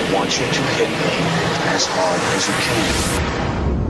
want you to hit me as hard as you can.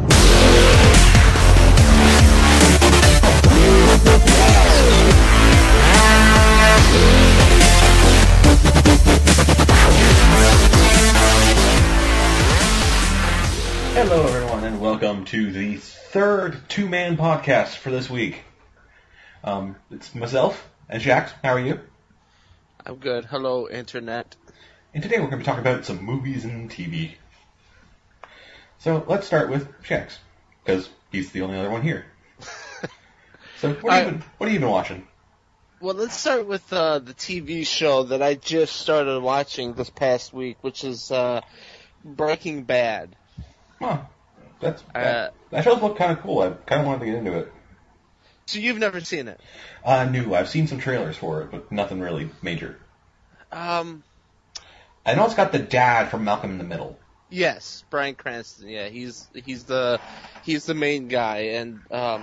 Hello everyone and welcome to the third two-man podcast for this week. It's myself and Shax. How are you? I'm good. Hello, Internet. And today we're going to be talking about some movies and TV. So let's start with Shax, because he's the only other one here. So what have you been watching? Well, let's start with the TV show that I just started watching this past week, which is Breaking Bad. Huh. That shows look kind of cool. I kind of wanted to get into it. So you've never seen it? No, I've seen some trailers for it, but nothing really major. I know it's got the dad from Malcolm in the Middle. Yes, Bryan Cranston. Yeah, he's the main guy, and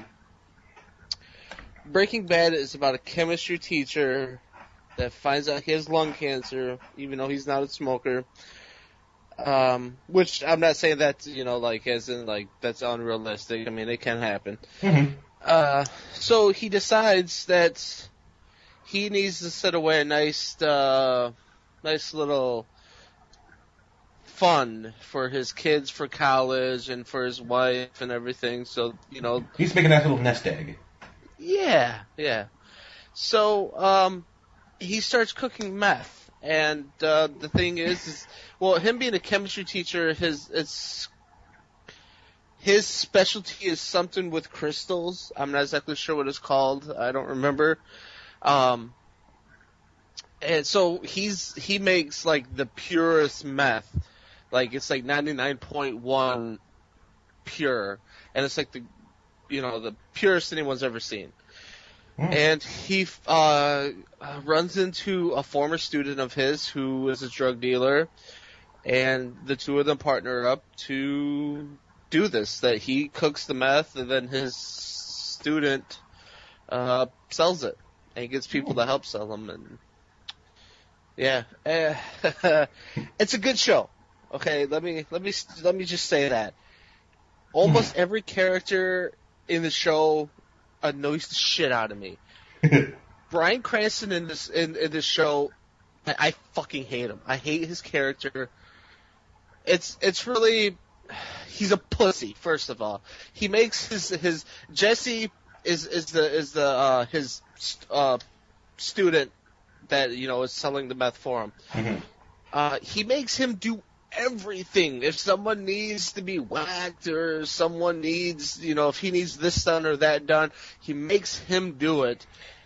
Breaking Bad is about a chemistry teacher that finds out he has lung cancer, even though he's not a smoker. Which I'm not saying that, as in, that's unrealistic. I mean, it can happen. Mm-hmm. So he decides that he needs to set away a nice little fund for his kids for college and for his wife and everything. So, He's making a nice little nest egg. Yeah. So, he starts cooking meth. And the thing is, him being a chemistry teacher, his specialty is something with crystals. I'm not exactly sure what it's called. I don't remember. And so he makes the purest meth. It's 99.1 pure, and it's the purest anyone's ever seen. And he runs into a former student of his who is a drug dealer, and the two of them partner up to do this. That he cooks the meth, and then his student sells it, and he gets people to help sell them. And yeah, it's a good show. Okay, let me just say that almost every character in the show annoys the shit out of me. Bryan Cranston in this show, I fucking hate him. I hate his character. It's really, he's a pussy. First of all, he makes his Jesse is his student that is selling the meth for him. Mm-hmm. He makes him do everything. If someone needs to be whacked or someone needs, if he needs this done or that done, he makes him do it.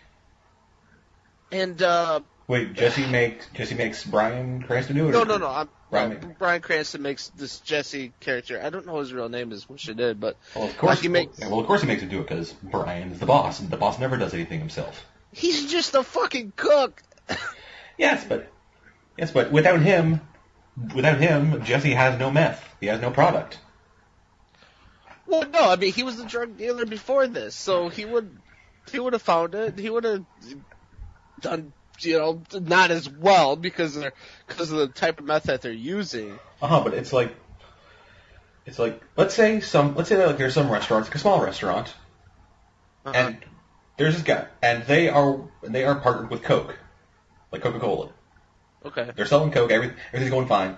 And wait, Jesse makes Bryan Cranston do it? No. Bryan Cranston makes this Jesse character. I don't know his real name is. Wish I did, but of course he makes. Of course he makes him do it because Bryan is the boss, and the boss never does anything himself. He's just a fucking cook. Yes, but without him, Jesse has no meth. He has no product. Well, no, I mean he was a drug dealer before this, so he would have found it. He would have done, not as well because of the type of meth that they're using. But it's like let's say there's some restaurants, like a small restaurant, and there's this guy, and they are partnered with Coke, like Coca-Cola. Okay. They're selling Coke, everything's going fine.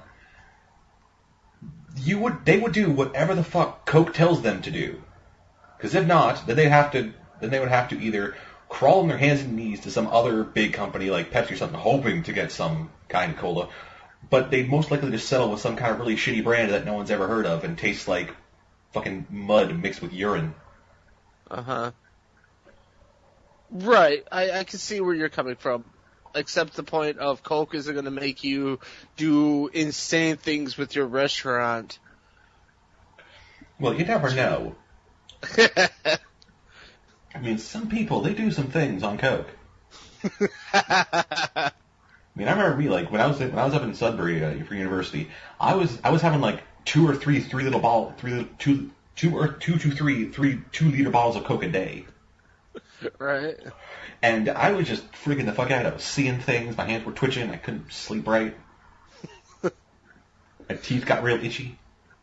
They would do whatever the fuck Coke tells them to do. Because if not, then they would have to either crawl on their hands and knees to some other big company like Pepsi or something, hoping to get some kind of cola. But they'd most likely just settle with some kind of really shitty brand that no one's ever heard of and tastes like fucking mud mixed with urine. Right. I can see where you're coming from. Except the point of Coke isn't going to make you do insane things with your restaurant. Well, you never know. I mean, some people, they do some things on Coke. I mean, I remember when I was up in Sudbury for university, I was having two or three 2 liter bottles of Coke a day. Right. And I was just freaking the fuck out. I was seeing things. My hands were twitching. I couldn't sleep right. My teeth got real itchy.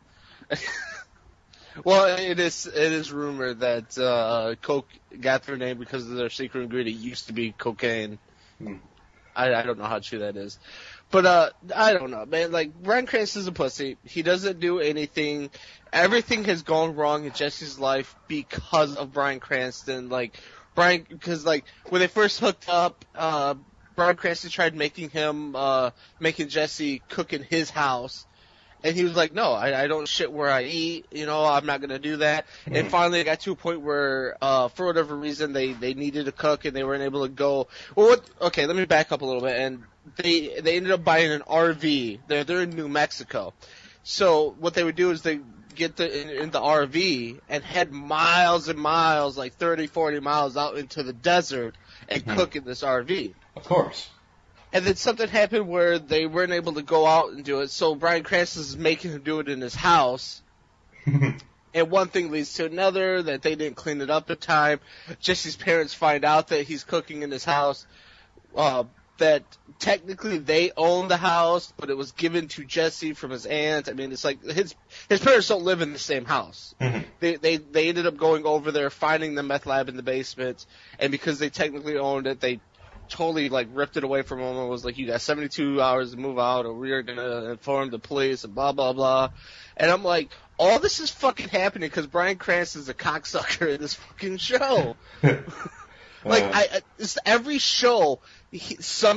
Well, it is rumored that Coke got their name because of their secret ingredient used to be cocaine. I don't know how true that is. But I don't know, man. Like, Bryan Cranston's a pussy. He doesn't do anything. Everything has gone wrong in Jesse's life because of Bryan Cranston. Like, because, like, when they first hooked up, Bryan Cranston tried making Jesse cook in his house. And he was like, no, I don't shit where I eat. You know, I'm not going to do that. And finally it got to a point where, for whatever reason, they needed to cook and they weren't able to go. Okay, let me back up a little bit. And they ended up buying an RV. They're in New Mexico. So what they would do is they get in the RV and head miles and miles, like 30, 40 miles out into the desert and cook in this RV. Of course. And then something happened where they weren't able to go out and do it, so Bryan Cranston is making him do it in his house. And one thing leads to another, that they didn't clean it up in time. Jesse's parents find out that he's cooking in his house, that technically they own the house, but it was given to Jesse from his aunt. I mean, it's like his parents don't live in the same house. They ended up going over there, finding the meth lab in the basement, and because they technically owned it, they totally, like, ripped it away from him and was like, you got 72 hours to move out or we are going to inform the police and blah, blah, blah. And I'm like, all this is fucking happening because Bryan Cranston's a cocksucker in this fucking show. Like, every show, he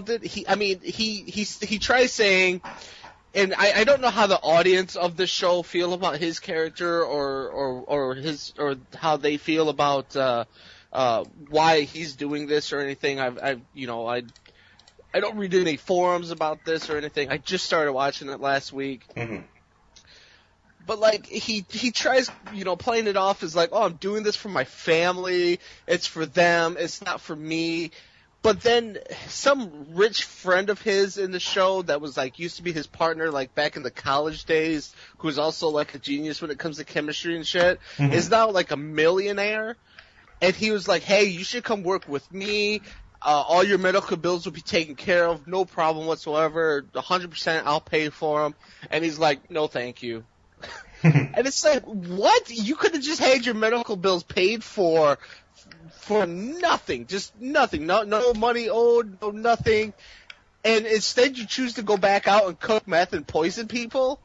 tries saying, and I don't know how the audience of the show feel about his character or how they feel about, why he's doing this or anything. I don't read any forums about this or anything. I just started watching it last week. But, like, he tries, playing it off as like, oh, I'm doing this for my family. It's for them. It's not for me. But then some rich friend of his in the show that was, like, used to be his partner, like, back in the college days, who's also, like, a genius when it comes to chemistry and shit, is now, like, a millionaire. And he was like, hey, you should come work with me. All your medical bills will be taken care of. No problem whatsoever. 100% I'll pay for them. And he's like, no, thank you. And it's like, what? You could have just had your medical bills paid for nothing. Just nothing. No money owed, no nothing. And instead you choose to go back out and cook meth and poison people?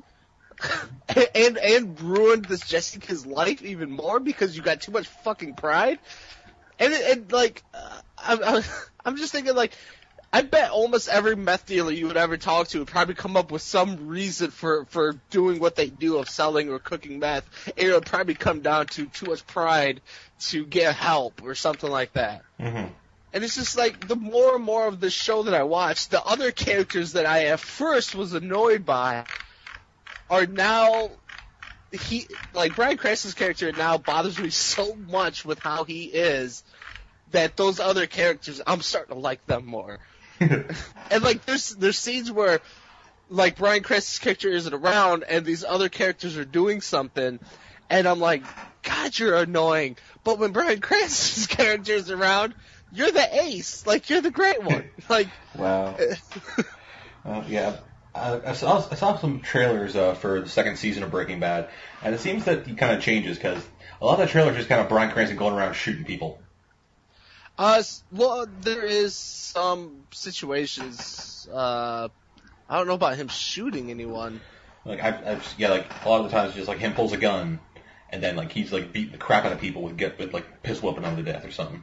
and ruined this Jessica's life even more because you got too much fucking pride. And I'm just thinking, like, I bet almost every meth dealer you would ever talk to would probably come up with some reason for doing what they do of selling or cooking meth. And it would probably come down to too much pride to get help or something like that. And it's just like, the more and more of the show that I watch, the other characters that I at first was annoyed by are now, Bryan Cranston's character now bothers me so much with how he is that those other characters, I'm starting to like them more. And, like, there's scenes where, like, Bryan Cranston's character isn't around and these other characters are doing something, and I'm like, God, you're annoying. But when Bryan Cranston's character is around, you're the ace. Like, you're the great one. Like, wow. Yeah. I saw some trailers for the second season of Breaking Bad, and it seems that he kind of changes because a lot of the trailers just kind of Bryan Cranston going around shooting people. Well, there is some situations. I don't know about him shooting anyone. Like like a lot of the times, just like him pulls a gun, and then like he's like beating the crap out of people with like piss whooping them to death or something.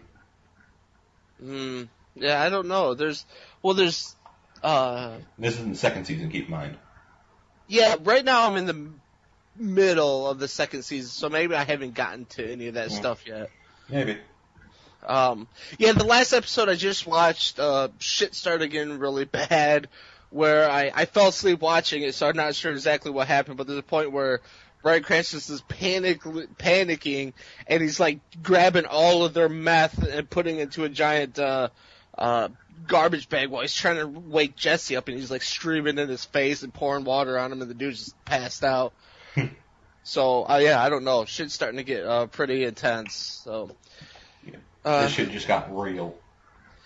Yeah, I don't know. There's. This is in the second season, keep in mind. Yeah, right now I'm in the middle of the second season, so maybe I haven't gotten to any of that stuff yet. Maybe. Yeah, the last episode I just watched, shit started getting really bad, where I fell asleep watching it, so I'm not sure exactly what happened, but there's a point where Bryan Cranston is panicking, and he's like grabbing all of their meth and putting it into a giant, garbage bag while he's trying to wake Jesse up, and he's like screaming in his face and pouring water on him, and the dude's just passed out. So, yeah, I don't know. Shit's starting to get, pretty intense, so. This shit just got real.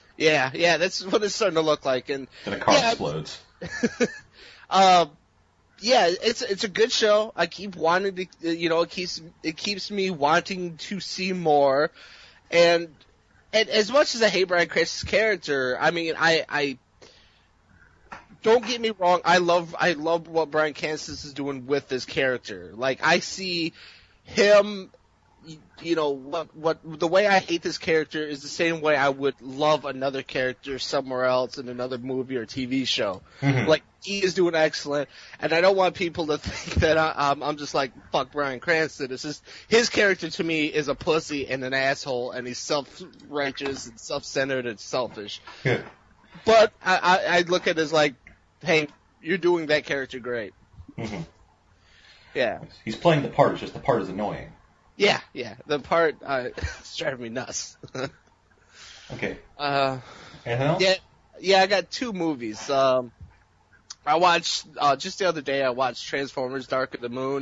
Yeah, that's what it's starting to look like. And the car explodes. yeah, it's a good show. I keep wanting to, it keeps me wanting to see more. And as much as I hate Bryan Cranston's character, I mean, I don't get me wrong. I love what Bryan Cranston is doing with this character. Like, I see him, what the way I hate this character is the same way I would love another character somewhere else in another movie or TV show. Mm-hmm. Like, he is doing excellent, and I don't want people to think that I'm just like, fuck Bryan Cranston. It's just, his character to me is a pussy and an asshole, and he's self-righteous and self-centered and selfish. Yeah. But I look at it as like, hey, you're doing that character great. Mm-hmm. Yeah. He's playing the part, it's just the part is annoying. Yeah. The part it's driving me nuts. Okay. Anything else? Yeah, I got 2 movies. I watched, just the other day, I watched Transformers Dark of the Moon.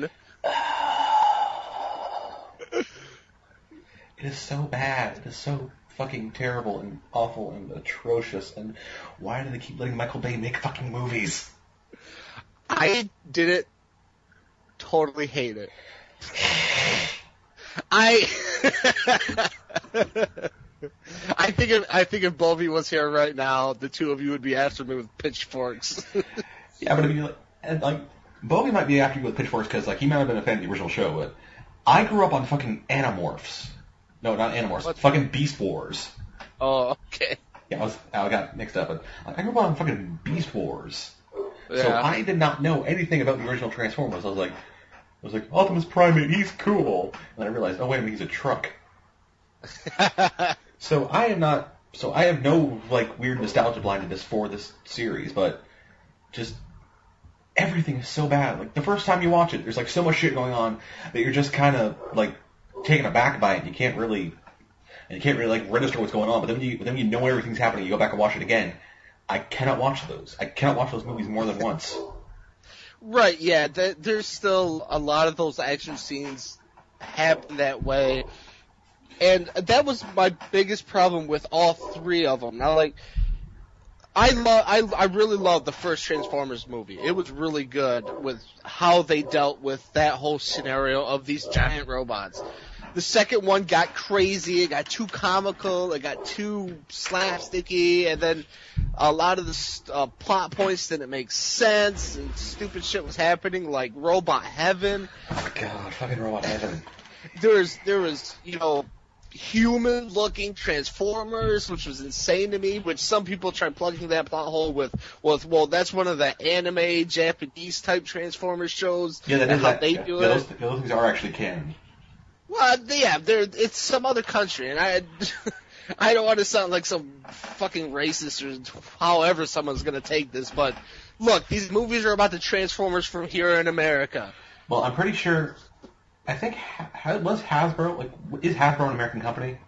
It is so bad. It is so fucking terrible and awful and atrocious. And why do they keep letting Michael Bay make fucking movies? I didn't totally hate it. I think if Bobby was here right now, the two of you would be after me with pitchforks. Yeah, but I mean, like Bobby might be after you with pitchforks because like he might have been a fan of the original show, but I grew up on fucking Animorphs. No, not Animorphs. What? Fucking Beast Wars. Oh, okay. Yeah, I got mixed up, but like, I grew up on fucking Beast Wars. Yeah. So I did not know anything about the original Transformers. I was like, Optimus Prime, he's cool. And I realized, oh wait a minute, he's a truck. So I have no like weird nostalgia blindness for this series, but just everything is so bad. Like the first time you watch it, there's like so much shit going on that you're just kind of like taken aback by it. And you can't really like register what's going on. But then you know everything's happening. You go back and watch it again. I cannot watch those. I cannot watch those movies more than once. Right, yeah. There's still a lot of those action scenes happen that way. And that was my biggest problem with all 3 of them. Now, like, I really loved the first Transformers movie. It was really good with how they dealt with that whole scenario of these giant robots. The second one got crazy, it got too comical, it got too slapsticky, and then a lot of the plot points didn't make sense, and stupid shit was happening, like Robot Heaven. Oh god, fucking Robot Heaven. There was, human-looking Transformers, which was insane to me, which some people try plugging that plot hole with, well, that's one of the anime Japanese-type Transformers shows, Yeah, that and is how that. they Yeah, do yeah, it. those things are actually canon. Well, yeah, it's some other country, and I don't want to sound like some fucking racist or however someone's going to take this, but look, these movies are about the Transformers from here in America. Well, I'm pretty sure. I think was Hasbro is Hasbro an American company?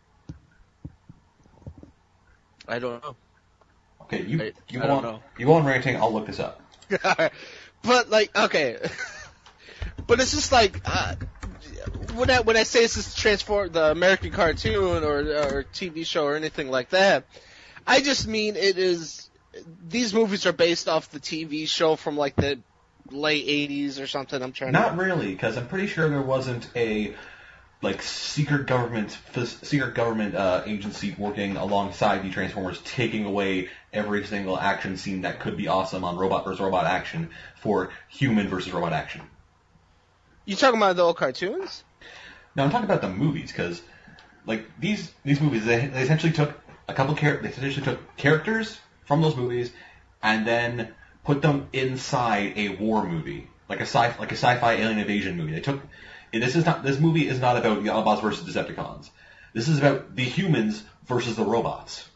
I don't know. Okay, you I don't know. You go on ranting. I'll look this up. But like, okay, but it's just like when I say it's just the American cartoon or TV show or anything like that, I just mean these movies are based off the TV show from like the late 80s or something. Not really, because I'm pretty sure there wasn't a like secret government agency working alongside the Transformers, taking away every single action scene that could be awesome on robot versus robot action for human versus robot action. You talking about the old cartoons? No, I'm talking about the movies, because like these movies, they essentially took characters from those movies and then put them inside a war movie, like a sci-fi alien invasion movie. This movie is not about the Autobots versus Decepticons. This is about the humans versus the robots.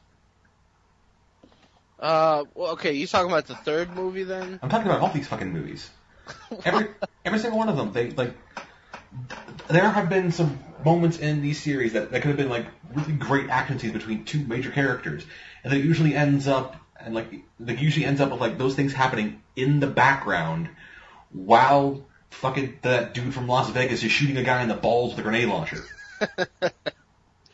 Well, okay, you talking about the third movie then? I'm talking about all these fucking movies. Every single one of them. There have been some moments in these series that could have been like really great action scenes between 2 major characters, and it usually ends up with like those things happening in the background while fucking that dude from Las Vegas is shooting a guy in the balls with a grenade launcher.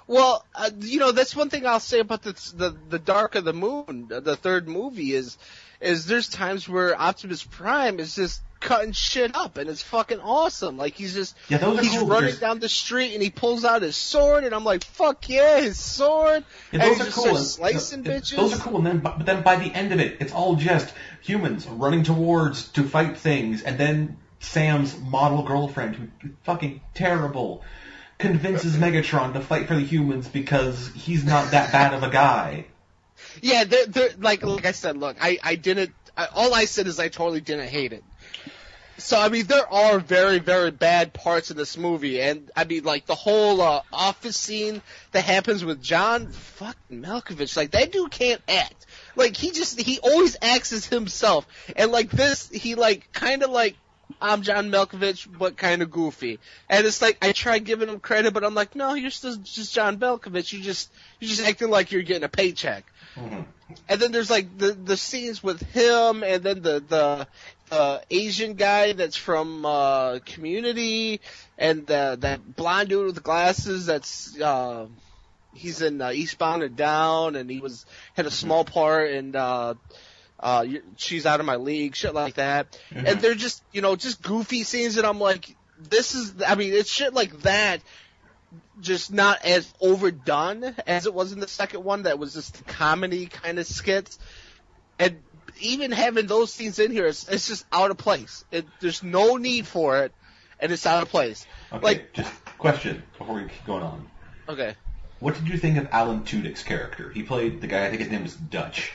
Well, that's one thing I'll say about the Dark of the Moon, the third movie, is there's times where Optimus Prime is just cutting shit up, and it's fucking awesome. Like, he's cool, running down the street, and he pulls out his sword, and I'm like, fuck yeah, his sword! Yeah, and those he are just cool. starts slicing bitches. Those are cool, but then by the end of it, it's all just humans running towards to fight things, and then Sam's model girlfriend, who's fucking terrible, convinces Megatron to fight for the humans because he's not that bad of a guy. Yeah, they're like I said, look, all I said is I totally didn't hate it. So, I mean, there are very, very bad parts in this movie, and, I mean, like, the whole office scene that happens with John fucking Malkovich, like, that dude can't act. Like, he always acts as himself, and, like, this, he, like, kind of, like, I'm John Malkovich, but kind of goofy. And it's like, I try giving him credit, but I'm like, no, you're still just John Malkovich, you're just acting like you're getting a paycheck. Mm-hmm. And then there's, like, the scenes with him, and then the Asian guy that's from Community, and that blonde dude with the glasses that's he's in Eastbound and Down, and he had a small part in She's Out of My League, shit like that. Mm-hmm. And they're just just goofy scenes, and I'm like, it's shit like that, just not as overdone as it was in the second one. That was just comedy kind of skits, and even having those scenes in here, it's just out of place. There's no need for it, and it's out of place. Okay, like, just question before we keep going on. Okay. What did you think of Alan Tudyk's character? He played the guy, I think his name was Dutch.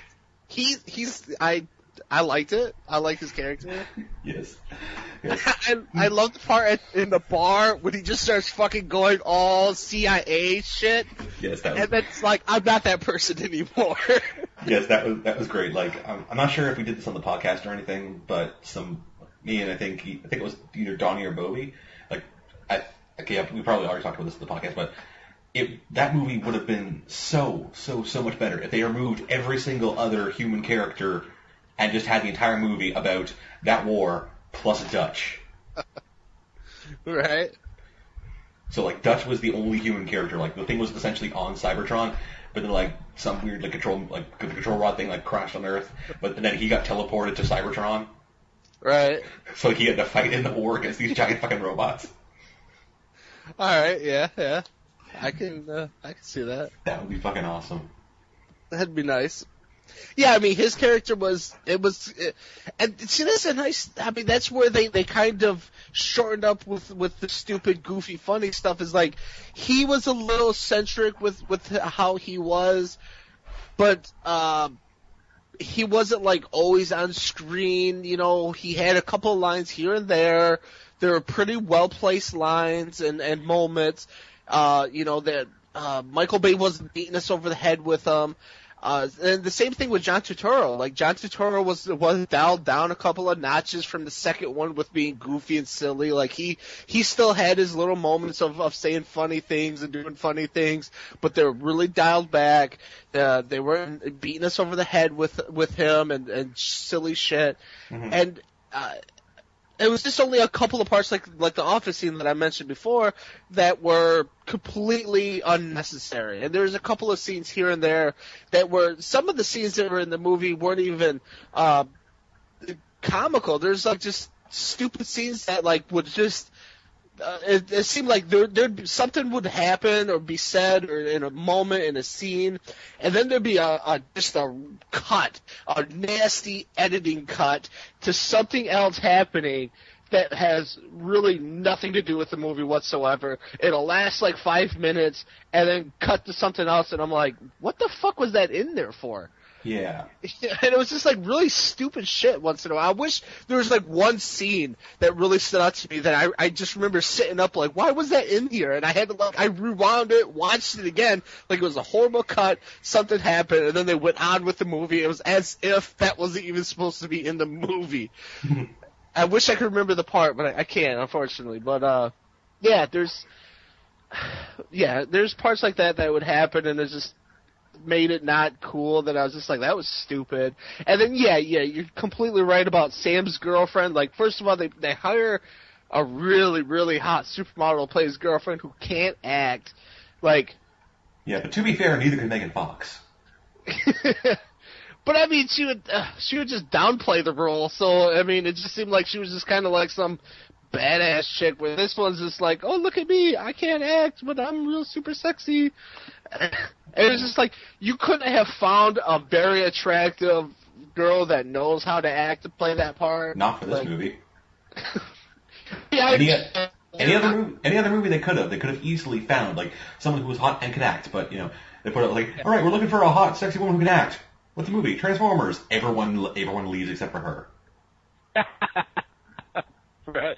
I liked it. I liked his character. Yes. I love the part in the bar when he just starts fucking going all CIA shit. Yes, that was. And then it's like, I'm not that person anymore. Yes, that was great. Like, I'm not sure if we did this on the podcast or anything, but me and I think it was either Donnie or Bobby. Like, we probably already talked about this in the podcast, but that movie would have been so much better if they removed every single other human character and just had the entire movie about that war plus Dutch. Right. So, like, Dutch was the only human character. Like, the thing was essentially on Cybertron, but then, like, some weird, like, control rod thing, like, crashed on Earth, but then he got teleported to Cybertron. Right. So he had to fight in the war against these giant fucking robots. Alright, yeah. I can see that. That would be fucking awesome. That'd be nice. Yeah, I mean, his character and see, that's a nice, I mean, that's where they kind of shortened up with the stupid, goofy, funny stuff, is like, he was a little eccentric with how he was, but, he wasn't, like, always on screen, he had a couple of lines here and there. There were pretty well-placed lines and moments, that, Michael Bay wasn't beating us over the head with them. And the same thing with John Turturro. Like, John Turturro was dialed down a couple of notches from the second one with being goofy and silly. Like, he still had his little moments of saying funny things and doing funny things, but they were really dialed back. They weren't beating us over the head with him and silly shit. Mm-hmm. And, it was just only a couple of parts, like the office scene that I mentioned before, that were completely unnecessary. And there's a couple of scenes here and there that were, some of the scenes that were in the movie weren't even comical. There's like just stupid scenes that like would just, it seemed like there'd something would happen or be said or in a moment in a scene, and then there'd be just a cut, a nasty editing cut to something else happening that has really nothing to do with the movie whatsoever. It'll last like 5 minutes and then cut to something else, and I'm like, what the fuck was that in there for? Yeah. And it was just like really stupid shit once in a while. I wish there was like one scene that really stood out to me that I just remember sitting up like, why was that in here? And I had to I rewound it, watched it again, like it was a horrible cut, something happened, and then they went on with the movie. It was as if that wasn't even supposed to be in the movie. I wish I could remember the part, but I can't, unfortunately. But there's parts like that would happen, and it's just made it not cool, that I was just like, that was stupid. And then, you're completely right about Sam's girlfriend. Like, first of all, they hire a really, really hot supermodel to play his girlfriend who can't act. Like, Yeah, but to be fair, neither could Megan Fox. But I mean, she would just downplay the role. So I mean, it just seemed like she was just kind of like some badass chick. Where this one's just like, oh, look at me, I can't act, but I'm real super sexy. And it was just like, you couldn't have found a very attractive girl that knows how to act to play that part. Not for this movie. Yeah, Any other movie they could have easily found like someone who was hot and could act, but you know they put it like, all right, we're looking for a hot, sexy woman who can act. What's the movie? Transformers. Everyone leaves except for her. Right.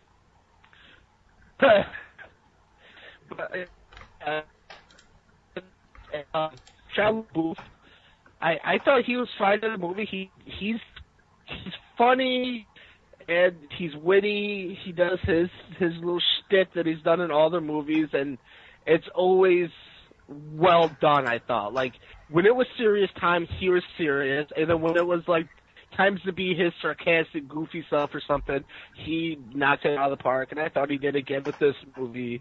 Shia LaBeouf, I thought he was fine in the movie. He's funny and he's witty. He does his little shtick that he's done in all the movies, and it's always well done. I thought, like, when it was serious time, he was serious, and then when it was like times to be his sarcastic, goofy self or something, he knocked it out of the park, and I thought he did again with this movie.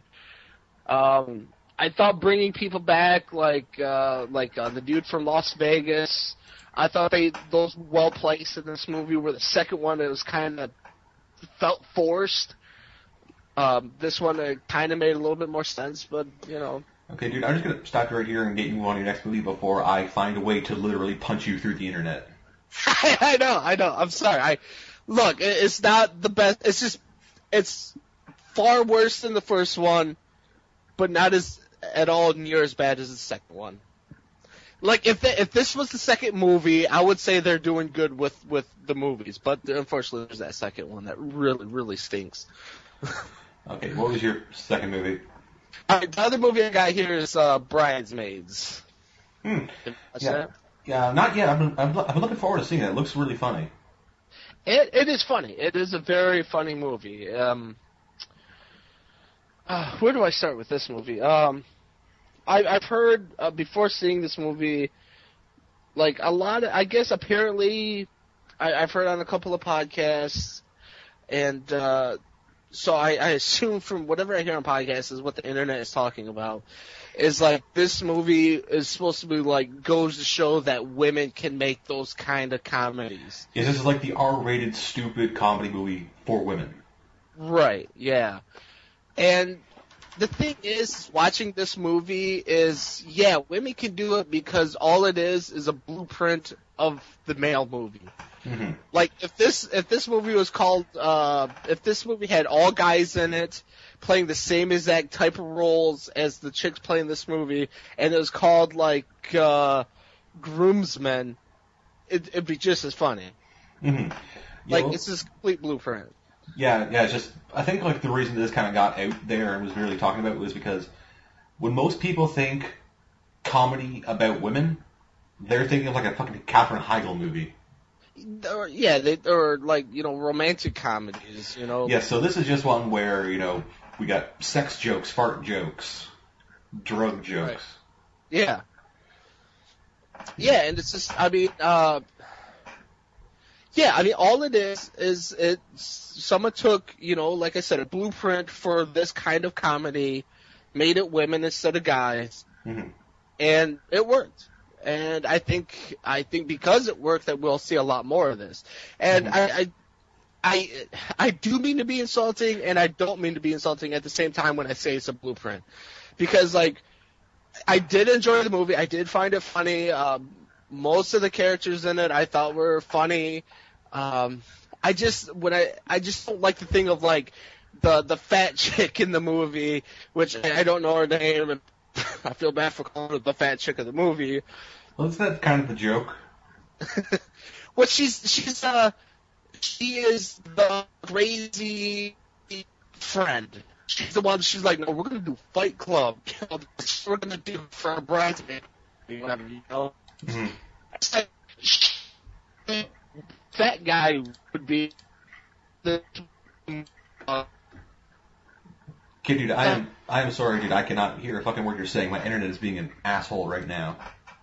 I thought bringing people back, like the dude from Las Vegas, I thought those well placed in this movie. Where the second one, it was kind of felt forced. This one, it kind of made a little bit more sense, but you know. Okay, dude, I'm just gonna stop you right here and get you on your next movie before I find a way to literally punch you through the internet. I know. I'm sorry. Look, it's not the best. It's far worse than the first one, but not at all near as bad as the second one. Like, if this was the second movie, I would say they're doing good with the movies, but unfortunately there's that second one that really, really stinks. Okay, what was your second movie? All right, the other movie I got here is Bridesmaids. Yeah, not yet. I've been looking forward to seeing it. It looks really funny. It is funny. It is a very funny movie. Where do I start with this movie? I've heard before seeing this movie, like a lot of, I guess apparently, I've heard on a couple of podcasts, and so I assume from whatever I hear on podcasts is what the internet is talking about. Is like this movie is supposed to be like goes to show that women can make those kind of comedies. Yeah, this is like the R-rated stupid comedy movie for women. Right. Yeah. And the thing is, watching this movie is, yeah, women can do it because all it is a blueprint of the male movie. Mm-hmm. Like if this movie was called if this movie had all guys in it playing the same exact type of roles as the chicks playing this movie, and it was called like Groomsmen, it'd be just as funny. Mm-hmm. Like it's this complete blueprint. Yeah. It's just I think like the reason this kind of got out there and was really talking about it was because when most people think comedy about women, they're thinking of like a fucking Katherine Heigl movie. Or like, you know, romantic comedies, you know. Yeah, so this is just one where, you know, we got sex jokes, fart jokes, drug jokes. Right. Yeah. Yeah, and it's just, I mean, all it is someone took, you know, like I said, a blueprint for this kind of comedy, made it women instead of guys, mm-hmm. and it worked. And I think because it worked that we'll see a lot more of this. And mm-hmm. I do mean to be insulting, and I don't mean to be insulting at the same time when I say it's a blueprint. Because, like, I did enjoy the movie. I did find it funny. Most of the characters in it I thought were funny. I just don't like the thing of, like, the fat chick in the movie, which I don't know her name, and I feel bad for calling her the fat chick of the movie. Well, isn't that kind of the joke? Well, she is the crazy friend. She's the one. She's like, no, we're gonna do Fight Club. We're gonna do for our bridesmaid, whatever, you know. Mm-hmm. It's like, that guy would be the. Okay, dude, I am sorry, dude. I cannot hear a fucking word you're saying. My internet is being an asshole right now.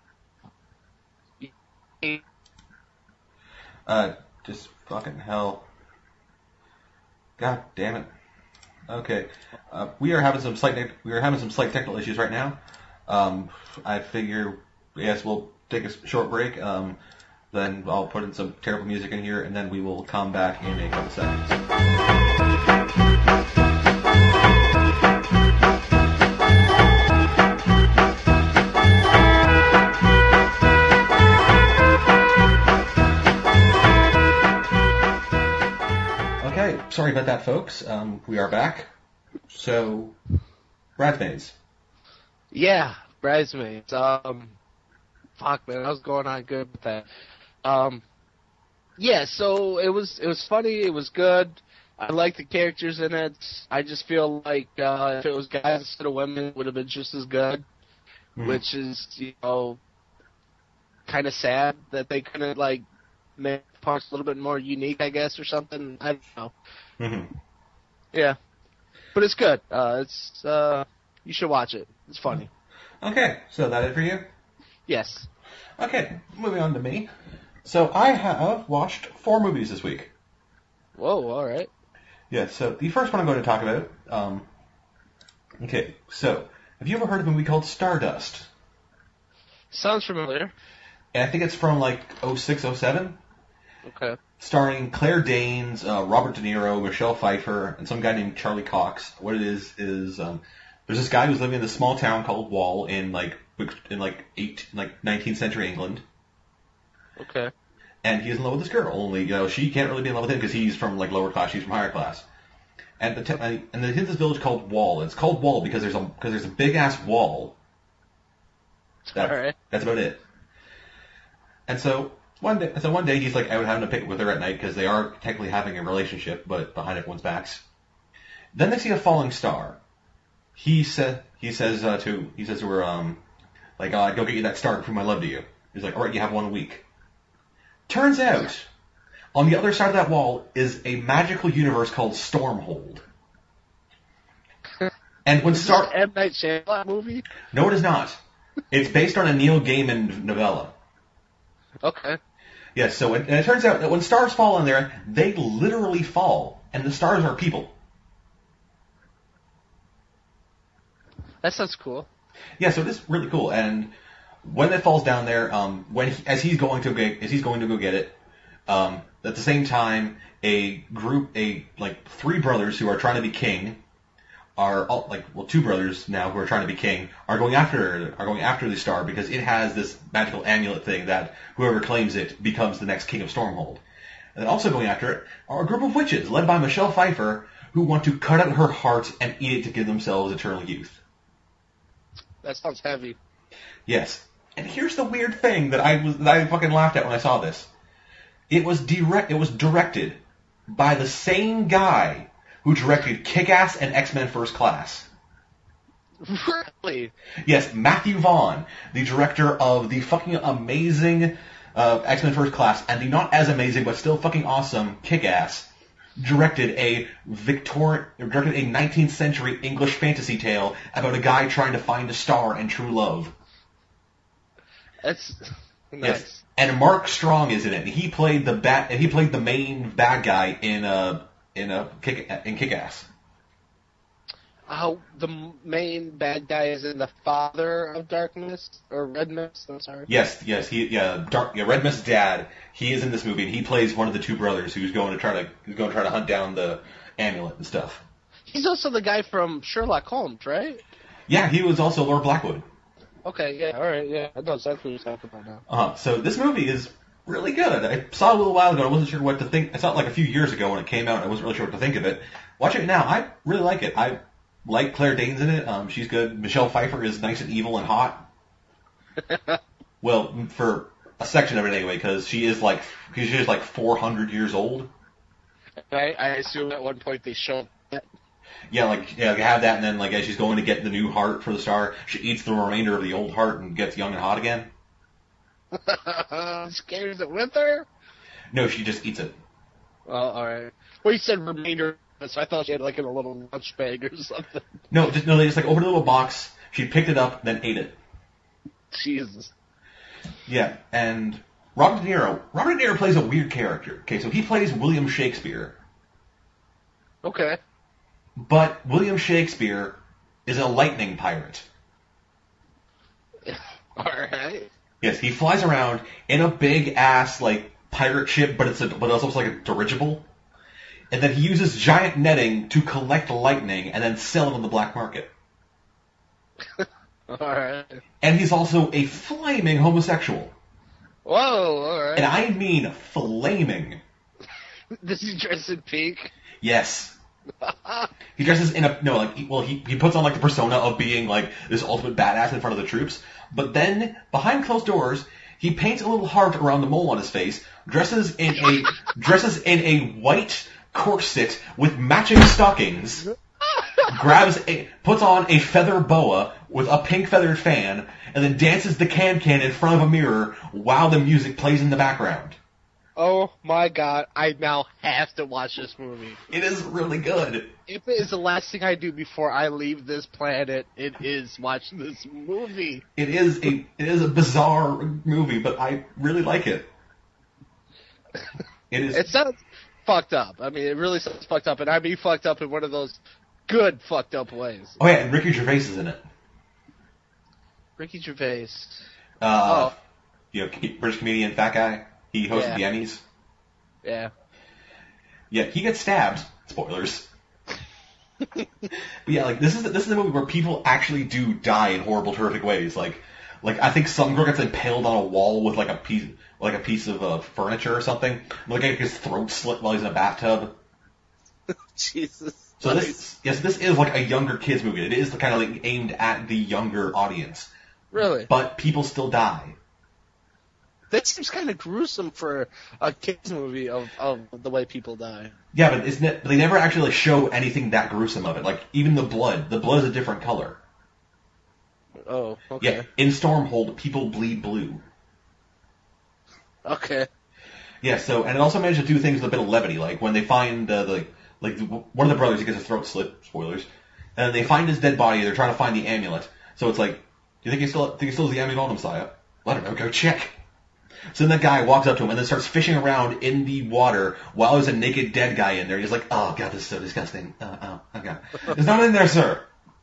Just fucking hell. God damn it. Okay, we are having some slight technical issues right now. I figure, yes, we'll take a short break. Then I'll put in some terrible music in here, and then we will come back in a couple seconds. Okay, sorry about that, folks. We are back. So, Bridesmaids. Yeah, Bridesmaids. Fuck, man, I was going on good with that. Yeah, so it was funny. It was good. I like the characters in it. I just feel like if it was guys instead of women, it would have been just as good. Which is, kind of sad that they couldn't make parts a little bit more unique, I guess, or something. I don't know. Mm-hmm. Yeah, but it's good. You should watch it. It's funny. Okay, so that it for you? Yes. Okay, moving on to me. So I have watched 4 movies this week. Whoa, all right. Yeah, so the first one I'm going to talk about, okay, so have you ever heard of a movie called Stardust? Sounds familiar. And I think it's from 06, 07. Okay. Starring Claire Danes, Robert De Niro, Michelle Pfeiffer, and some guy named Charlie Cox. What it is there's this guy who's living in this small town called Wall in 19th century England. Okay. And he's in love with this girl. Only she can't really be in love with him because he's from lower class, she's from higher class. And there's this village called Wall. It's called Wall because there's a big ass wall. All right. That's about it. And so one day he's out having a picnic with her at night because they are technically having a relationship, but behind everyone's backs. Then they see a falling star. He says to her, go get you that star to prove my love to you. He's like, all right, you have 1 week. Turns out, on the other side of that wall is a magical universe called Stormhold. And when Is this an M. Night Shyamalan movie? No, it is not. It's based on a Neil Gaiman novella. Okay. Yes, so it turns out that when stars fall in there, they literally fall, and the stars are people. That sounds cool. Yeah, so it is really cool. And when it falls down there, as he's going to go get it, at the same time, three brothers who are trying to be king two brothers now who are trying to be king are going after the star because it has this magical amulet thing that whoever claims it becomes the next king of Stormhold. And also going after it are a group of witches led by Michelle Pfeiffer who want to cut out her heart and eat it to give themselves eternal youth. That sounds heavy. Yes. And here's the weird thing that I fucking laughed at when I saw this. It was directed by the same guy who directed Kick-Ass and X-Men First Class. Really? Yes, Matthew Vaughn, the director of the fucking amazing X-Men First Class and the not as amazing but still fucking awesome Kick-Ass, directed a 19th century English fantasy tale about a guy trying to find a star and true love. That's nice. Yes. And Mark Strong is in it. He played the main bad guy in Kick-Ass. The main bad guy is in the Father of Darkness or Red Mist. I'm sorry. Yes. Red Mist's dad. He is in this movie, and he plays one of the two brothers who's going to try to hunt down the amulet and stuff. He's also the guy from Sherlock Holmes, right? Yeah, he was also Lord Blackwood. Okay, yeah, all right, yeah, I know exactly what you're talking about now. So this movie is really good. I saw it a little while ago. I wasn't sure what to think. I saw it a few years ago when it came out. I wasn't really sure what to think of it. Watching it now, I really like it. I like Claire Danes in it. She's good. Michelle Pfeiffer is nice and evil and hot. Well, for a section of it anyway, because she is 400 years old. I assume at one point they show that. Yeah, you have that, and then as she's going to get the new heart for the star, she eats the remainder of the old heart and gets young and hot again. Carries it with her? No, she just eats it. Oh, all right. Well, you said remainder, so I thought she had in a little lunch bag or something. No, they just opened a little box. She picked it up, then ate it. Jesus. Yeah, and Robert De Niro plays a weird character. Okay, so he plays William Shakespeare. Okay. But William Shakespeare is a lightning pirate. All right. Yes, he flies around in a big ass like pirate ship, but it's also like a dirigible. And then he uses giant netting to collect lightning and then sell it on the black market. All right. And he's also a flaming homosexual. Whoa, all right. And I mean flaming. Does he dress in pink? Yes. He dresses in he puts on like the persona of being like this ultimate badass in front of the troops, but then behind closed doors, he paints a little heart around the mole on his face, dresses in a white corset with matching stockings, puts on a feather boa with a pink feathered fan, and then dances the can-can in front of a mirror while the music plays in the background. Oh my god, I now have to watch this movie. It is really good. If it is the last thing I do before I leave this planet, it is watch this movie. It is a bizarre movie, but I really like it. It sounds fucked up. I mean, it really sounds fucked up, and I mean fucked up in one of those good fucked up ways. Oh yeah, and Ricky Gervais is in it. Ricky Gervais. British comedian, fat guy. He hosted the Emmys. Yeah. Yeah, he gets stabbed. Spoilers. But yeah, like this is a movie where people actually do die in horrible, terrific ways. Like I think some girl gets impaled on a wall with like a piece of furniture or something. Like his throat slit while he's in a bathtub. Jesus. So this is like a younger kids movie. It is kind of like aimed at the younger audience. Really? But people still die. That seems kind of gruesome for a kids movie of the way people die. Yeah, but they never actually show anything that gruesome of it. Like even the blood is a different color. Oh, okay. Yeah, in Stormhold, people bleed blue. Okay. Yeah, and it also managed to do things with a bit of levity, like when they find one of the brothers, he gets his throat slit. Spoilers. And they find his dead body. They're trying to find the amulet. So it's like, do you think he still has the amulet on him, Messiah? Let him go check. So then that guy walks up to him and then starts fishing around in the water while there's a naked dead guy in there. He's like, oh god, this is so disgusting. Okay. There's nothing in there, sir.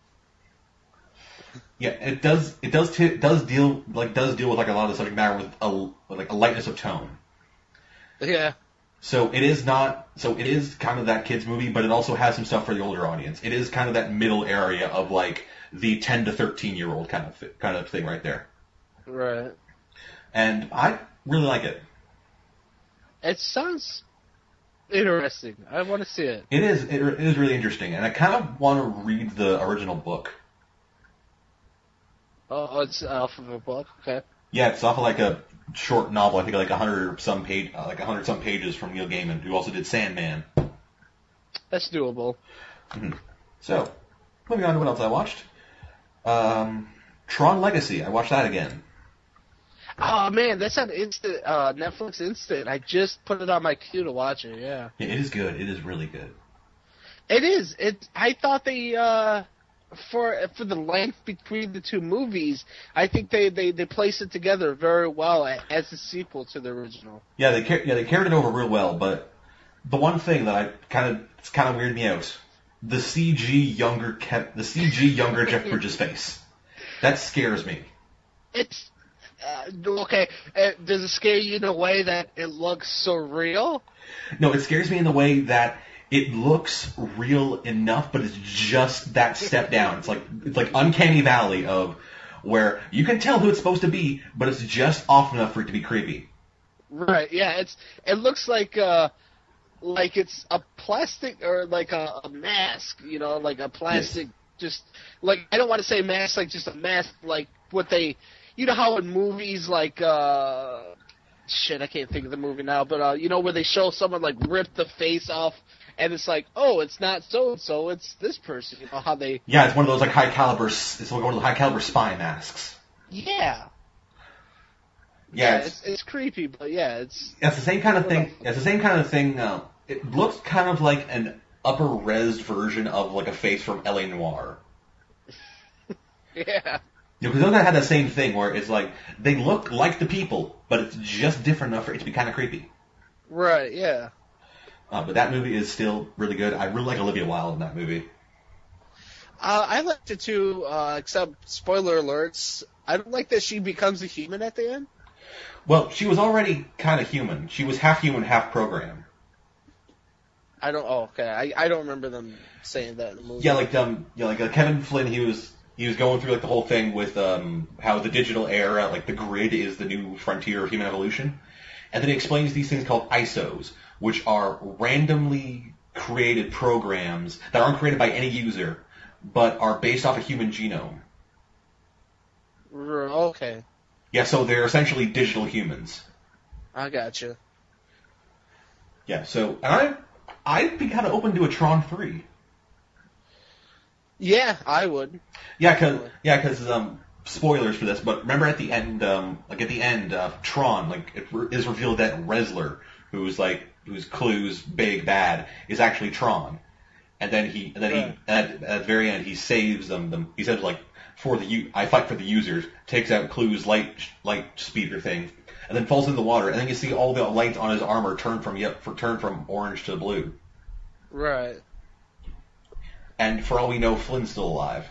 Yeah, it does deal with like a lot of the subject matter with a lightness of tone. Yeah. So it is kind of that kids movie, but it also has some stuff for the older audience. It is kind of that middle area of like the 10 to 13-year-old kind of thing right there. Right. And I really like it. It sounds interesting. I want to see it. It is really interesting, and I kind of want to read the original book. Oh, it's off of a book. Okay. Yeah, it's off of like a short novel. I think like 100 some pages from Neil Gaiman, who also did Sandman. That's doable. Mm-hmm. So, moving on to what else I watched. Tron Legacy. I watched that again. Oh man, that's on Instant, Netflix Instant. I just put it on my queue to watch it. Yeah. Yeah, it is good. It is really good. It is. I thought they for the length between the two movies, I think they placed it together very well as a sequel to the original. Yeah, they carried it over real well. But the one thing that it's kind of weirded me out, the CG younger Jeff Bridges face. That scares me. It's okay. Does it scare you in a way that it looks surreal? No, it scares me in the way that it looks real enough, but it's just that step down. It's like Uncanny Valley of where you can tell who it's supposed to be, but it's just off enough for it to be creepy. Right. Yeah. It looks like it's a plastic or like a mask. You know, like a plastic. Yes. Just like I don't want to say mask, like just a mask, like what they. You know how in movies like shit, I can't think of the movie now, but you know where they show someone like rip the face off, and it's like, oh, it's not so and so, it's this person. You know how they? Yeah, it's one of those like high caliber. It's like one of the high caliber spy masks. Yeah. Yeah, it's creepy, but yeah, it's the same kind of thing. It's the same kind of thing. It looks kind of like an upper res version of like a face from L.A. Noire. Yeah. Because those guys had that same thing where it's like they look like the people, but it's just different enough for it to be kind of creepy. Right. Yeah. But that movie is still really good. I really like Olivia Wilde in that movie. I liked it too, except spoiler alerts. I don't like that she becomes a human at the end. Well, she was already kind of human. She was half human, half program. I don't. Oh, okay. I don't remember them saying that in the movie. Yeah, like Kevin Flynn, he was going through like the whole thing with how the digital era, like the grid, is the new frontier of human evolution, and then he explains these things called ISOs, which are randomly created programs that aren't created by any user, but are based off a human genome. Okay. Yeah, so they're essentially digital humans. I gotcha. Yeah, so and I'd be kind of open to a Tron 3. Yeah, I would. Yeah, because spoilers for this, but remember at the end, Tron, like it is revealed that Ressler, who's Clue's big bad, is actually Tron, and then he at the very end he saves them. He says like, I fight for the users, takes out Clue's light speeder thing, and then falls into the water, and then you see all the lights on his armor turn from orange to blue. Right. And for all we know, Flynn's still alive.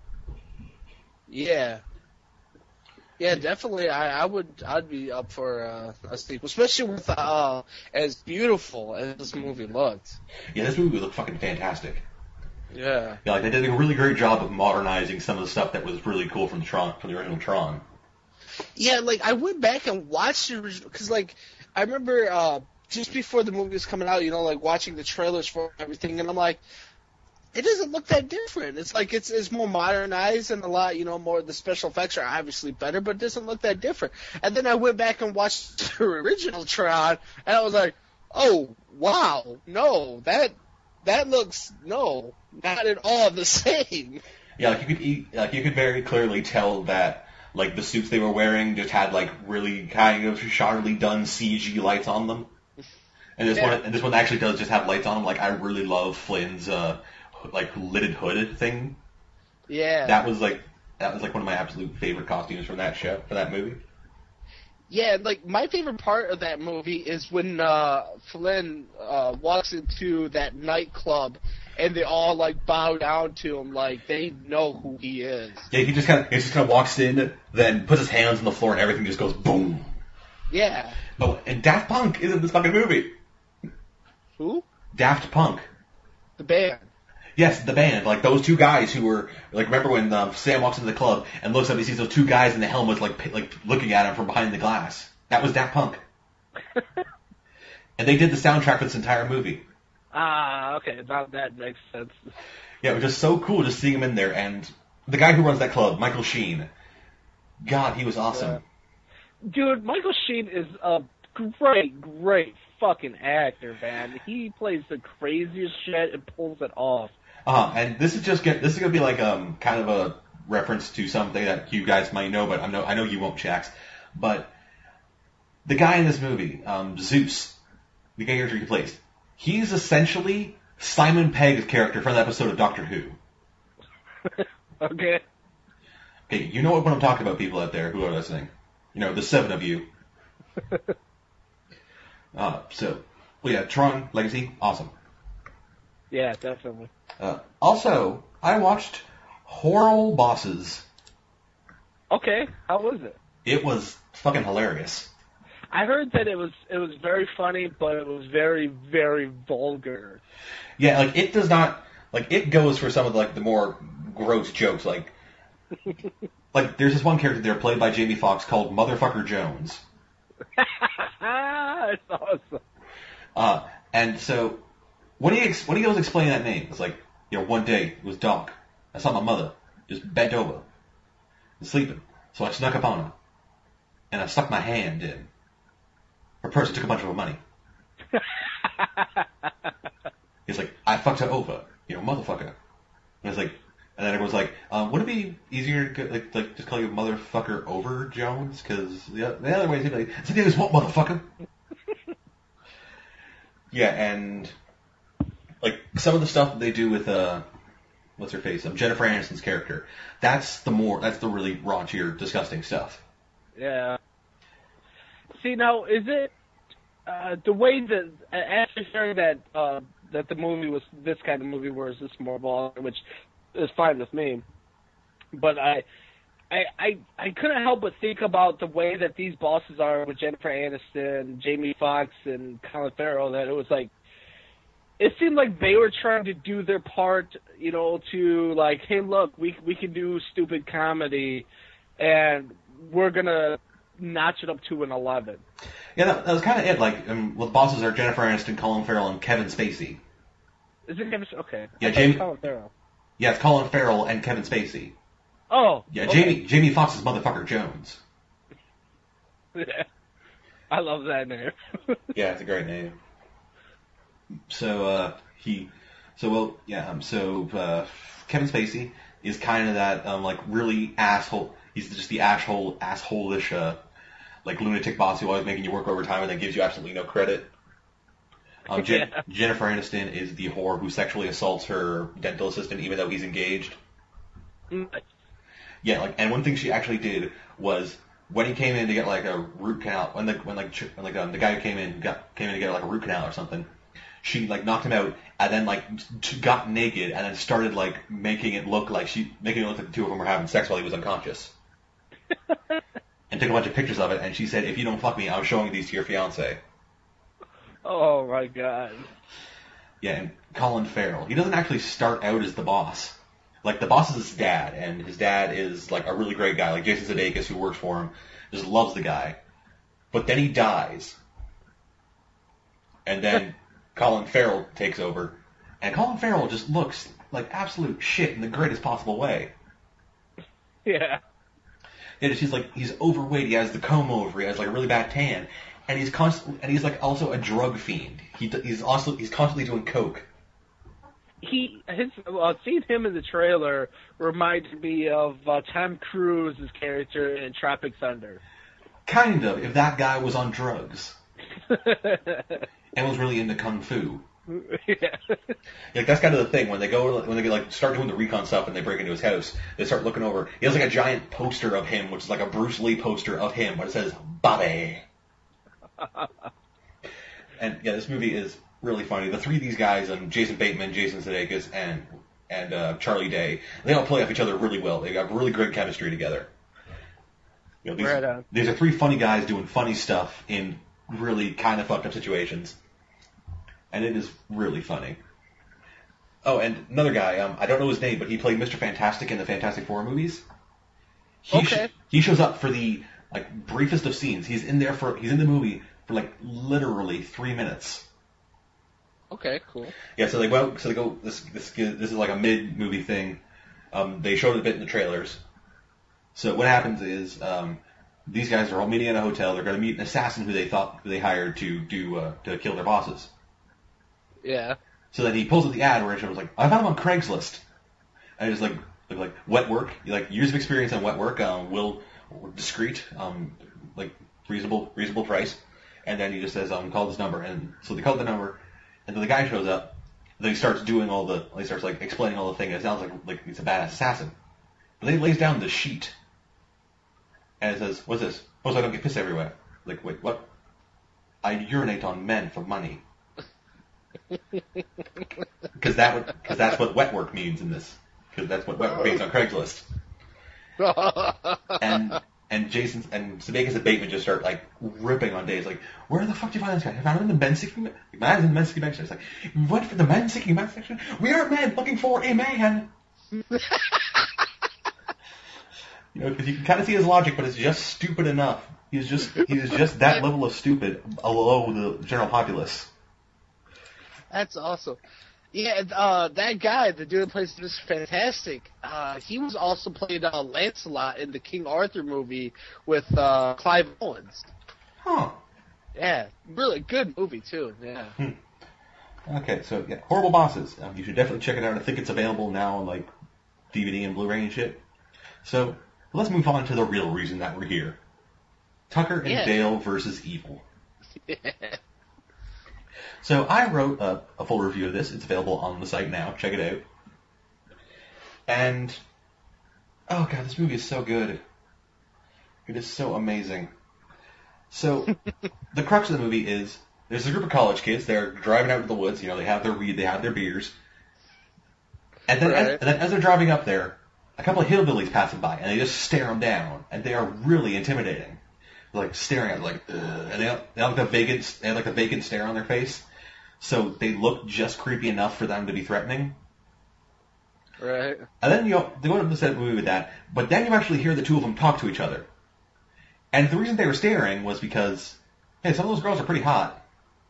Yeah. Yeah, definitely. I'd be up for a sequel, especially with as beautiful as this movie looked. Yeah, this movie looked fucking fantastic. Yeah. Yeah, like they did a really great job of modernizing some of the stuff that was really cool from the original Tron. Yeah, like I went back and watched the original because, like, I remember just before the movie was coming out, you know, like watching the trailers for everything, and I'm like, it doesn't look that different. It's like it's more modernized and a lot, you know, more the special effects are obviously better, but it doesn't look that different. And then I went back and watched the original Tron, and I was like, oh wow, no, that looks not at all the same. Yeah, like you could very clearly tell that like the suits they were wearing just had like really kind of shoddily done CG lights on them. And this one actually does just have lights on them. Like I really love Flynn's like lidded hood thing. Yeah. That was like one of my absolute favorite costumes from that movie. Yeah, like my favorite part of that movie is when Flynn walks into that nightclub and they all like bow down to him like they know who he is. Yeah, he just kind of walks in, then puts his hands on the floor and everything just goes boom. Yeah. Oh, and Daft Punk is in this fucking movie. Who? Daft Punk. The band. Yes, the band. Like those two guys who were like, remember when Sam walks into the club and looks up and he sees those two guys in the helmets like looking at him from behind the glass. That was Daft Punk. And they did the soundtrack for this entire movie. Ah, okay, now that makes sense. Yeah, it was just so cool just seeing him in there. And the guy who runs that club, Michael Sheen. God, he was awesome. Yeah. Dude, Michael Sheen is a great fucking actor, man. He plays the craziest shit and pulls it off. And this is gonna be like kind of a reference to something that you guys might know, but I know you won't, Shax. But the guy in this movie, Zeus, the guy he plays, he's essentially Simon Pegg's character from the episode of Doctor Who. Okay. Okay, you know what I'm talking about, people out there who are listening. You know, the 7 of you. Tron Legacy, awesome. Yeah, definitely. Also, I watched Horrible Bosses. Okay, how was it? It was fucking hilarious. I heard that it was very funny, but it was very, very vulgar. Yeah, like it does not it goes for some of the more gross jokes. Like there's this one character there played by Jamie Foxx called Motherfucker Jones. That's awesome. And so when he goes explaining that name, it's like, one day it was dark. I saw my mother just bent over and sleeping, so I snuck up on her and I stuck my hand in her purse and took a bunch of her money. He's like, I fucked her over, motherfucker. And it's like, and then everyone's like, would it be easier to just call you Motherfucker over Jones? Because the other way is like, so is what, motherfucker? Yeah, and like some of the stuff that they do with what's her face, Jennifer Aniston's character, that's the really raunchier, disgusting stuff. Yeah. See, now, is it the way that after hearing that the movie was this kind of movie, whereas this more vulgar, which is fine with me, but I couldn't help but think about the way that these bosses are with Jennifer Aniston, Jamie Foxx, and Colin Farrell. That it was like, it seemed like they were trying to do their part, you know, to like, hey, look, we can do stupid comedy, and we're gonna notch it up to an 11. Yeah, that was kind of it. Like, well, the bosses are Jennifer Aniston, Colin Farrell, and Kevin Spacey. Is it Kevin? Okay. Yeah, I thought it was Colin Farrell. Yeah, it's Colin Farrell and Kevin Spacey. Oh. Yeah, okay. Jamie Foxx is motherfucker Jones. Yeah. I love that name. Yeah, it's a great name. So Kevin Spacey is kind of that like really asshole. He's just the asshole-ish like lunatic boss who always making you work overtime and then gives you absolutely no credit. Jennifer Aniston is the whore who sexually assaults her dental assistant even though he's engaged. Yeah, like, and one thing she actually did was when he came in to get like a root canal, when the guy who came in to get like a root canal or something, she like knocked him out and then like got naked and then started like making it look like the two of them were having sex while he was unconscious. And took a bunch of pictures of it, and she said, "If you don't fuck me, I'm showing these to your fiance." Oh my god. Yeah, and Colin Farrell, he doesn't actually start out as the boss. Like, the boss is his dad, and his dad is like a really great guy, like Jason Sudeikis, who works for him, just loves the guy. But then he dies, and then Colin Farrell takes over, and Colin Farrell just looks like absolute shit in the greatest possible way. Yeah. Yeah, he's overweight. He has the comb over. He has like a really bad tan, and he's like also a drug fiend. He's constantly doing coke. Seeing him in the trailer reminded me of Tom Cruise's character in Tropic Thunder. Kind of, if that guy was on drugs and was really into kung fu. Yeah. Like, that's kind of the thing when they like start doing the recon stuff and they break into his house. They start looking over. He has like a giant poster of him, which is like a Bruce Lee poster of him, but it says Bobby. And yeah, this movie is really funny. The three of these guys, Jason Bateman, Jason Sudeikis, and Charlie Day, they all play off each other really well. They got really great chemistry together. You know, these are three funny guys doing funny stuff in really kind of fucked up situations. And it is really funny. Oh, and another guy, I don't know his name, but he played Mr. Fantastic in the Fantastic Four movies. He shows up for the like briefest of scenes. He's in the movie for like literally 3 minutes. Okay, cool. Yeah, so they go. This is like a mid-movie thing. They showed it a bit in the trailers. So what happens is these guys are all meeting in a hotel. They're going to meet an assassin who they hired to kill their bosses. Yeah. So then he pulls up the ad where it was like, I found him on Craigslist. And it's like wet work, like years of experience on wet work, discreet, like reasonable price. And then he just says, call this number. And so they call the number, and then the guy shows up. And then he starts like explaining all the things. It sounds like he's a badass assassin. But then he lays down the sheet. And it says, what's this? Oh, so I don't get piss everywhere. Like, wait, what? I urinate on men for money. Because that's what wet work means in this. Because that's what wet work means on Craigslist. And Jason and Sudeikis and Bateman just start like ripping on Days. Like, where the fuck do you find this guy? I found him in the men's seeking. Man's in the men's seeking section. It's like, you went for the men's seeking man section. We are men looking for a man. You know, because you can kind of see his logic, but it's just stupid enough. He is just that level of stupid below the general populace. That's awesome. Yeah, that guy, the dude that plays Mr. Fantastic, he was also played Lancelot in the King Arthur movie with Clive Owens. Huh. Yeah, really good movie, too. Yeah. Okay, so, yeah, Horrible Bosses. You should definitely check it out. I think it's available now on, like, DVD and Blu-ray and shit. So, let's move on to the real reason that we're here. Tucker and Dale versus Evil. Yeah. So I wrote a full review of this. It's available on the site now. Check it out. And, oh god, this movie is so good. It is so amazing. So, the crux of the movie is, there's a group of college kids. They're driving out to the woods. You know, they have their weed, they have their beers. And then, and then as they're driving up there, a couple of hillbillies passing by, and they just stare them down, and they are really intimidating. They're like staring at like, ugh, and they have like the vacant stare on their face, so they look just creepy enough for them to be threatening. Right. And then they went up to set the movie with that, but then you actually hear the two of them talk to each other. And the reason they were staring was because, hey, some of those girls are pretty hot.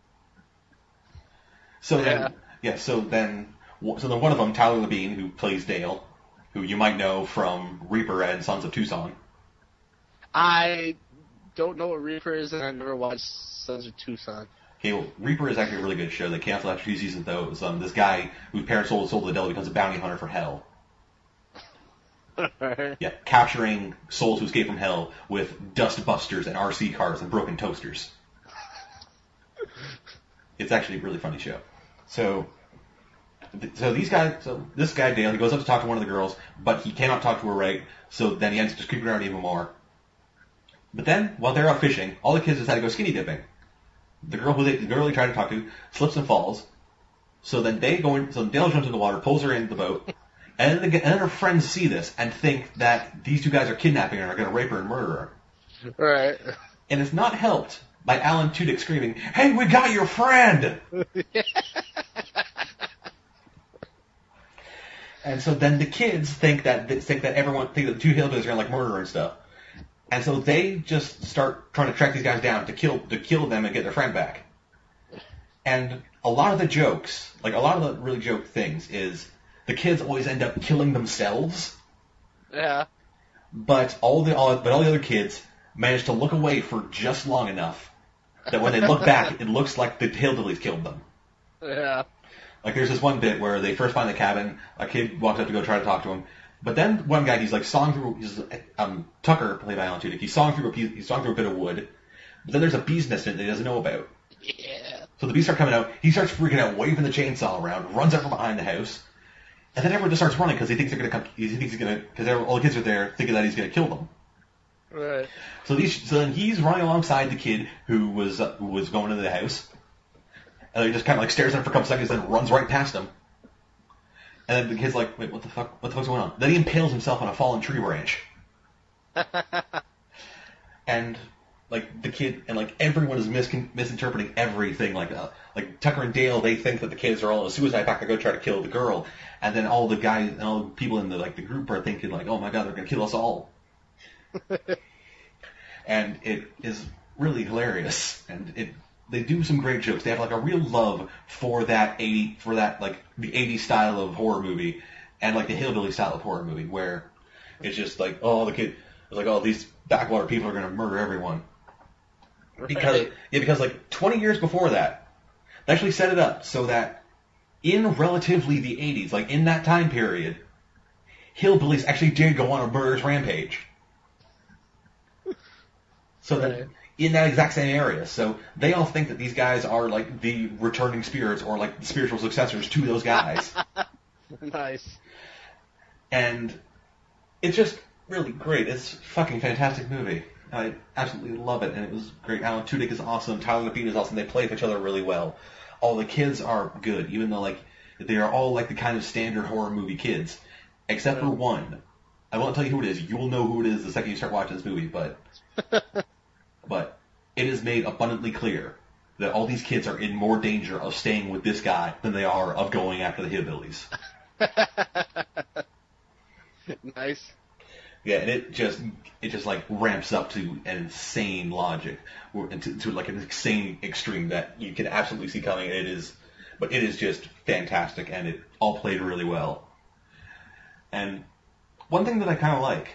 So then one of them, Tyler Labine, who plays Dale, who you might know from Reaper and Sons of Tucson. I don't know what Reaper is, and I never watched Sons of Tucson. Okay, well, Reaper is actually a really good show. They canceled after 2 seasons, though. It was this guy whose parents sold his soul to the devil becomes a bounty hunter for hell. Right. Yeah, capturing souls who escape from hell with dust busters and RC cars and broken toasters. It's actually a really funny show. So this guy Dale, he goes up to talk to one of the girls, but he cannot talk to her right. So then he ends up just creeping around even more. But then, while they're out fishing, all the kids decide to go skinny dipping. The girl they try to talk to slips and falls. So then so Dale jumps in the water, pulls her into the boat, and then her friends see this and think that these two guys are kidnapping her and are going to rape her and murder her. Right. And it's not helped by Alan Tudyk screaming, "Hey, we got your friend!" And so then the kids think that the two hillbillies are going to like murder her and stuff. And so they just start trying to track these guys down to kill them and get their friend back. And a lot of the jokes, like a lot of the really joke things, is the kids always end up killing themselves. Yeah. But all the other kids manage to look away for just long enough that when they look back, it looks like the hillbillies killed them. Yeah. Like there's this one bit where they first find the cabin, a kid walks up to go try to talk to him. But then one guy, he's like sawing through, Tucker, played by Alan Tudyk, he's sawing through a bit of wood, but then there's a bee's nest in it that he doesn't know about. Yeah. So the bees start coming out, he starts freaking out, waving the chainsaw around, runs out from behind the house, and then everyone just starts running because he thinks they're gonna come, because all the kids are there thinking that he's gonna kill them. Right. So then he's running alongside the kid who was going into the house, and he just kind of like stares at him for a couple seconds, then runs right past him. And then the kid's like, wait, what the fuck's going on? Then he impales himself on a fallen tree branch. And, like, the kid, and, like, everyone is misinterpreting everything. Like Tucker and Dale, they think that the kids are all in a suicide pact to go try to kill the girl. And then all the guys, and all the people in the group are thinking, like, oh my god, they're going to kill us all. And it is really hilarious. And they do some great jokes. They have like a real love for the 80s style of horror movie and like the hillbilly style of horror movie where it's just like, these backwater people are going to murder everyone. Because like 20 years before that, they actually set it up so that in relatively the 80s, like in that time period, hillbillies actually did go on a murderous rampage. So that in that exact same area. So they all think that these guys are like the returning spirits or like the spiritual successors to those guys. Nice. And it's just really great. It's a fucking fantastic movie. I absolutely love it, and it was great. Alan Tudyk is awesome. Tyler Labine is awesome. They play with each other really well. All the kids are good, even though like they are all like the kind of standard horror movie kids, except for one. I won't tell you who it is. You will know who it is the second you start watching this movie, but it is made abundantly clear that all these kids are in more danger of staying with this guy than they are of going after the hillbillies. Nice. Yeah, and it just like ramps up to an insane logic, or to like an insane extreme that you can absolutely see coming. It is just fantastic, and it all played really well. And one thing that I kind of like,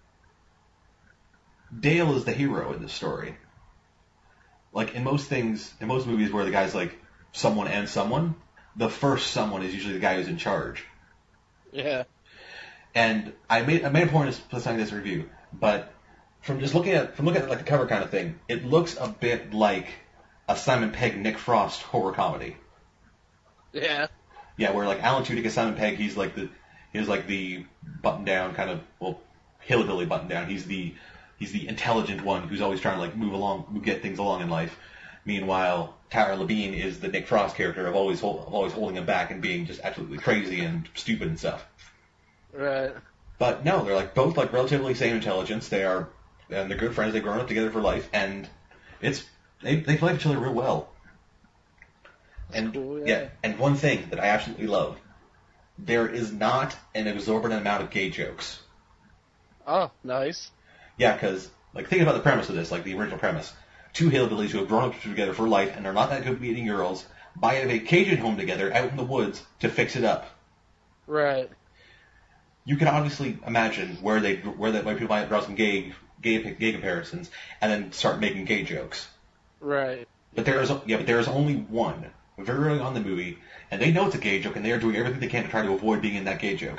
Dale is the hero in this story. Like in most movies where the guy's like someone and someone, the first someone is usually the guy who's in charge. Yeah. And I made a point of presenting this review, but from looking at like the cover kind of thing, it looks a bit like a Simon Pegg Nick Frost horror comedy. Yeah. Yeah, where like Alan Tudyk is Simon Pegg, he's like the button down kind of hillbilly button down. He's the intelligent one who's always trying to like get things along in life. Meanwhile, Tyler Labine is the Nick Frost character of always holding him back and being just absolutely crazy and stupid and stuff. Right. But no, they're like both like relatively same intelligence. And they're good friends. They've grown up together for life, and they play each other real well. And cool, yeah, and one thing that I absolutely love, there is not an exorbitant amount of gay jokes. Oh, nice. Yeah, because like think about the premise of this, like the original premise. Two hillbillies who have grown up together for life and are not that good at meeting girls buy a vacation home together out in the woods to fix it up. Right. You can obviously imagine where people might draw some gay comparisons and then start making gay jokes. Right. But there is only one very early on in the movie, and they know it's a gay joke, and they are doing everything they can to try to avoid being in that gay joke.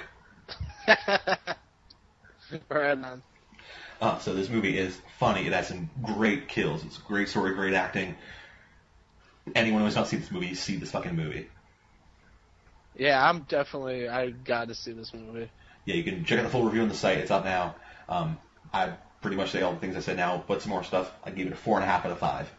Right on. So this movie is funny. It has some great kills. It's a great story, great acting. Anyone who has not seen this movie, see this fucking movie. Yeah, I got to see this movie. Yeah, you can check out the full review on the site. It's up now. I pretty much say all the things I said now, but some more stuff. I give it a 4.5 out of 5.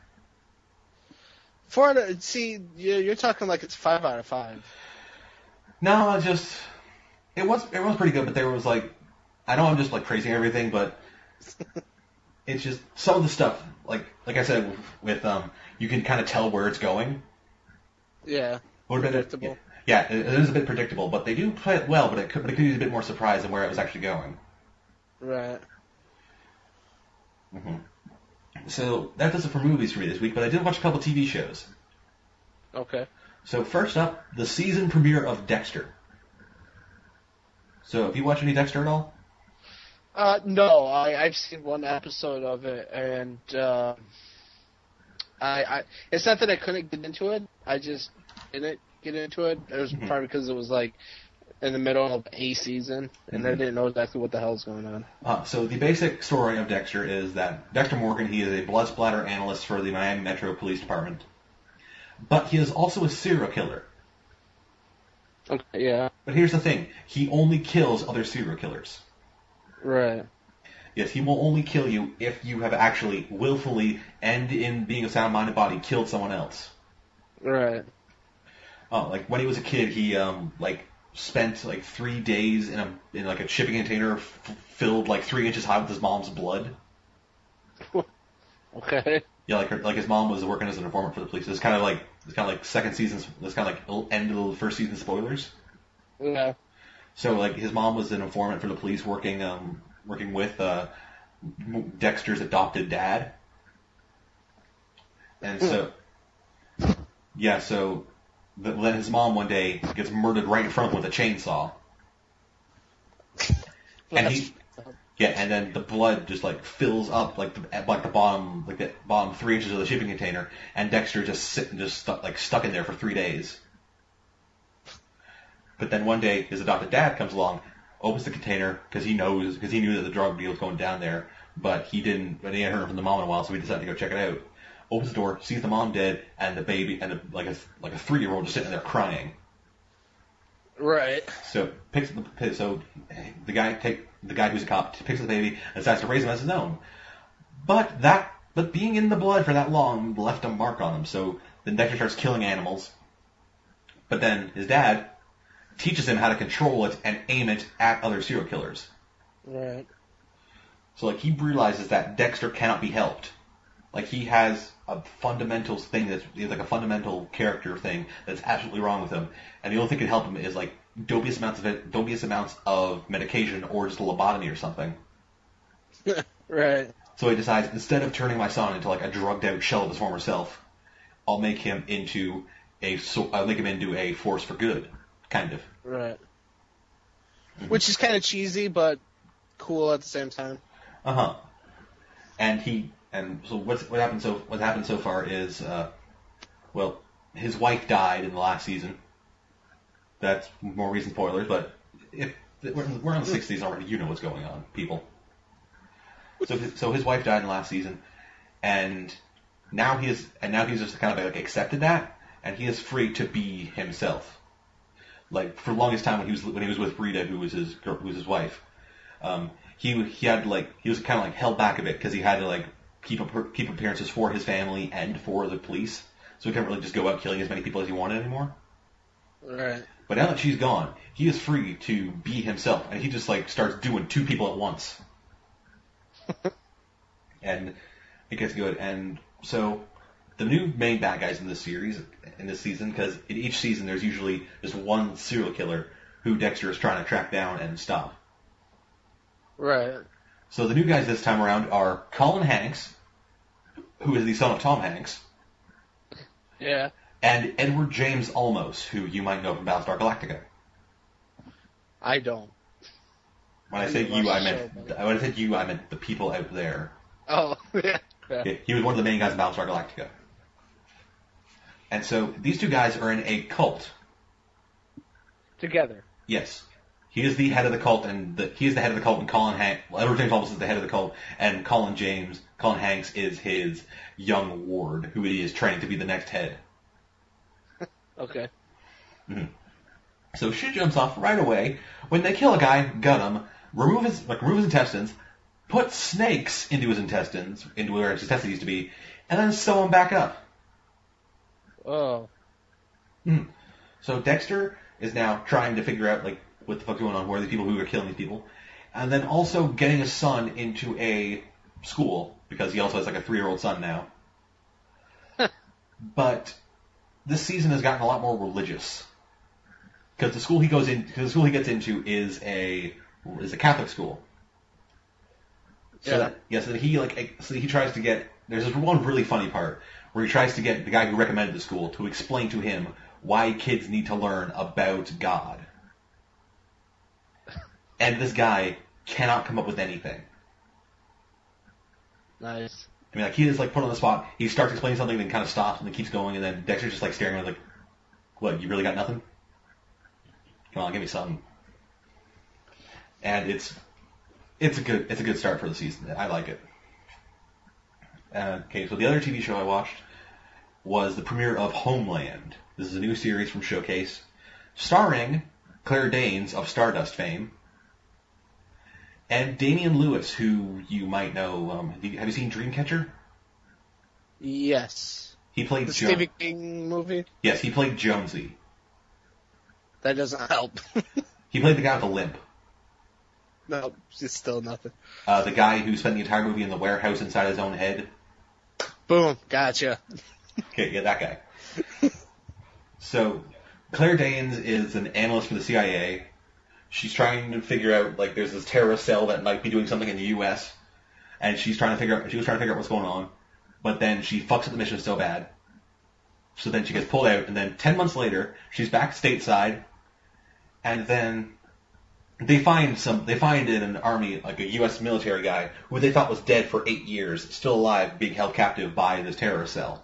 See, you're talking like it's 5 out of 5. No, it was pretty good, but there was like, I know I'm just like praising everything, but it's just some of the stuff, like I said, with you can kind of tell where it's going. Yeah. Predictable. Yeah, it is a bit predictable, but they do play it well, but it could use a bit more surprise in where it was actually going. Right. Mm-hmm. So that does it for movies for me this week, but I did watch a couple TV shows. Okay. So first up, the season premiere of Dexter. So have you watched any Dexter at all? No, I've seen one episode of it, and it's not that I couldn't get into it. I just didn't get into it. It was probably because it was like in the middle of a season, and I didn't know exactly what the hell's going on. So the basic story of Dexter is that Dexter Morgan, he is a blood splatter analyst for the Miami Metro Police Department, but he is also a serial killer. Okay, yeah. But here's the thing, he only kills other serial killers. Right. Yes, he will only kill you if you have actually willfully and in being a sound-minded body killed someone else. Right. Oh, like when he was a kid, he spent like 3 days in a shipping container filled like 3 inches high with his mom's blood. Okay. Yeah, like his mom was working as an informant for the police. It's kind of like second season. It's kind of like end of the first season spoilers. Yeah. So like his mom was an informant for the police, working with Dexter's adopted dad. And so yeah, so then his mom one day gets murdered right in front of him with a chainsaw. And then the blood just like fills up like the bottom 3 inches of the shipping container, and Dexter stuck in there for 3 days. But then one day his adopted dad comes along, opens the container because he knew that the drug deal was going down there, but he hadn't heard from the mom in a while, so he decided to go check it out. Opens the door, sees the mom dead, and the baby, and like a 3-year-old just sitting there crying. Right. So the guy who's a cop picks up the baby and decides to raise him as his own. But being in the blood for that long left a mark on him. So then Dexter starts killing animals. But then his dad teaches him how to control it and aim it at other serial killers. Right. So like he realizes that Dexter cannot be helped. Like he has a fundamental thing that's like a fundamental character thing that's absolutely wrong with him, and the only thing that can help him is like dubious amounts of medication or just a lobotomy or something. Right. So he decides, instead of turning my son into like a drugged out shell of his former self, I'll make him into a force for good, kind of. Right. Mm-hmm. Which is kind of cheesy, but cool at the same time. And so what happened so far is, his wife died in the last season. That's more recent spoilers, but if we're in the 60s already, you know what's going on, people. So his wife died in the last season, and now he's just kind of like accepted that, and he is free to be himself. Like for the longest time when he was with Rita, who was his wife, he was kind of like held back a bit because he had to like keep appearances for his family and for the police, so he couldn't really just go out killing as many people as he wanted anymore. Right. But now that she's gone, he is free to be himself, and he just like starts doing 2 people at once. And it gets good. And so the new main bad guys in this series, in this season, because in each season there's usually just one serial killer who Dexter is trying to track down and stop. Right. So the new guys this time around are Colin Hanks, who is the son of Tom Hanks, Yeah. and Edward James Olmos, who you might know from Battlestar Galactica. I don't. When I said you, I meant the people out there. Oh, yeah. Okay, he was one of the main guys in Battlestar Galactica. And so these 2 guys are in a cult. Together. Yes. He is the head of the cult, and Edward James Olmos is the head of the cult, and Colin Hanks is his young ward, who he is training to be the next head. Okay. Mm-hmm. So shit jumps off right away when they kill a guy, gut him, remove his intestines, put snakes into his intestines, into where his intestines used to be, and then sew him back up. Oh. Mm-hmm. So Dexter is now trying to figure out like what the fuck's going on, who are the people who are killing these people, and then also getting his son into a school because he also has like a 3-year-old son now. But this season has gotten a lot more religious because the school he gets into is a Catholic school. So he tries to get. There's this one really funny part where he tries to get the guy who recommended the school to explain to him why kids need to learn about God. And this guy cannot come up with anything. Nice. I mean, like, he is, like, put on the spot. He starts explaining something, then kind of stops, and then keeps going, and then Dexter's just, like, staring at him, like, what, you really got nothing? Come on, give me something. And it's a good start for the season. I like it. Okay, so the other TV show I watched was the premiere of Homeland. This is a new series from Showcase, starring Claire Danes of Stardust fame, and Damian Lewis, who you might know. Have you seen Dreamcatcher? Yes. He played the Stephen King movie? Yes, he played Jonesy. That doesn't help. He played the guy with the limp. No, it's still nothing. The guy who spent the entire movie in the warehouse inside his own head. Boom, gotcha. Okay, yeah, that guy. So, Claire Danes is an analyst for the CIA. She's trying to figure out, like, there's this terrorist cell that might be doing something in the U.S., and she was trying to figure out what's going on, but then she fucks up the mission so bad. So then she gets pulled out, and then 10 months later, she's back stateside, and then they find in an army, like a U.S. military guy, who they thought was dead for 8 years, still alive, being held captive by this terrorist cell.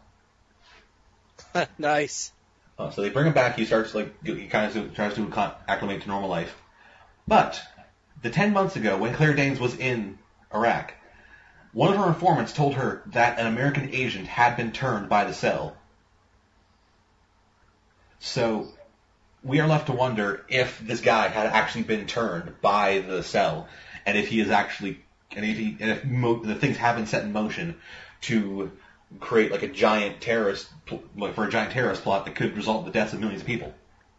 Nice. So they bring him back. He starts he kind of tries to acclimate to normal life. But the 10 months ago, when Claire Danes was in Iraq, one of her informants told her that an American agent had been turned by the cell. So we are left to wonder if this guy had actually been turned by the cell, and if he is actually, if the things have been set in motion to create like a giant terrorist plot that could result in the deaths of millions of people.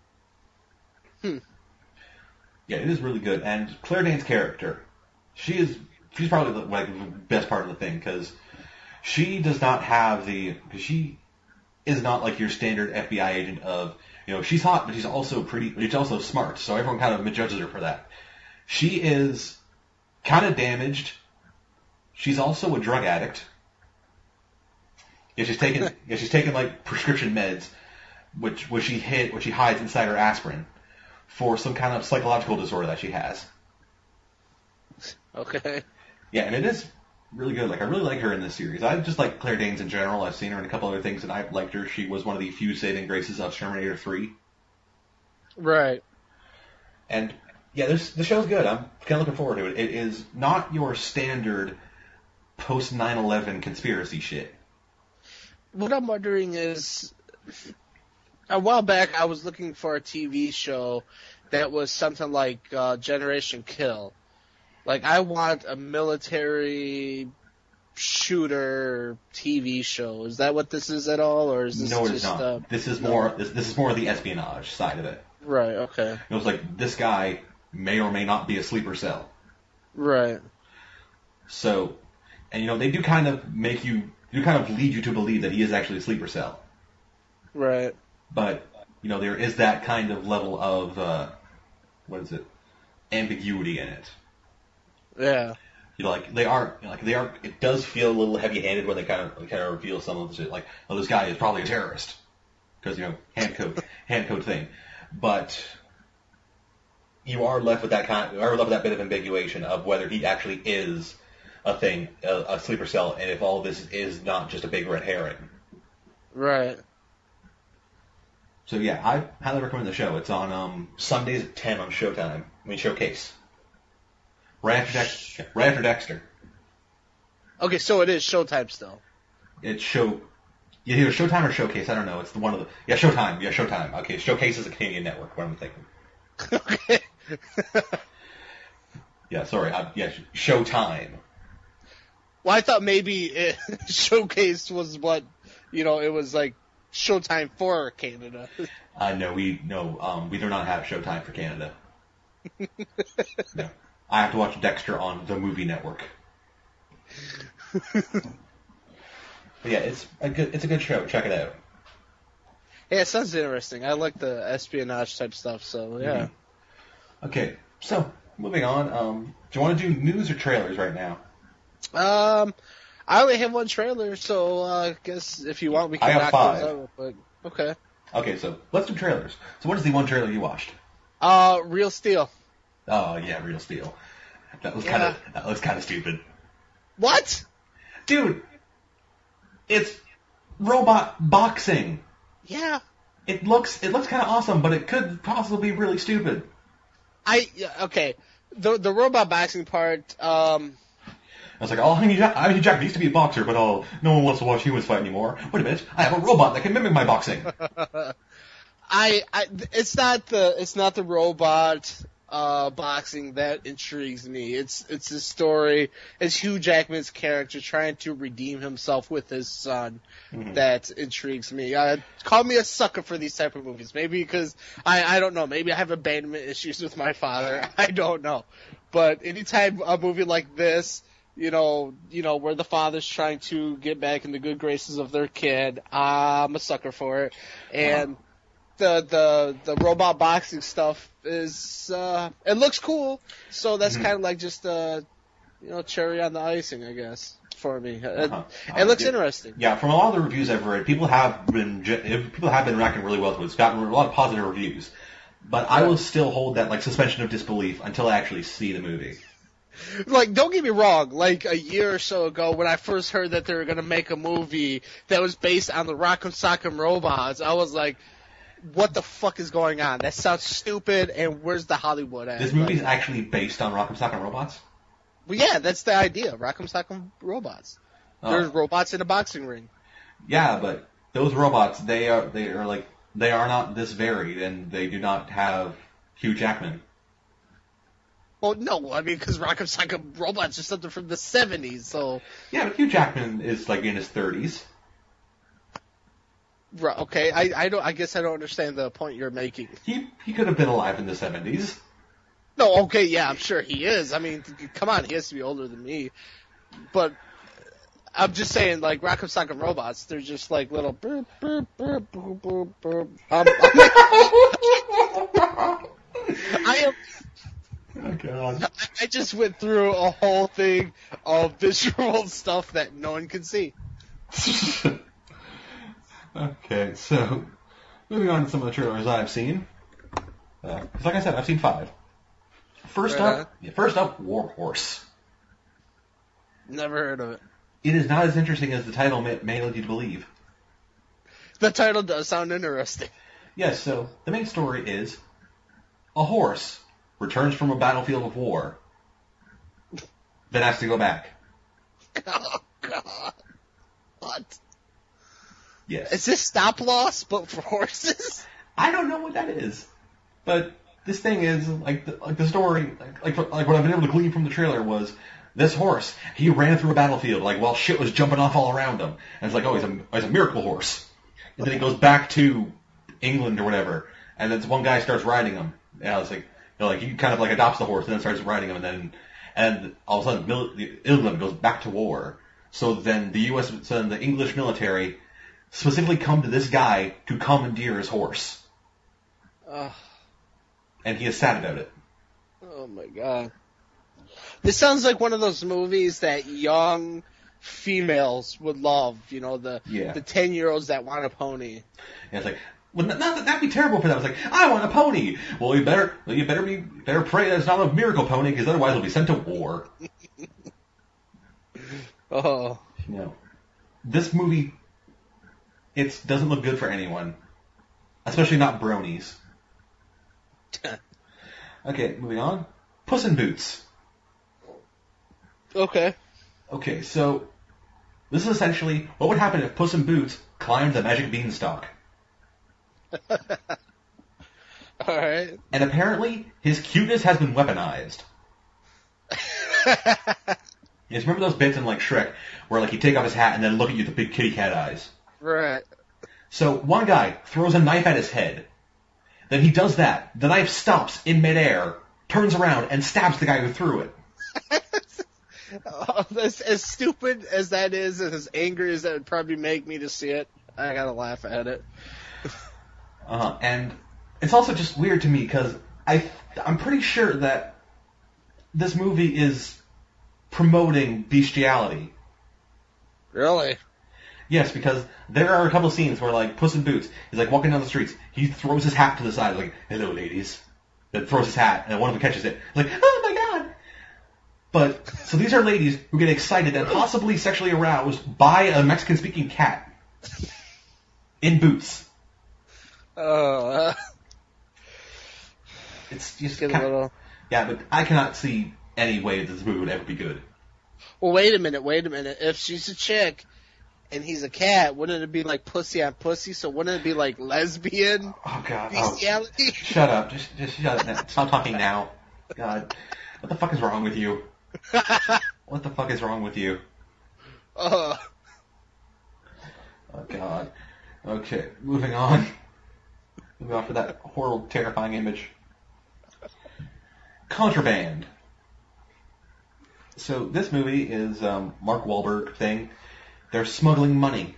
Yeah, it is really good. And Claire Danes' character, she's probably the best part of the thing, because she does not have she is not like your standard FBI agent of, she's hot, but she's also she's also smart, so everyone kind of misjudges her for that. She is kind of damaged. She's also a drug addict. Yeah, she's taking like prescription meds, which she hides inside her aspirin for some kind of psychological disorder that she has. Okay. Yeah, and it is really good. Like, I really like her in this series. I just like Claire Danes in general. I've seen her in a couple other things, and I've liked her. She was one of the few saving graces of Terminator 3. Right. And yeah, the show's good. I'm kind of looking forward to it. It is not your standard post 9/11 conspiracy shit. What I'm wondering is, a while back I was looking for a TV show that was something like Generation Kill. Like, I want a military shooter TV show. Is that what this is at all, or is this No, it just? is not. This is more of the espionage side of it. Right. Okay. It was like, this guy may or may not be a sleeper cell. Right. So, and they do kind of lead you to believe that he is actually a sleeper cell. Right. But, there is that kind of level of, ambiguity in it. Yeah. It does feel a little heavy-handed when they kind of reveal some of the shit, like, oh, this guy is probably a terrorist. Because, hand code thing. But you are left with that bit of ambiguation of whether he actually is a thing, a sleeper cell, and if all of this is not just a big red herring. Right. So yeah, I highly recommend the show. It's on Sundays at 10 on Showcase. Right after Dexter. Okay, so it is Showtime still. It's either Showtime or Showcase. I don't know. It's the one of the Showtime. Yeah, Showtime. Okay, Showcase is a Canadian network. What am I thinking? Okay. Yeah, sorry. Showtime. Well, I thought maybe Showcase was what it was like Showtime for Canada. No, we do not have Showtime for Canada. No. I have to watch Dexter on the movie network. But yeah, it's a good show. Check it out. Yeah, it sounds interesting. I like the espionage type stuff, so yeah. Mm-hmm. Okay, so moving on. Do you want to do news or trailers right now? I only have one trailer, so I guess if you want, we can knock those out. But okay. Okay, so let's do trailers. So what is the one trailer you watched? Real Steel. Oh yeah, Real Steel. That was kind of stupid. What? Dude, it's robot boxing. Yeah. It looks kind of awesome, but it could possibly be really stupid. Okay. The robot boxing part. I was like, oh, Hugh Jackman used to be a boxer, but no one wants to watch humans fight anymore. Wait a minute, I have a robot that can mimic my boxing. It's not the robot boxing that intrigues me. It's the story. It's Hugh Jackman's character trying to redeem himself with his son that intrigues me. Call me a sucker for these type of movies. Maybe because I don't know. Maybe I have abandonment issues with my father. I don't know. But anytime a movie like this, where the father's trying to get back in the good graces of their kid, I'm a sucker for it. And the robot boxing stuff is it looks cool, so that's kind of like just cherry on the icing, I guess, for me. It looks interesting. Yeah, from a lot of the reviews I've read, people have been reacting really well to it. It's gotten a lot of positive reviews, but I will still hold that suspension of disbelief until I actually see the movie. Don't get me wrong, a year or so ago when I first heard that they were going to make a movie that was based on the Rock'em Sock'em Robots, I was like, what the fuck is going on? That sounds stupid, and where's the Hollywood at? This movie is actually based on Rock'em Sock'em Robots? Well, yeah, that's the idea, Rock'em Sock'em Robots. There's robots in a boxing ring. Yeah, but those robots, they are not this varied, and they do not have Hugh Jackman. Well, no, I mean, because Rock'em Sock'em Robots are something from the 70s, so... Yeah, but Hugh Jackman is, in his 30s. Right, okay, I guess I don't understand the point you're making. He could have been alive in the 70s. No, okay, yeah, I'm sure he is. I mean, come on, he has to be older than me. But I'm just saying, Rock'em Sock'em Robots, they're just little... Burp, burp, burp, burp, burp, burp. I am... Oh, God. I just went through a whole thing of visual stuff that no one can see. Okay, so moving on to some of the trailers I've seen. Because like I said, I've seen 5. First up, War Horse. Never heard of it. It is not as interesting as the title may lead you to believe. The title does sound interesting. Yes, so the main story is a horse returns from a battlefield of war, then has to go back. Oh, God. What? Yes. Is this Stop Loss, but for horses? I don't know what that is. But this thing is, the story, what I've been able to glean from the trailer was, this horse, he ran through a battlefield, while shit was jumping off all around him. And it's he's a miracle horse. And then he goes back to England or whatever, And then this one guy starts riding him. Yeah, it's like, he kind of like adopts the horse and then starts riding him, and all of a sudden England goes back to war. So then the English military specifically come to this guy to commandeer his horse. And he is sad about it. Oh my god. This sounds like one of those movies that young females would love, the 10-year-olds that want a pony. Yeah, it's like, well, that'd be terrible for them. It's like, I want a pony. Well, you better pray that it's not a miracle pony, because otherwise it'll be sent to war. Oh. This movie, it doesn't look good for anyone. Especially not bronies. Okay, moving on. Puss in Boots. Okay. Okay, so this is essentially what would happen if Puss in Boots climbed the magic beanstalk. Alright. And apparently, his cuteness has been weaponized. Yes, remember those bits in like Shrek where like he'd take off his hat and then look at you with the big kitty cat eyes? Right. So one guy throws a knife at his head. Then he does that. The knife stops in midair, turns around, and stabs the guy who threw it. As stupid as that is, and as angry as that would probably make me to see it, I gotta laugh at it. And it's also just weird to me because I'm pretty sure that this movie is promoting bestiality. Really? Yes, because there are a couple of scenes where, like, Puss in Boots, he's, like, walking down the streets. He throws his hat to the side, like, hello, ladies. Then throws his hat, and one of them catches it. Like, oh, my God! But, so these are ladies who get excited and possibly sexually aroused by a Mexican-speaking cat. In boots. It's just get a little... Yeah, but I cannot see any way that this movie would ever be good. Well, wait a minute. If she's a chick... and he's a cat, wouldn't it be like pussy on pussy? So wouldn't it be like lesbian? Oh God! Bestiality? Shut up! Just shut up! Now. Stop talking now. God, what the fuck is wrong with you? What the fuck is wrong with you? Oh God. Okay, moving on. Moving on for that horrible, terrifying image. Contraband. So this movie is Mark Wahlberg thing. They're smuggling money.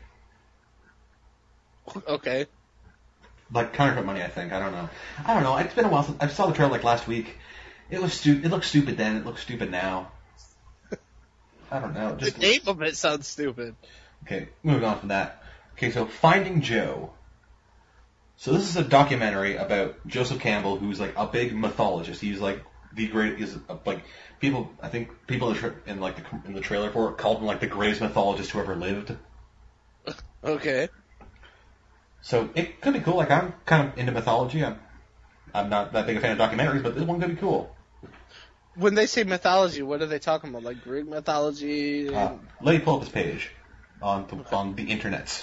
Okay. Like counterfeit money, I think. I don't know. It's been a while since I saw the trailer like last week. It looked stupid then. It looks stupid now. I don't know. The name of it sounds stupid. Okay, moving on from that. Okay, so Finding Joe. So this is a documentary about Joseph Campbell, who's like a big mythologist. He's like the great. Is like people. I think people in the trailer for it called him like the greatest mythologist who ever lived. Okay. So it could be cool. Like I'm kind of into mythology. I'm not that big a fan of documentaries, but this one could be cool. When they say mythology, what are they talking about? Like Greek mythology? Let me pull up his page on the internets.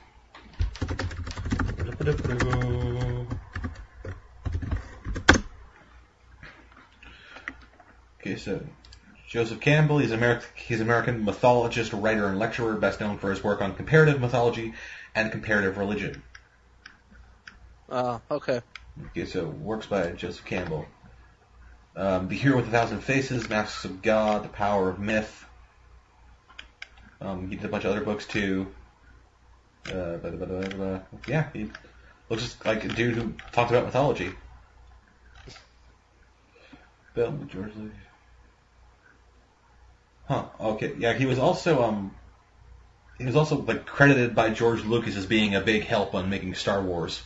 Okay, so Joseph Campbell, he's American mythologist, writer, and lecturer, best known for his work on comparative mythology and comparative religion. Okay. Okay, so works by Joseph Campbell. The Hero with a Thousand Faces, Masks of God, The Power of Myth. He did a bunch of other books too. Yeah, he looks just like a dude who talks about mythology. Bill George Lucas. Huh. Okay. Yeah, he was also like credited by George Lucas as being a big help on making Star Wars.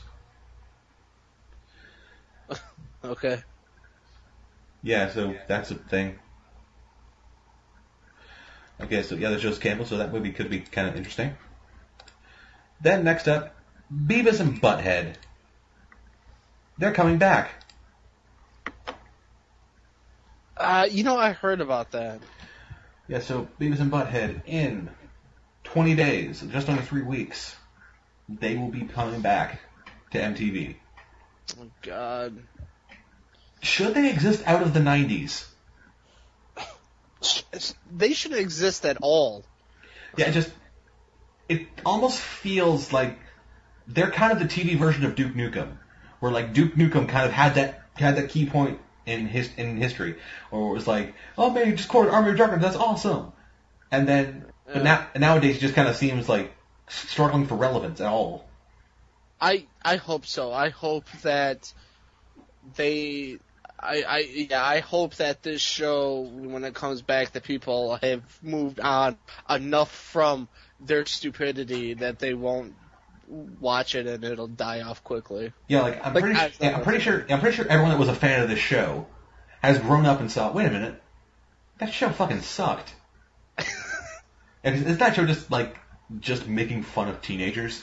Okay. Yeah, so that's a thing. Okay, so yeah, there's Joseph Campbell, so that movie could be kind of interesting. Then next up, Beavis and Butthead. They're coming back. I heard about that. Yeah, so Beavis and Butthead in 20 days, just under 3 weeks, they will be coming back to MTV. Oh, God. Should they exist out of the 90s? They shouldn't exist at all. Yeah, it almost feels like they're kind of the TV version of Duke Nukem, where like Duke Nukem kind of had that key point in history, or it was like, oh man, you just scored Army of Darkness, that's awesome. And then, but nowadays it just kind of seems like struggling for relevance at all. I hope so. I hope that I hope that this show, when it comes back, that people have moved on enough from their stupidity that they won't watch it and it'll die off quickly. Yeah, like I'm pretty sure everyone that was a fan of this show has grown up and saw, wait a minute, that show fucking sucked. And is that show just making fun of teenagers?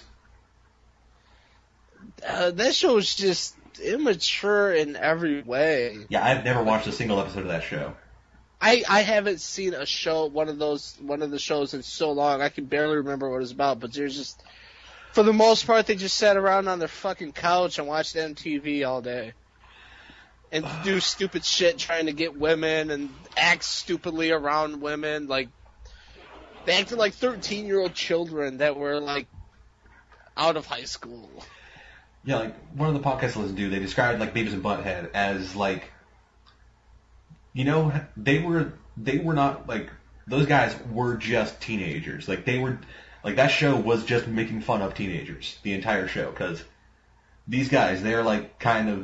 That show is just immature in every way. Yeah, I've never watched a single episode of that show. I haven't seen a show, one of the shows in so long, I can barely remember what it's about, but there's just, for the most part, they just sat around on their fucking couch and watched MTV all day. And do stupid shit trying to get women and act stupidly around women, like, they acted like 13-year-old children that were, like, out of high school. Yeah, like, one of the podcasts I listened to, they described, like, Beavis and Butthead as, like, you know, they were not, like, those guys were just teenagers. Like, that show was just making fun of teenagers, the entire show, because these guys, they're, like,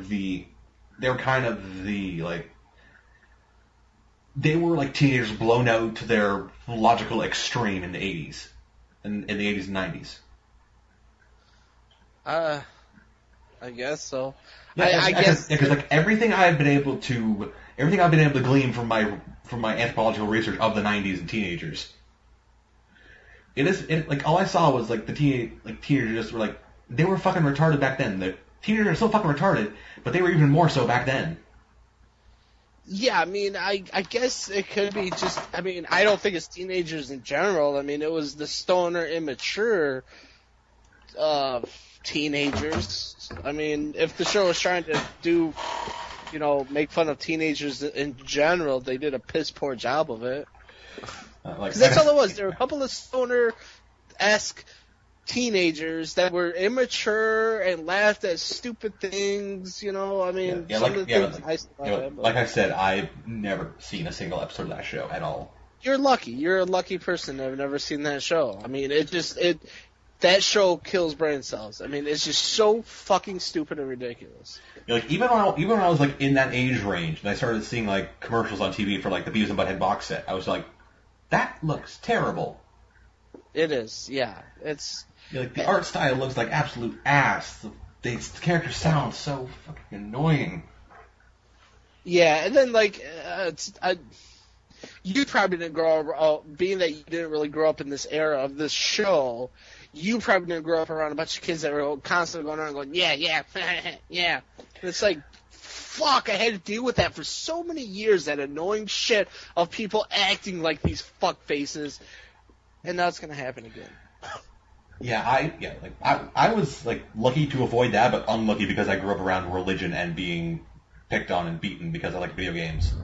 they were like teenagers blown out to their logical extreme in the 80s, in the 80s and 90s. I guess so. Yeah, I guess because like everything I've been able to glean from my anthropological research of the 90s and teenagers, like all I saw was like teenagers were like, they were fucking retarded back then. The teenagers are so fucking retarded, but they were even more so back then. Yeah, I mean, I guess it could be just, I mean, I don't think it's teenagers in general. I mean, it was the stoner, immature teenagers. I mean, if the show was trying to do, you know, make fun of teenagers in general, they did a piss poor job of it. Because that's all it was. There were a couple of stoner-esque teenagers that were immature and laughed at stupid things, you know, I mean, like I said, I've never seen a single episode of that show at all. You're lucky. You're a lucky person to have never seen that show. I mean, that show kills brain cells. I mean, it's just so fucking stupid and ridiculous. Like, even when I was, like, in that age range, and I started seeing, like, commercials on TV for, like, the Beavis and Butthead box set, I was like, that looks terrible. It is, yeah. It's... Like, the art style looks like absolute ass. The characters sound so fucking annoying. Yeah, and then, like, you probably didn't grow up, being that you didn't really grow up in this era of this show, you probably didn't grow up around a bunch of kids that were constantly going around going, yeah, yeah, yeah. And it's like, fuck, I had to deal with that for so many years, that annoying shit of people acting like these fuck faces, and now it's gonna happen again. I was like lucky to avoid that, but unlucky because I grew up around religion and being picked on and beaten because I like video games.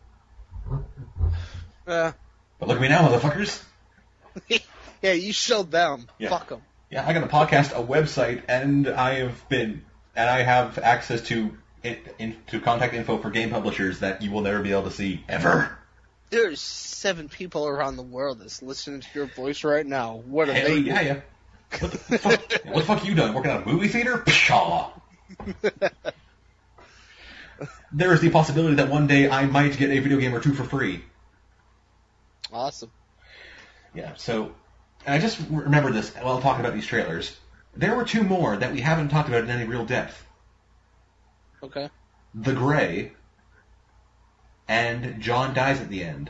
But look at me now, motherfuckers. Yeah, you showed them. Yeah. Fuck them. Yeah, I got a podcast, a website, and I have access to contact info for game publishers that you will never be able to see ever. There's 7 people around the world that's listening to your voice right now. What are they doing? Yeah. What the fuck you done? Working at a movie theater? Pshaw. There is the possibility that one day I might get a video game or two for free. Awesome. Yeah, so, and I just remember this while talking about these trailers. There were 2 more that we haven't talked about in any real depth. Okay. The Grey and John Dies at the End.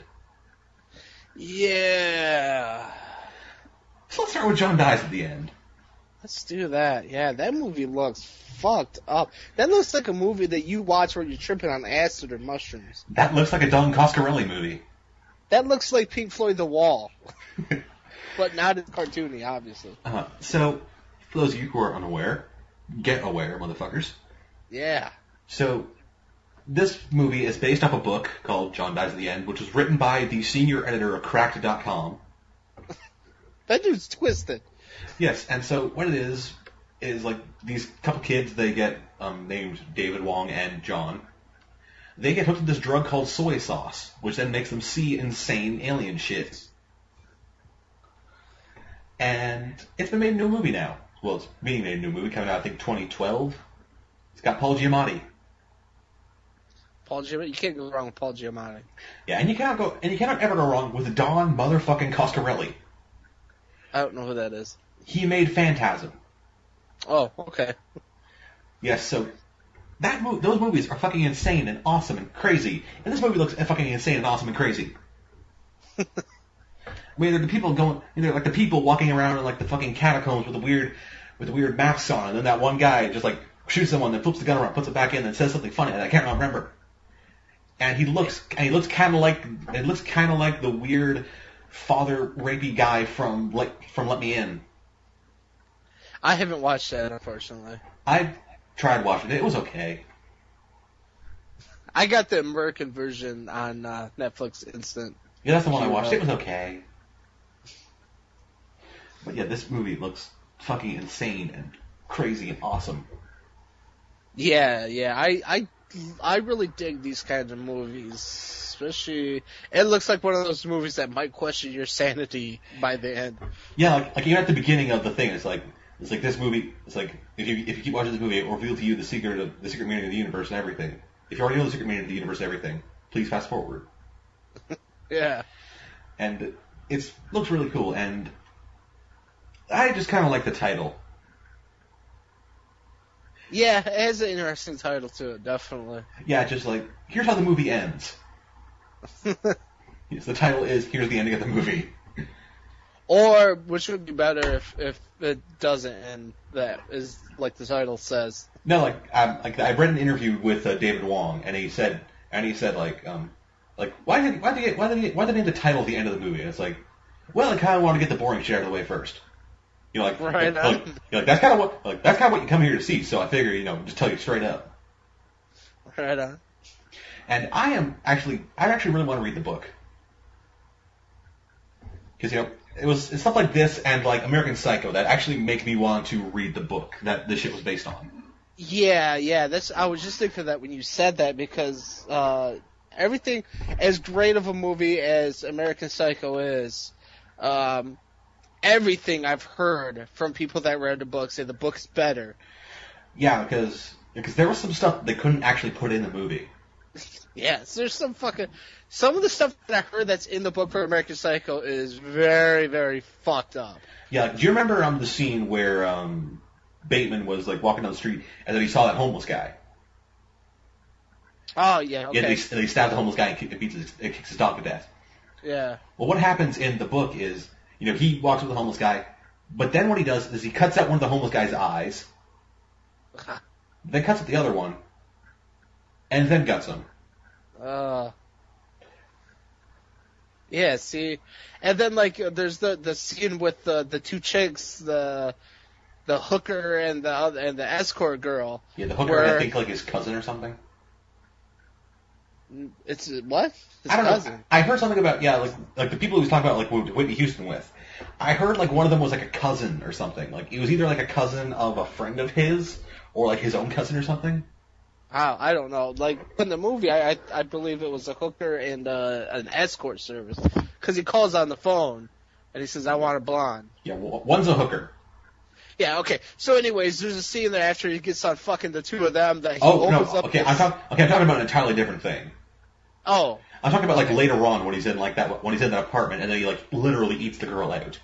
Yeah. So let's start with John Dies at the End. Let's do that. Yeah, that movie looks fucked up. That looks like a movie that you watch where you're tripping on acid or mushrooms. That looks like a Don Coscarelli movie. That looks like Pink Floyd The Wall. But not as cartoony, obviously. So, for those of you who are unaware, get aware, motherfuckers. Yeah. So, this movie is based off a book called John Dies at the End, which was written by the senior editor of Cracked.com. That dude's twisted. Yes, and so what it is like these couple kids, they get named David Wong and John. They get hooked to this drug called soy sauce, which then makes them see insane alien shit. And it's been made into a movie now. Well, it's being made into a movie coming out, I think, 2012. It's got Paul Giamatti. Paul Giamatti, you can't go wrong with Paul Giamatti. Yeah, and you cannot ever go wrong with Don motherfucking Coscarelli. I don't know who that is. He made Phantasm. Oh, okay. Yes, so those movies are fucking insane and awesome and crazy. And this movie looks fucking insane and awesome and crazy. I mean, they're the people like the people walking around in like the fucking catacombs with the weird masks on, and then that one guy just like shoots someone, then flips the gun around, puts it back in, and says something funny that I can't remember. And he looks kind of like the weird father rapey guy from Let Me In. I haven't watched that, unfortunately. I tried watching it. It was okay. I got the American version on Netflix Instant. Yeah, that's the one I watched. It was okay. But yeah, this movie looks fucking insane and crazy and awesome. Yeah. I really dig these kinds of movies. Especially, it looks like one of those movies that might question your sanity by the end. Yeah, like even at the beginning of the thing, it's like this movie. It's like if you keep watching this movie, it will reveal to you the secret meaning of the universe and everything. If you already know the secret meaning of the universe and everything, please fast forward. Yeah. And it looks really cool, and I just kind of like the title. Yeah, it has an interesting title to it, definitely. Yeah, just like, here's how the movie ends. Yes, the title is, here's the ending of the movie. Or, which would be better if it doesn't end, that is like the title says. No, I read an interview with David Wong, and he said why did they name the title at the end of the movie? And it's like, well, I kind of want to get the boring shit out of the way first. You know, that's kind of what you come here to see. So I figure, just tell you straight up. Right on. And I actually really want to read the book, because it's stuff like this and like American Psycho that actually make me want to read the book that this shit was based on. Yeah. I was just thinking that when you said that, because everything, as great of a movie as American Psycho is, everything I've heard from people that read the book say the book's better. Yeah, because there was some stuff they couldn't actually put in the movie. Yes, there's some of the stuff that I heard that's in the book for American Psycho is very, very fucked up. Yeah, do you remember the scene where Bateman was like walking down the street and then he saw that homeless guy? Oh yeah, okay. Yeah, they stabbed the homeless guy and kicks his dog to death. Yeah. Well, what happens in the book is, he walks with the homeless guy, but then what he does is he cuts out one of the homeless guy's eyes, then cuts out the other one, and then guts him. Yeah, see, and then there's the scene with the two chicks, the hooker and the escort girl. Yeah, the hooker, I think like his cousin or something. It's what? His I don't cousin. know. I heard something about like the people he was talking about, like Whitney Houston with. I heard like one of them was like a cousin or something. Like it was either like a cousin of a friend of his or like his own cousin or something. I don't know. Like in the movie, I believe it was a hooker and an escort service, because he calls on the phone and he says, "I want a blonde." Yeah, well, one's a hooker. Yeah, okay. So, anyways, there's a scene there after he gets on fucking the two of them that he opens up. Okay, I'm talking about an entirely different thing. Oh. I'm talking about like later on when he's in that apartment and then he like literally eats the girl out.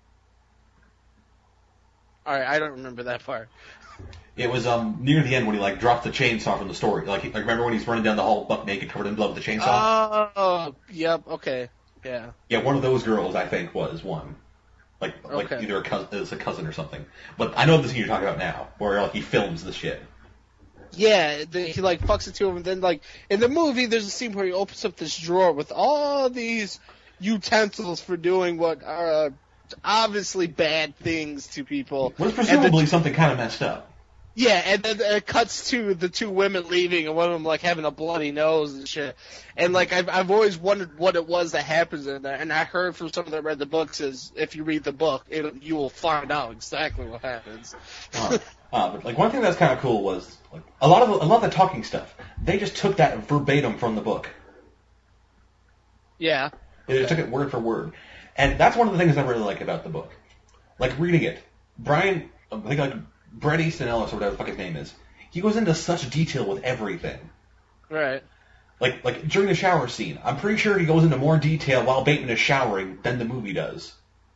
All right, I don't remember that part. It was near the end when he like dropped the chainsaw from the story. Like remember when he's running down the hall buck naked, covered in blood with the chainsaw? Oh, yep. Okay, yeah. Yeah, one of those girls I think was one. Like either a cousin or something. But I know the scene you're talking about now, where like he films the shit. Yeah, he like fucks it to him, and then like in the movie, there's a scene where he opens up this drawer with all these utensils for doing what are obviously bad things to people. Well, it's presumably something kind of messed up. Yeah, and then it cuts to the two women leaving, and one of them like having a bloody nose and shit. And like I've always wondered what it was that happens in there. And I heard from someone that read the books is if you read the book, you will find out exactly what happens. But like one thing that's kind of cool was like a lot of the talking stuff. They just took that verbatim from the book. Yeah. They just took it word for word, and that's one of the things I really like about the book. Like reading it, I think like Bret Easton Ellis or whatever the fuck his name is, he goes into such detail with everything. Right. Like during the shower scene, I'm pretty sure he goes into more detail while Bateman is showering than the movie does.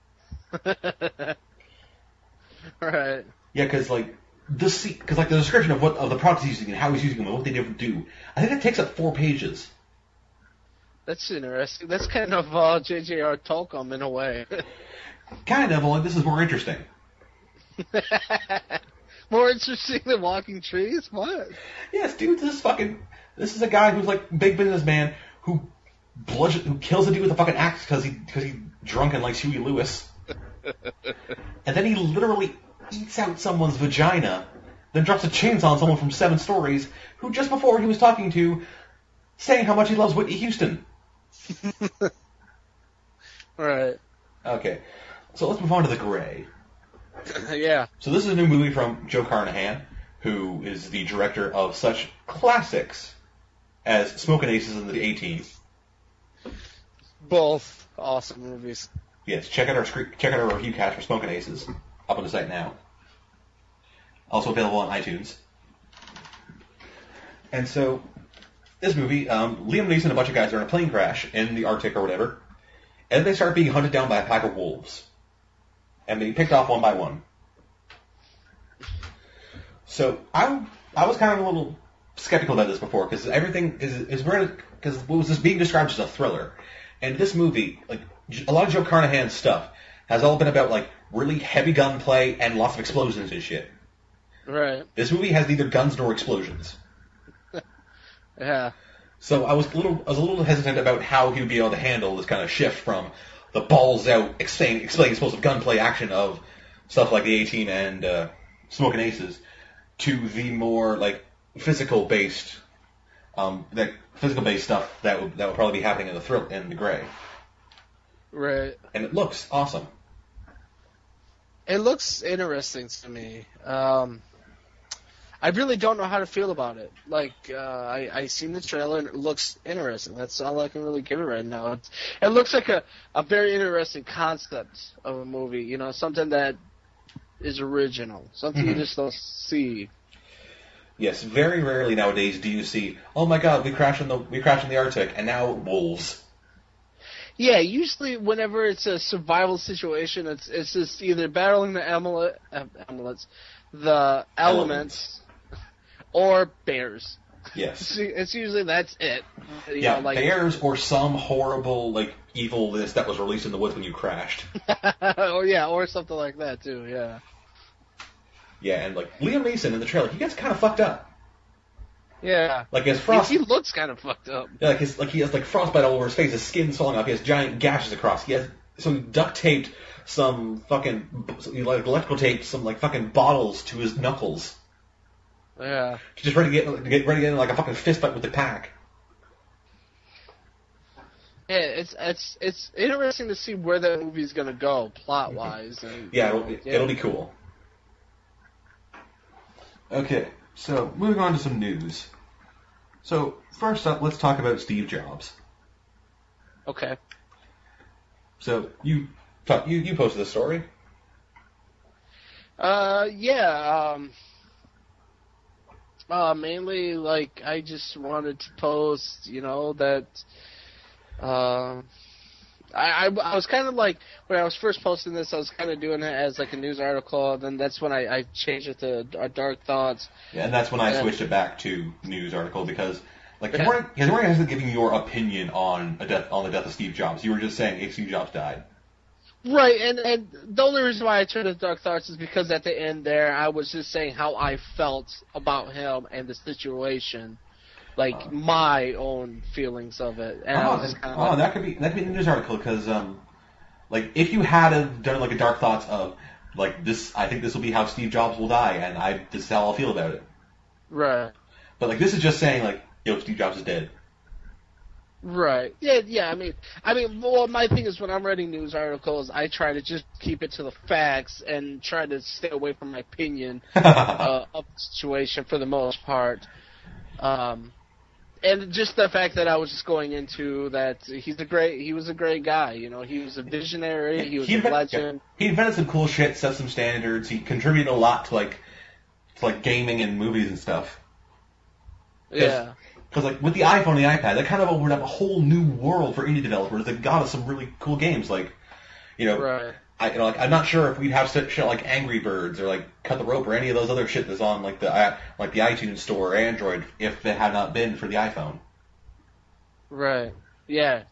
Right. Yeah, because like the description of the products he's using and how he's using them and what they do, I think that takes up 4 pages. That's interesting. That's kind of J.J.R. Tolkien in a way. Kind of, only this is more interesting. More interesting than Walking Trees? What? Yes, dude, this is a guy who's like big businessman who kills a dude with a fucking axe because he's drunk and likes Huey Lewis. And then he literally eats out someone's vagina, then drops a chainsaw on someone from 7 Stories, who just before he was talking to, saying how much he loves Whitney Houston. Right. Okay, so let's move on to The Grey. Yeah. So this is a new movie from Joe Carnahan, who is the director of such classics as Smokin' Aces and the A-Team. Both awesome movies. Yes, check out our review cast for Smokin' Aces up on the site now. Also available on iTunes. And so, this movie, Liam Neeson and a bunch of guys are in a plane crash in the Arctic or whatever, and they start being hunted down by a pack of wolves, and being picked off one by one. So I was kind of a little skeptical about this before because everything is what was this being described as a thriller, and this movie, like a lot of Joe Carnahan's stuff, has all been about like really heavy gunplay and lots of explosions and shit. Right. This movie has neither guns nor explosions. Yeah. So I was a little hesitant about how he would be able to handle this kind of shift from the balls out, explaining explosive gunplay action of stuff like the A-Team and Smokin' Aces to the more like physical based stuff that would probably be happening in the Grey. Right. And it looks awesome. It looks interesting to me. I really don't know how to feel about it. Like, I seen the trailer and it looks interesting. That's all I can really give it right now. It looks like a very interesting concept of a movie. You know, something that is original. Something you just don't see. Yes, very rarely nowadays do you see, oh my god, we crashed in the Arctic and now wolves. Yeah, usually whenever it's a survival situation, it's just either battling the elements, or bears. Yes. It's usually that's it. You Yeah, know, like, bears or some horrible like evilness that was released in the woods when you crashed. or something like that too. Yeah. Yeah, and like Liam Neeson in the trailer, he gets kind of fucked up. Yeah. Like his frost. He looks kind of fucked up. Yeah, he has like frostbite all over his face. His skin's falling off. He has giant gashes across. He duct taped some fucking electrical tape some like fucking bottles to his knuckles. Yeah. Just ready to get in like a fucking fist fight with the pack. Yeah, it's interesting to see where the movie's gonna go plot wise. Yeah, it'll be cool. Okay, so moving on to some news. So first up, let's talk about Steve Jobs. Okay. So you posted this story. Yeah. Mainly, like, I just wanted to post, you know, that. I was kind of like, when I was first posting this, I was kind of doing it as like a news article, and then that's when I changed it to Dark Thoughts. Yeah, and that's when I switched it back to news article because like you weren't actually giving your opinion on the death of Steve Jobs. You were just saying if Steve Jobs died. Right, and the only reason why I turned to Dark Thoughts is because at the end there, I was just saying how I felt about him and the situation. Like, my own feelings of it. And I was just kind of that could be a news article because, like, if you had done like a Dark Thoughts of like this. I think this will be how Steve Jobs will die, and this is how I'll feel about it. Right. But like, this is just saying like, yo, Steve Jobs is dead. Right. Yeah. I mean. Well, my thing is when I'm writing news articles, I try to just keep it to the facts and try to stay away from my opinion of the situation for the most part. And just the fact that I was just going into that he was a great guy. You know, he was a visionary. He was a legend. He invented some cool shit, set some standards. He contributed a lot to like gaming and movies and stuff. Yeah. Because like with the iPhone and the iPad, that kind of opened up a whole new world for indie developers that got us some really cool games. Like, you know, Right. I'm not sure if we'd have shit like Angry Birds or like Cut the Rope or any of those other shit that's on like the iTunes Store or Android if it had not been for the iPhone. Right. Yeah.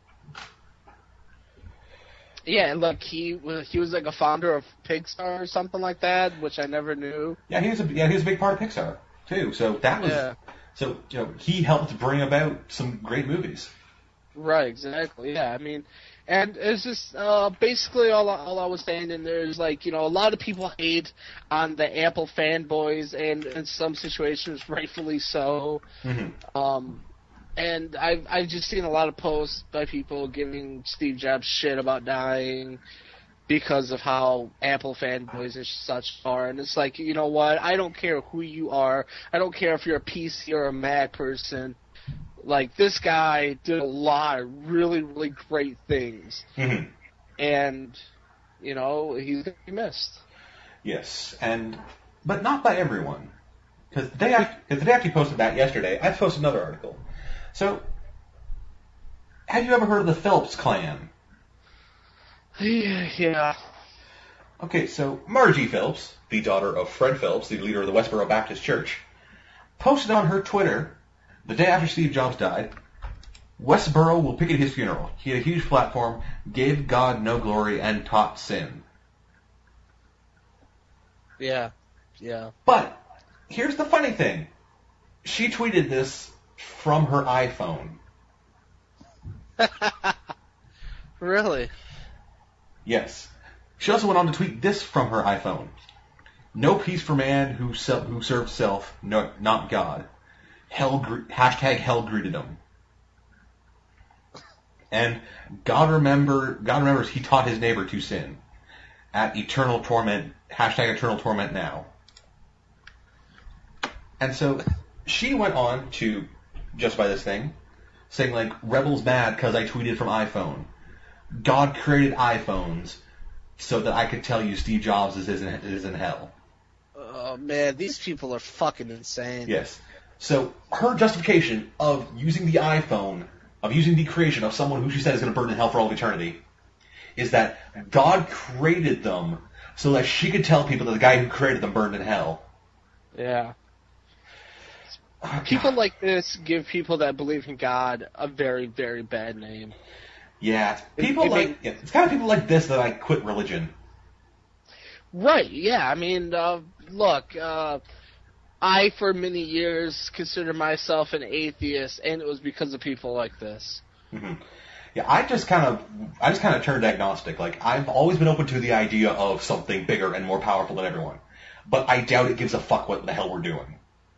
Yeah, and look, he was like a founder of Pixar or something like that, which I never knew. Yeah, he was a big part of Pixar too. So that was. Yeah. So, you know, he helped bring about some great movies. Right, exactly. Yeah, I mean, and it's just basically all I was saying in there is like, you know, a lot of people hate on the Apple fanboys, and in some situations, rightfully so. Mm-hmm. And I've just seen a lot of posts by people giving Steve Jobs shit about dying because of how Apple fanboys and such are. And it's like, you know what? I don't care who you are. I don't care if you're a PC or a Mac person. Like, this guy did a lot of really, really great things. Mm-hmm. And, you know, he's going to be missed. Yes, but not by everyone. Because the day after you posted that yesterday, I posted another article. So, have you ever heard of the Phelps clan? Yeah. Okay, so Margie Phelps, the daughter of Fred Phelps, the leader of the Westboro Baptist Church, posted on her Twitter, the day after Steve Jobs died, Westboro will picket his funeral. He had a huge platform, gave God no glory, and taught sin. Yeah. But, here's the funny thing. She tweeted this from her iPhone. Really? Yes. She also went on to tweet this from her iPhone. No peace for man who serves self, not God. Hashtag hell greeted him. And God remembers he taught his neighbor to sin. At eternal torment, hashtag eternal torment now. And so she went on to justify this thing, saying like, rebels mad because I tweeted from iPhone. God created iPhones so that I could tell you Steve Jobs is in hell. Oh, man, these people are fucking insane. Yes. So her justification of using the iPhone, of using the creation of someone who she said is going to burn in hell for all of eternity, is that God created them so that she could tell people that the guy who created them burned in hell. Yeah. Oh, people like this give people that believe in God a very, very bad name. Yeah, it's kind of people like this that I quit religion. Right, yeah, I mean, look, I for many years considered myself an atheist, and it was because of people like this. Mm-hmm. Yeah, I just kind of turned agnostic. Like, I've always been open to the idea of something bigger and more powerful than everyone, but I doubt it gives a fuck what the hell we're doing.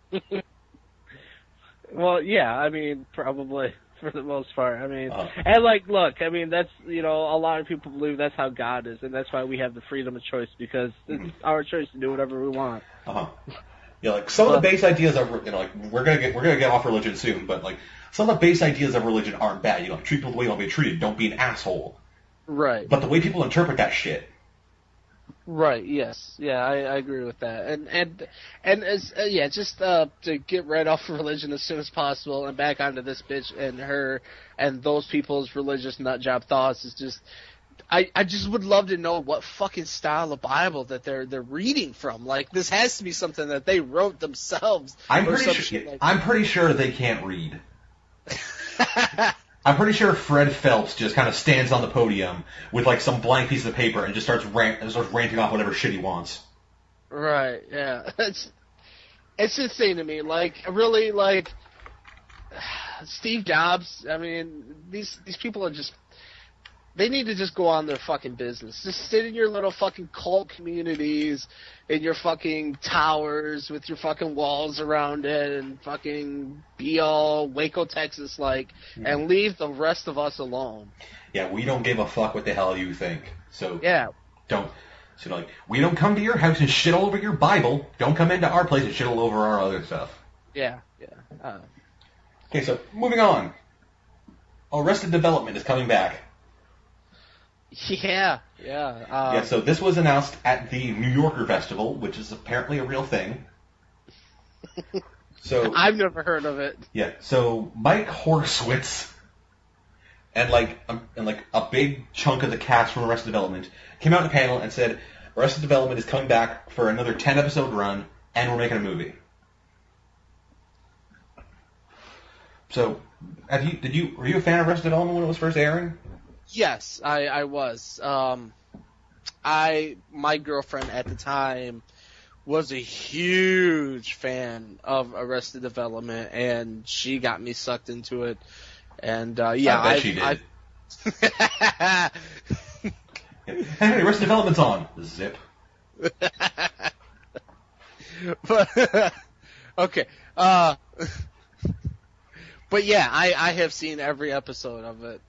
Well, yeah, I mean, probably, for the most part. I mean, and like, look, I mean, that's, you know, a lot of people believe that's how God is, and that's why we have the freedom of choice, because it's our choice to do whatever we want. Yeah, like, some of the base ideas of, you know, like, we're gonna get off religion soon, but, like, some of the base ideas of religion aren't bad. You know, treat people the way you want to be treated. Don't be an asshole. Right. But the way people interpret that shit. Right. Yes. Yeah. I agree with that. And as yeah, just to get right off of religion as soon as possible and back onto this bitch and her and those people's religious nutjob thoughts is just. I just would love to know what fucking style of Bible that they're reading from. Like, this has to be something that they wrote themselves. I'm pretty sure they can't read. I'm pretty sure Fred Phelps just kind of stands on the podium with like some blank piece of paper and just starts ranting off whatever shit he wants. Right. Yeah. It's insane to me. Like, really, like Steve Jobs. I mean, these people are just. They need to just go on their fucking business. Just sit in your little fucking cult communities, in your fucking towers with your fucking walls around it, and fucking be all Waco, Texas-like, and leave the rest of us alone. Yeah, we don't give a fuck what the hell you think. So Yeah. don't. So like, we don't come to your house and shit all over your Bible. Don't come into our place and shit all over our other stuff. Yeah. Okay, so moving on. Arrested Development is coming back. Yeah. Yeah, so this was announced at the New Yorker Festival, which is apparently a real thing. So I've never heard of it. yeah, so Mike Horowitz and like a big chunk of the cast from Arrested Development came out in a panel and said Arrested Development is coming back for another 10-episode run, and we're making a movie. So, were you a fan of Arrested Development when it was first airing? Yes, I was. My girlfriend at the time was a huge fan of Arrested Development, and she got me sucked into it. And yeah, I bet she did. Hey, Arrested Development's on. Zip. But okay. But yeah, I have seen every episode of it.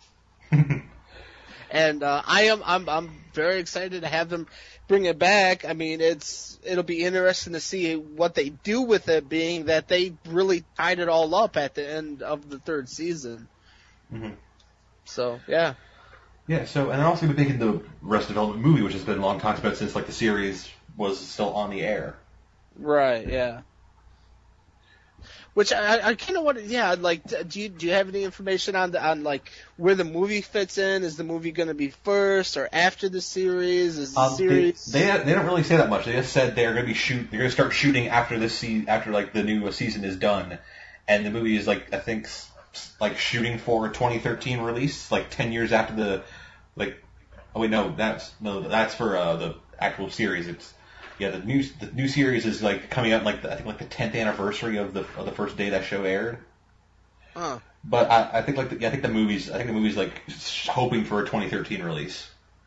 And I'm very excited to have them bring it back. I mean, it'll be interesting to see what they do with it, being that they really tied it all up at the end of the third season. Mm-hmm. So yeah. Yeah. So, and they're also going to be making the Arrested Development movie, which has been long talked about since like the series was still on the air. Right. Yeah. Which I kind of want to, yeah, like, do you have any information on like where the movie fits in? Is the movie going to be first or after the series? Is the series? They don't really say that much. They just said they're going to start shooting after after like the new season is done, and the movie is like I think like shooting for a 2013 release, like 10 years after the like. Oh wait, that's for the actual series. It's. Yeah, the new series is like coming out like I think like the 10th anniversary of the first day that show aired. Huh. But I think the movie's like hoping for a 2013 release.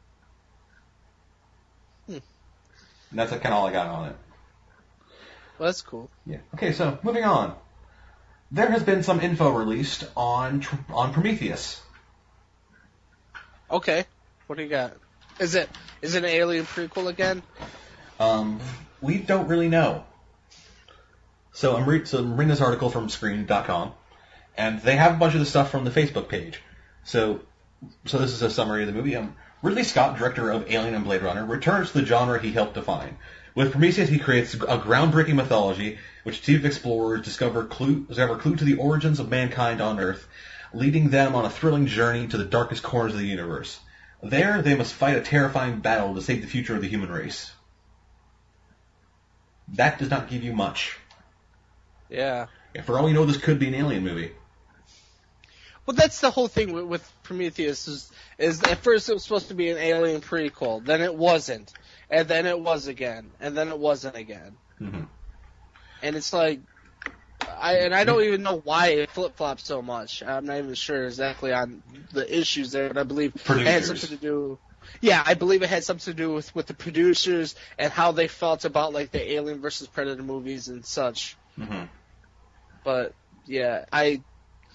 And that's kind of all I got on it. Well, that's cool. Yeah. Okay, so moving on. There has been some info released on Prometheus. Okay, what do you got? Is it an Alien prequel again? We don't really know. So I'm reading this article from Screen.com, and they have a bunch of the stuff from the Facebook page. So this is a summary of the movie. Ridley Scott, director of Alien and Blade Runner, returns to the genre he helped define. With Prometheus, he creates a groundbreaking mythology which teams of explorers discover clue to the origins of mankind on Earth, leading them on a thrilling journey to the darkest corners of the universe. There, they must fight a terrifying battle to save the future of the human race. That does not give you much. Yeah. For all you know, this could be an Alien movie. Well, that's the whole thing with Prometheus is at first it was supposed to be an Alien prequel, then it wasn't, and then it was again, and then it wasn't again. Mm-hmm. And it's like, I don't even know why it flip-flops so much. I'm not even sure exactly on the issues there, but I believe it had something to do. Yeah, I believe it had something to do with the producers and how they felt about like the Alien versus Predator movies and such. Mm-hmm. But yeah, I'm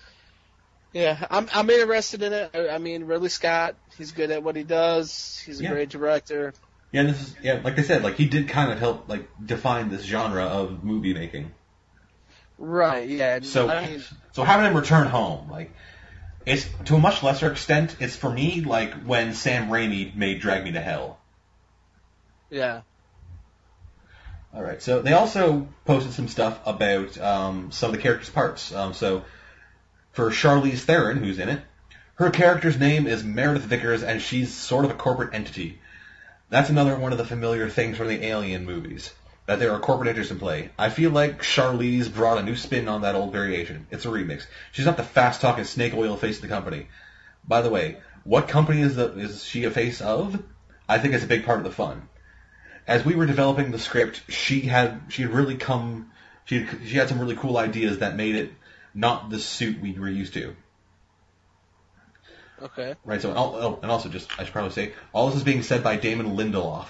interested in it. I mean, Ridley Scott, he's good at what he does. He's a great director. Yeah, like I said, like he did kind of help like define this genre of movie making. Right. Yeah. So having him return home, like. It's, to a much lesser extent, it's for me like when Sam Raimi made Drag Me to Hell. Yeah. Alright, so they also posted some stuff about some of the characters' parts. So, for Charlize Theron, who's in it, her character's name is Meredith Vickers, and she's sort of a corporate entity. That's another one of the familiar things from the Alien movies, that there are corporate interests in play. I feel like Charlize brought a new spin on that old variation. It's a remix. She's not the fast-talking snake oil face of the company. By the way, what company is she a face of? I think it's a big part of the fun. As we were developing the script, she had some really cool ideas that made it not the suit we were used to. Okay. Right. So and also just I should probably say all this is being said by Damon Lindelof.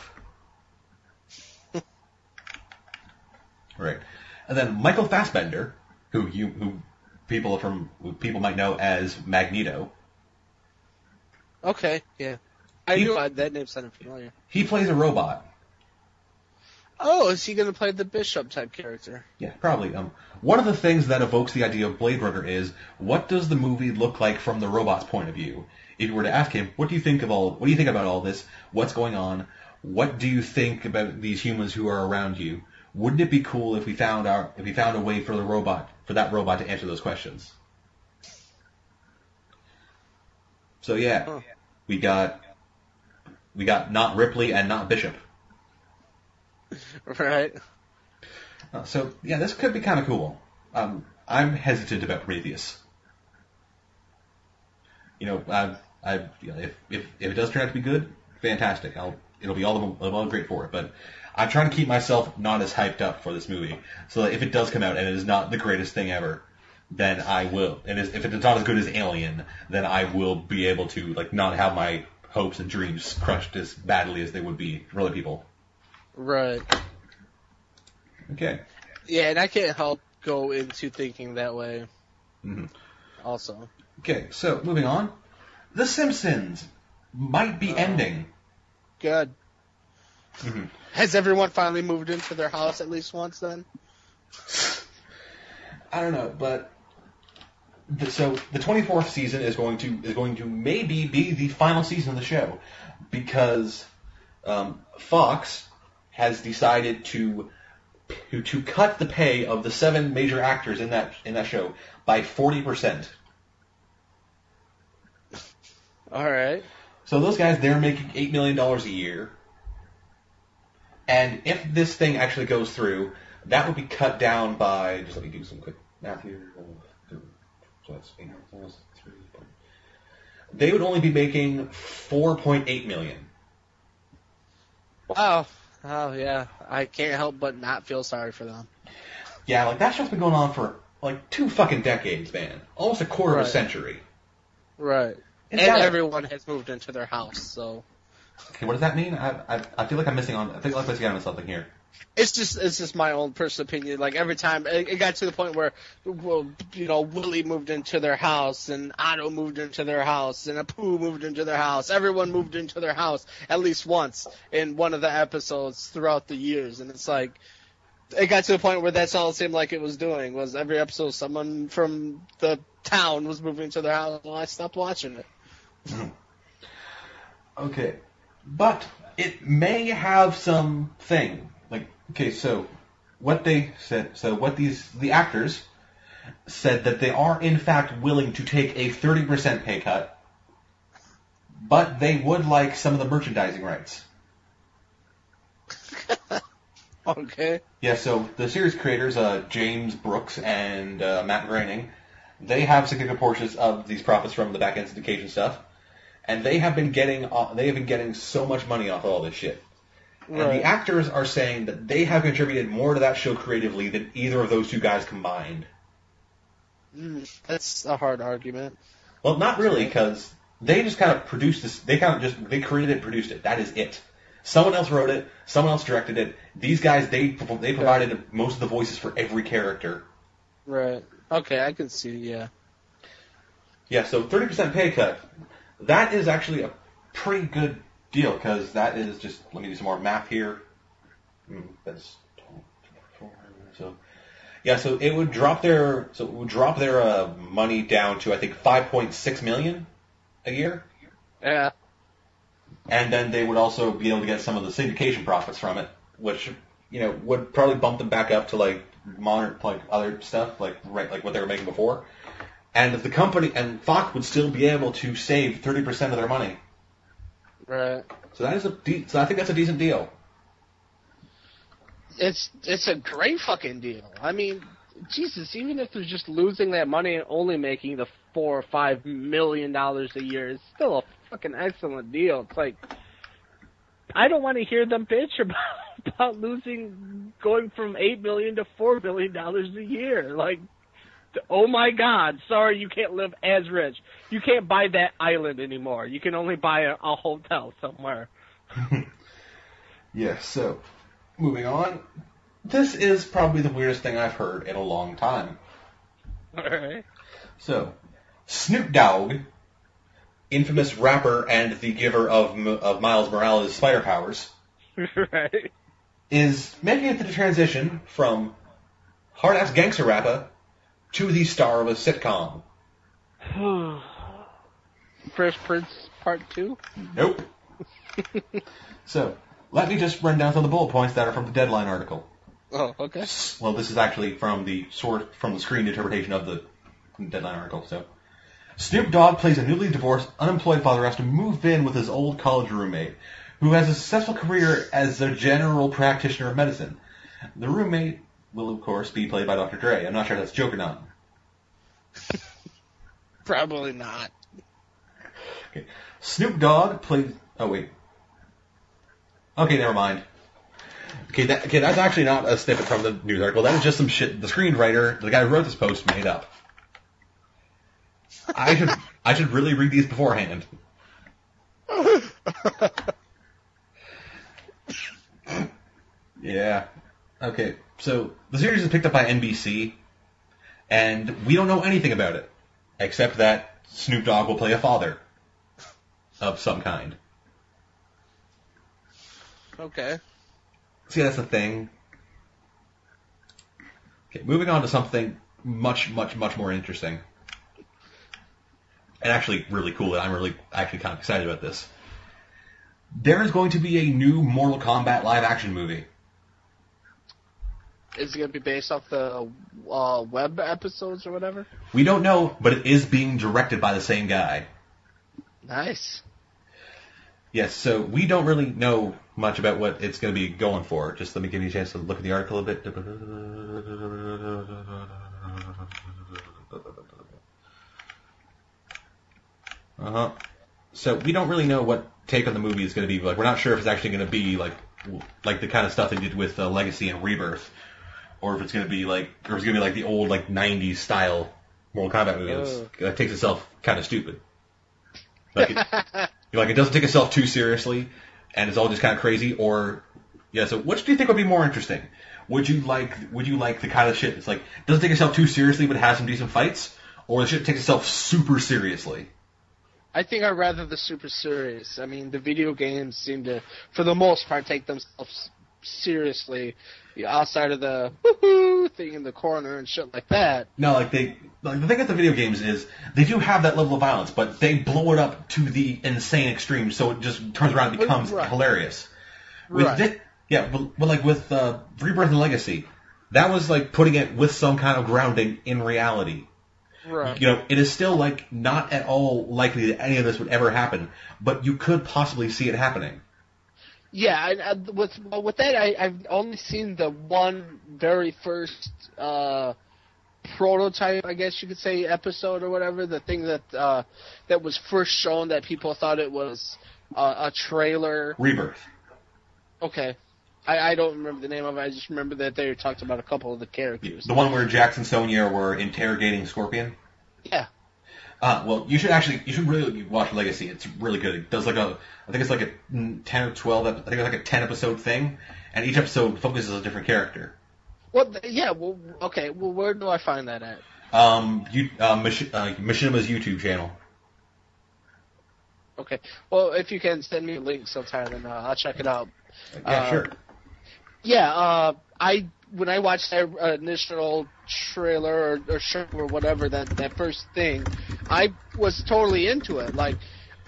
Right. And then Michael Fassbender, who people might know as Magneto. Okay, yeah. I knew that name sounded familiar. He plays a robot. Oh, is he going to play the Bishop type character? Yeah, probably. One of the things that evokes the idea of Blade Runner is, what does the movie look like from the robot's point of view? If you were to ask him, what do you think about all this? What's going on? What do you think about these humans who are around you? Wouldn't it be cool if we found a way for that robot to answer those questions? So yeah, we got not Ripley and not Bishop. Right. So yeah, this could be kind of cool. I'm hesitant about Prometheus. If it does turn out to be good, fantastic. It'll be all great for it. But I'm trying to keep myself not as hyped up for this movie, so that if it does come out and it is not the greatest thing ever, then I will. And if it's not as good as Alien, then I will be able to not have my hopes and dreams crushed as badly as they would be for other people. Right. Okay. Yeah, and I can't help go into thinking that way. Mm-hmm. Also. Okay, so moving on. The Simpsons might be ending. Good. Mm-hmm. Has everyone finally moved into their house at least once then? I don't know, but so the 24th season is going to maybe be the final season of the show, because Fox has decided to cut the pay of the 7 major actors in that show by 40%. All right. So those guys, they're making $8 million a year. And if this thing actually goes through, that would be cut down by, just let me do some quick math here. So that's 800,000. They would only be making $4.8 million. Wow. Oh, yeah. I can't help but not feel sorry for them. Yeah, that show's been going on for 2 fucking decades, man. Almost a quarter of a century. Right. And everyone has moved into their house, so. Okay, what does that mean? I feel like I'm missing on. I think I'm missing out on something here. It's just my own personal opinion. Every time it got to the point where, Willie moved into their house, and Otto moved into their house, and Apu moved into their house. Everyone moved into their house at least once in one of the episodes throughout the years, and it's it got to the point where that's all it seemed like it was doing, was every episode someone from the town was moving to their house, and I stopped watching it. Okay. But it may have something. So what they said, the actors said that they are in fact willing to take a 30% pay cut, but they would like some of the merchandising rights. Okay. Yeah, so the series creators, James Brooks and Matt Groening, they have significant portions of these profits from the back-end syndication stuff, and they have been getting so much money off of all this shit. Right. And the actors are saying that they have contributed more to that show creatively than either of those two guys combined. That's a hard argument. Well, not really, because they just kind of produced this. They created it and produced it. That is it. Someone else wrote it. Someone else directed it. These guys, they provided most of the voices for every character. Right. Okay, I can see, yeah. Yeah, so 30% pay cut. That is actually a pretty good deal, because that is just, let me do some more math here. That's 12, so it would drop their money down to, I think, $5.6 million a year. Yeah. And then they would also be able to get some of the syndication profits from it, which would probably bump them back up to modern other stuff like what they were making before. And the company and Fox would still be able to save 30% of their money. Right. So I think that's a decent deal. It's a great fucking deal. I mean, Jesus, even if they're just losing that money and only making the $4 or $5 million a year, it's still a fucking excellent deal. It's I don't want to hear them bitch about going from $8 million to $4 million a year. Oh my God! Sorry, you can't live as rich. You can't buy that island anymore. You can only buy a hotel somewhere. Yeah, so, moving on. This is probably the weirdest thing I've heard in a long time. Alright. So, Snoop Dogg, infamous rapper and the giver of Miles Morales' spider powers, Right. is making it the transition from hard-ass gangster rapper to the star of a sitcom. Fresh Prince Part 2? Nope. So, let me just run down some of the bullet points that are from the Deadline article. Oh, okay. Well, this is actually from the screen interpretation of the Deadline article. So, Snoop Dogg plays a newly divorced, unemployed father who has to move in with his old college roommate, who has a successful career as a general practitioner of medicine. The roommate will, of course, be played by Dr. Dre. I'm not sure if that's a joke or not. Probably not. Okay. Snoop Dogg plays... Oh, wait. Okay, never mind. Okay, that's actually not a snippet from the news article. That is just some shit the screenwriter, the guy who wrote this post, made up. I should really read these beforehand. Yeah. Okay, so the series is picked up by NBC, and we don't know anything about it, except that Snoop Dogg will play a father of some kind. Okay. See, that's the thing. Okay, moving on to something much, much, much more interesting. And actually really cool, and I'm really actually kind of excited about this. There is going to be a new Mortal Kombat live-action movie. Is it going to be based off the web episodes or whatever? We don't know, but it is being directed by the same guy. Nice. Yes, so we don't really know much about what it's going to be going for. Just let me give you a chance to look at the article a bit. So we don't really know what take on the movie is going to be. Like, we're not sure if it's actually going to be like the kind of stuff they did with Legacy and Rebirth, or if it's going to be like, or it's going to be like the old like '90s style Mortal Kombat movie that takes itself kind of stupid. Like it doesn't take itself too seriously, and it's all just kind of crazy. Or so which do you think would be more interesting? Would you like the kind of shit that's like doesn't take itself too seriously but has some decent fights, or the shit that takes itself super seriously? I think I'd rather the super serious. I mean, the video games seem to, for the most part, take themselves seriously, outside of the woohoo thing in the corner and shit like that. No, the thing with the video games is they do have that level of violence, but they blow it up to the insane extreme, so it just turns around and becomes hilarious. With but like with Rebirth and Legacy, that was like putting it with some kind of grounding in reality. Right. It is still like not at all likely that any of this would ever happen, but you could possibly see it happening. Yeah, with that, I've only seen the one very first prototype, I guess you could say, episode or whatever. The thing that was first shown that people thought it was a trailer. Rebirth. Okay. I don't remember the name of it. I just remember that they talked about a couple of the characters. The one where Jax and Sonya were interrogating Scorpion? Yeah. Well, you should really watch Legacy. It's really good. It does I think it's like a 10 or 12, I think it's like a 10 episode thing, and each episode focuses on a different character. Well, yeah, well, okay, well, where do I find that at? Machinima's YouTube channel. Okay. Well, if you can send me a link sometime, then I'll check it out. Yeah, sure. Yeah, when I watched that initial trailer or show or whatever, that first thing, I was totally into it. Like,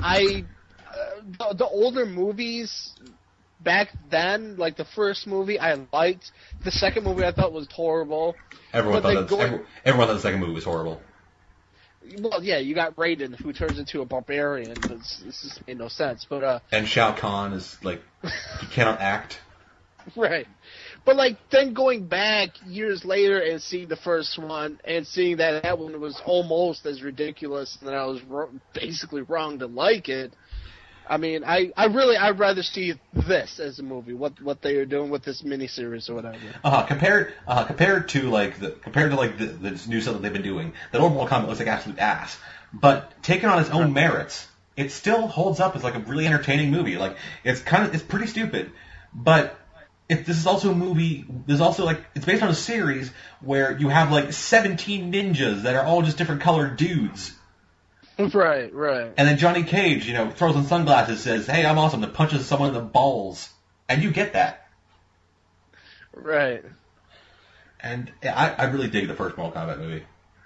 the older movies back then, like the first movie I liked, the second movie I thought was horrible. Everyone thought the second movie was horrible. Well, yeah, you got Raiden, who turns into a barbarian. This just made no sense. But and Shao Kahn is like, he cannot act. Right. But, like, then going back years later and seeing the first one and seeing that one was almost as ridiculous and that I was basically wrong to like it, I mean, I'd rather see this as a movie, what they are doing with this miniseries or whatever. Compared to the new stuff that they've been doing, the old Mortal Kombat looks like absolute ass. But taken on its own merits, it still holds up as like a really entertaining movie. Like it's pretty stupid, but this is also a movie. There's also like it's based on a series where you have like 17 ninjas that are all just different colored dudes. Right. And then Johnny Cage, throws on sunglasses, says, "Hey, I'm awesome," and punches someone in the balls, and you get that. Right. And I really dig the first Mortal Kombat movie.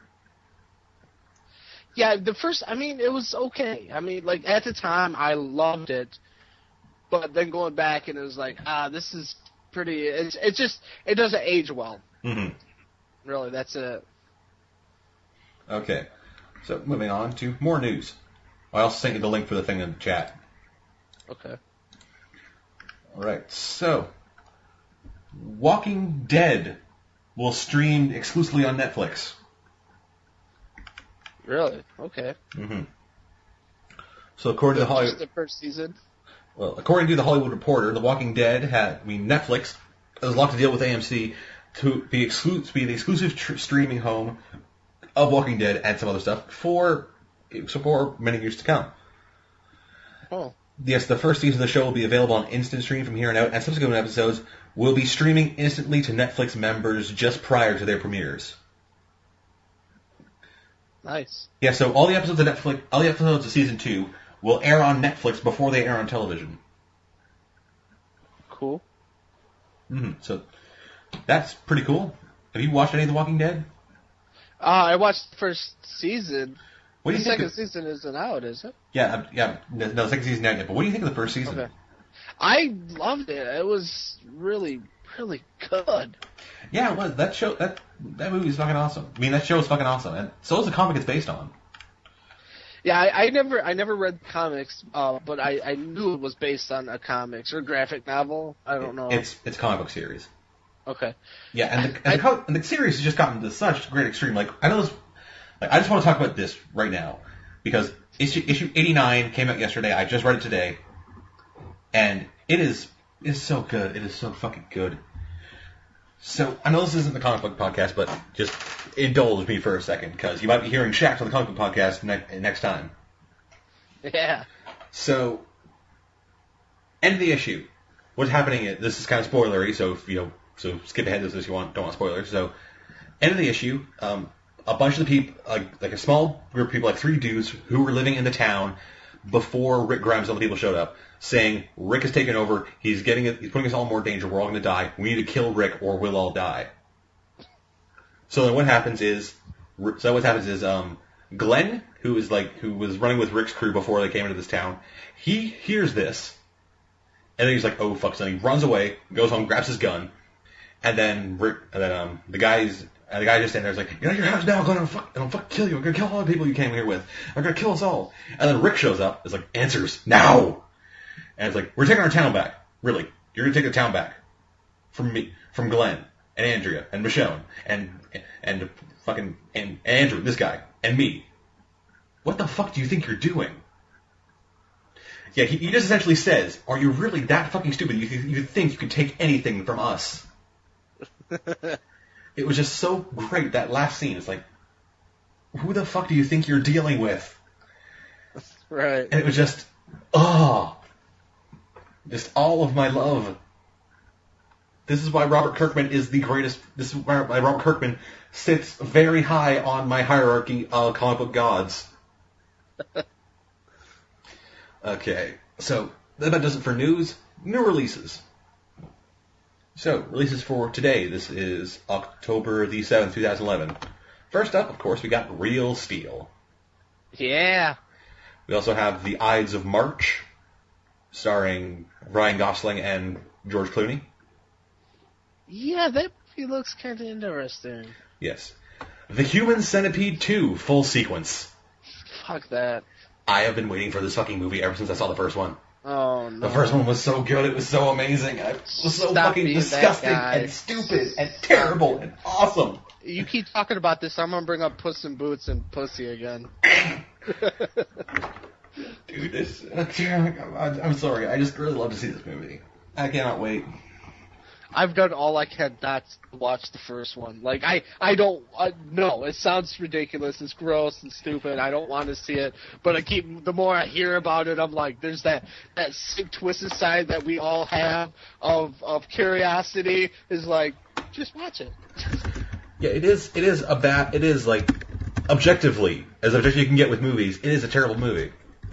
Yeah, the first, I mean, it was okay. I mean, like, at the time, I loved it. But then going back, and it was like, this is pretty, it doesn't age well. Mm-hmm. Really, that's it. Okay. So, moving on to more news. I also sent you the link for the thing in the chat. Okay. Alright, so, Walking Dead will stream exclusively on Netflix. Really? Okay. Mm-hmm. So according to the first season? Well, according to the Hollywood Reporter, The Walking Dead Netflix has locked a deal with AMC to be the exclusive streaming home of Walking Dead and some other stuff for many years to come. Oh. Yes, the first season of the show will be available on instant stream from here on out, and subsequent episodes will be streaming instantly to Netflix members just prior to their premieres. Nice. Yeah, so all the episodes of season 2 will air on Netflix before they air on television. Cool. Mm-hmm. So that's pretty cool. Have you watched any of The Walking Dead? I watched the first season. What do the you think? Second season isn't out, is it? Yeah. No, the second season out yet. But what do you think of the first season? Okay. I loved it. It was really, really good. Yeah, it was. That movie is fucking awesome. I mean, that show is fucking awesome, and so is the comic it's based on. Yeah, I never read the comics, but I knew it was based on a comics or graphic novel. I don't know. It's a comic book series. Okay. Yeah, and the series has just gotten to such great extreme. Like I know this. Like, I just want to talk about this right now because issue 89 came out yesterday. I just read it today, and it's so good. It is so fucking good. So I know this isn't the comic book podcast, but just indulge me for a second because you might be hearing Shaq on the comic book podcast next time. Yeah. So, end of the issue. What's happening? This is kind of spoilery, so so skip ahead to this if you don't want spoilers. So, end of the issue. A bunch of the people, like a small group of people, like 3 dudes who were living in the town before Rick Grimes and all the people showed up, saying Rick has taken over. He's putting us all in more danger. We're all going to die. We need to kill Rick, or we'll all die. So then what happens is Glenn, who was running with Rick's crew before they came into this town, he hears this, and then he's like, "Oh fuck!" So he runs away, goes home, grabs his gun, and then the guy just standing there is like, "You're at your house now, Glenn. I'm fuck kill you. I'm gonna kill all the people you came here with. I'm gonna kill us all." And then Rick shows up. It's like, "Answers now." And it's like, "We're taking our town back. Really? You're gonna take the town back from me, from Glenn and Andrea and Michonne and fucking and Andrew, this guy, and me. What the fuck do you think you're doing?" Yeah, he just essentially says, "Are you really that fucking stupid? You think you can take anything from us?" It was just so great, that last scene. It's like, who the fuck do you think you're dealing with? Right. And it was just, just all of my love. This is why Robert Kirkman is the greatest. This is why Robert Kirkman sits very high on my hierarchy of comic book gods. Okay, so that does it for news. New releases. So, releases for today. This is October the 7th, 2011. First up, of course, we got Real Steel. Yeah. We also have The Ides of March, starring Ryan Gosling and George Clooney. Yeah, that movie looks kind of interesting. Yes. The Human Centipede 2, full sequence. Fuck that. I have been waiting for this fucking movie ever since I saw the first one. Oh, no. The first one was so good, it was so amazing. It was so Stop fucking being disgusting that guy. and stupid and terrible and awesome. You keep talking about this, I'm gonna bring up Puss in Boots and Pussy again. Dude, I'm sorry. I just really love to see this movie. I cannot wait. I've done all I can not to watch the first one. Like, I don't, no, it sounds ridiculous, it's gross and stupid, I don't want to see it, but the more I hear about it, I'm like, there's that sick twisted side that we all have of curiosity, is like, just watch it. Yeah, it is like, objectively, as objective you can get with movies, it is a terrible movie.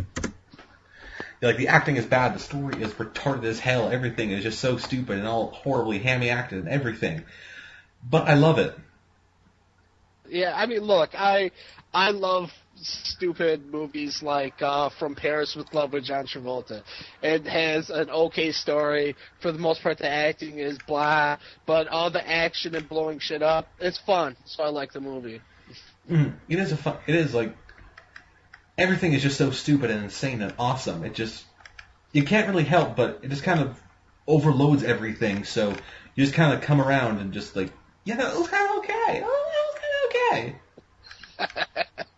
Like, the acting is bad, the story is retarded as hell, everything is just so stupid and all horribly hammy acted and everything. But I love it. Yeah, I mean, look, I love stupid movies like From Paris with Love with John Travolta. It has an okay story. For the most part, the acting is blah, but all the action and blowing shit up, it's fun, so I like the movie. It is like, everything is just so stupid and insane and awesome. You can't really help, but it just kind of overloads everything, so you just kind of come around and just like, yeah, that was kind of okay. Oh, that was kind of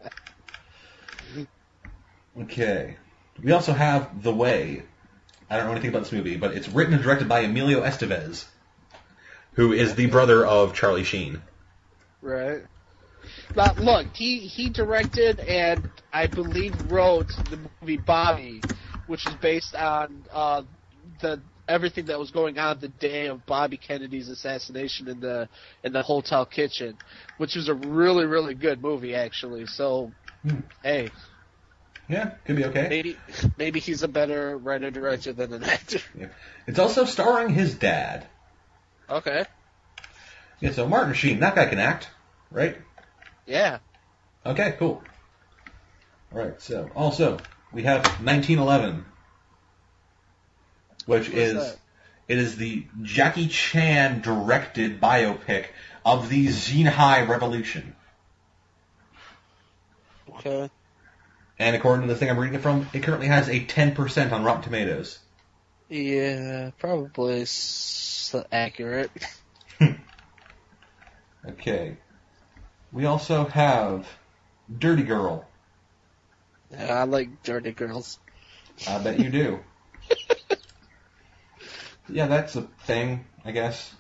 okay. Okay. We also have The Way. I don't know anything about this movie, but it's written and directed by Emilio Estevez, who is the brother of Charlie Sheen. Right. But look, he directed and I believe wrote the movie Bobby, which is based on everything that was going on the day of Bobby Kennedy's assassination in the hotel kitchen, which was a really, really good movie actually. So, hey. Yeah, could be okay. Maybe he's a better writer-director than an actor. Yeah. It's also starring his dad. Okay. Yeah, so Martin Sheen, that guy can act, right? Yeah. Okay, cool. Alright, so, also, we have 1911, which is the Jackie Chan directed biopic of the Xinhai Revolution. Okay. And according to the thing I'm reading it from, it currently has a 10% on Rotten Tomatoes. Yeah, probably accurate. Okay. We also have Dirty Girl. I like dirty girls. I bet you do. Yeah, that's a thing, I guess.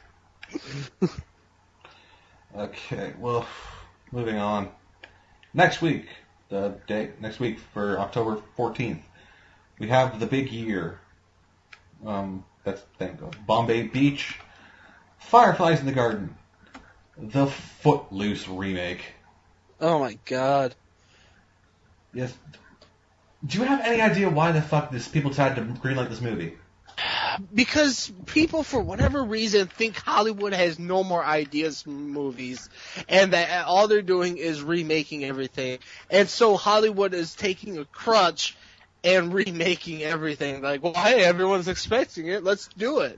Okay, well, moving on. Next week for October 14th, we have The Big Year. That's the thing. Bombay Beach, Fireflies in the Garden, the Footloose remake. Oh my god. Yes. Do you have any idea why the fuck people decided to greenlight this movie? Because people, for whatever reason, think Hollywood has no more ideas from movies, and that all they're doing is remaking everything. And so Hollywood is taking a crutch and remaking everything. Like, well, hey, everyone's expecting it, let's do it.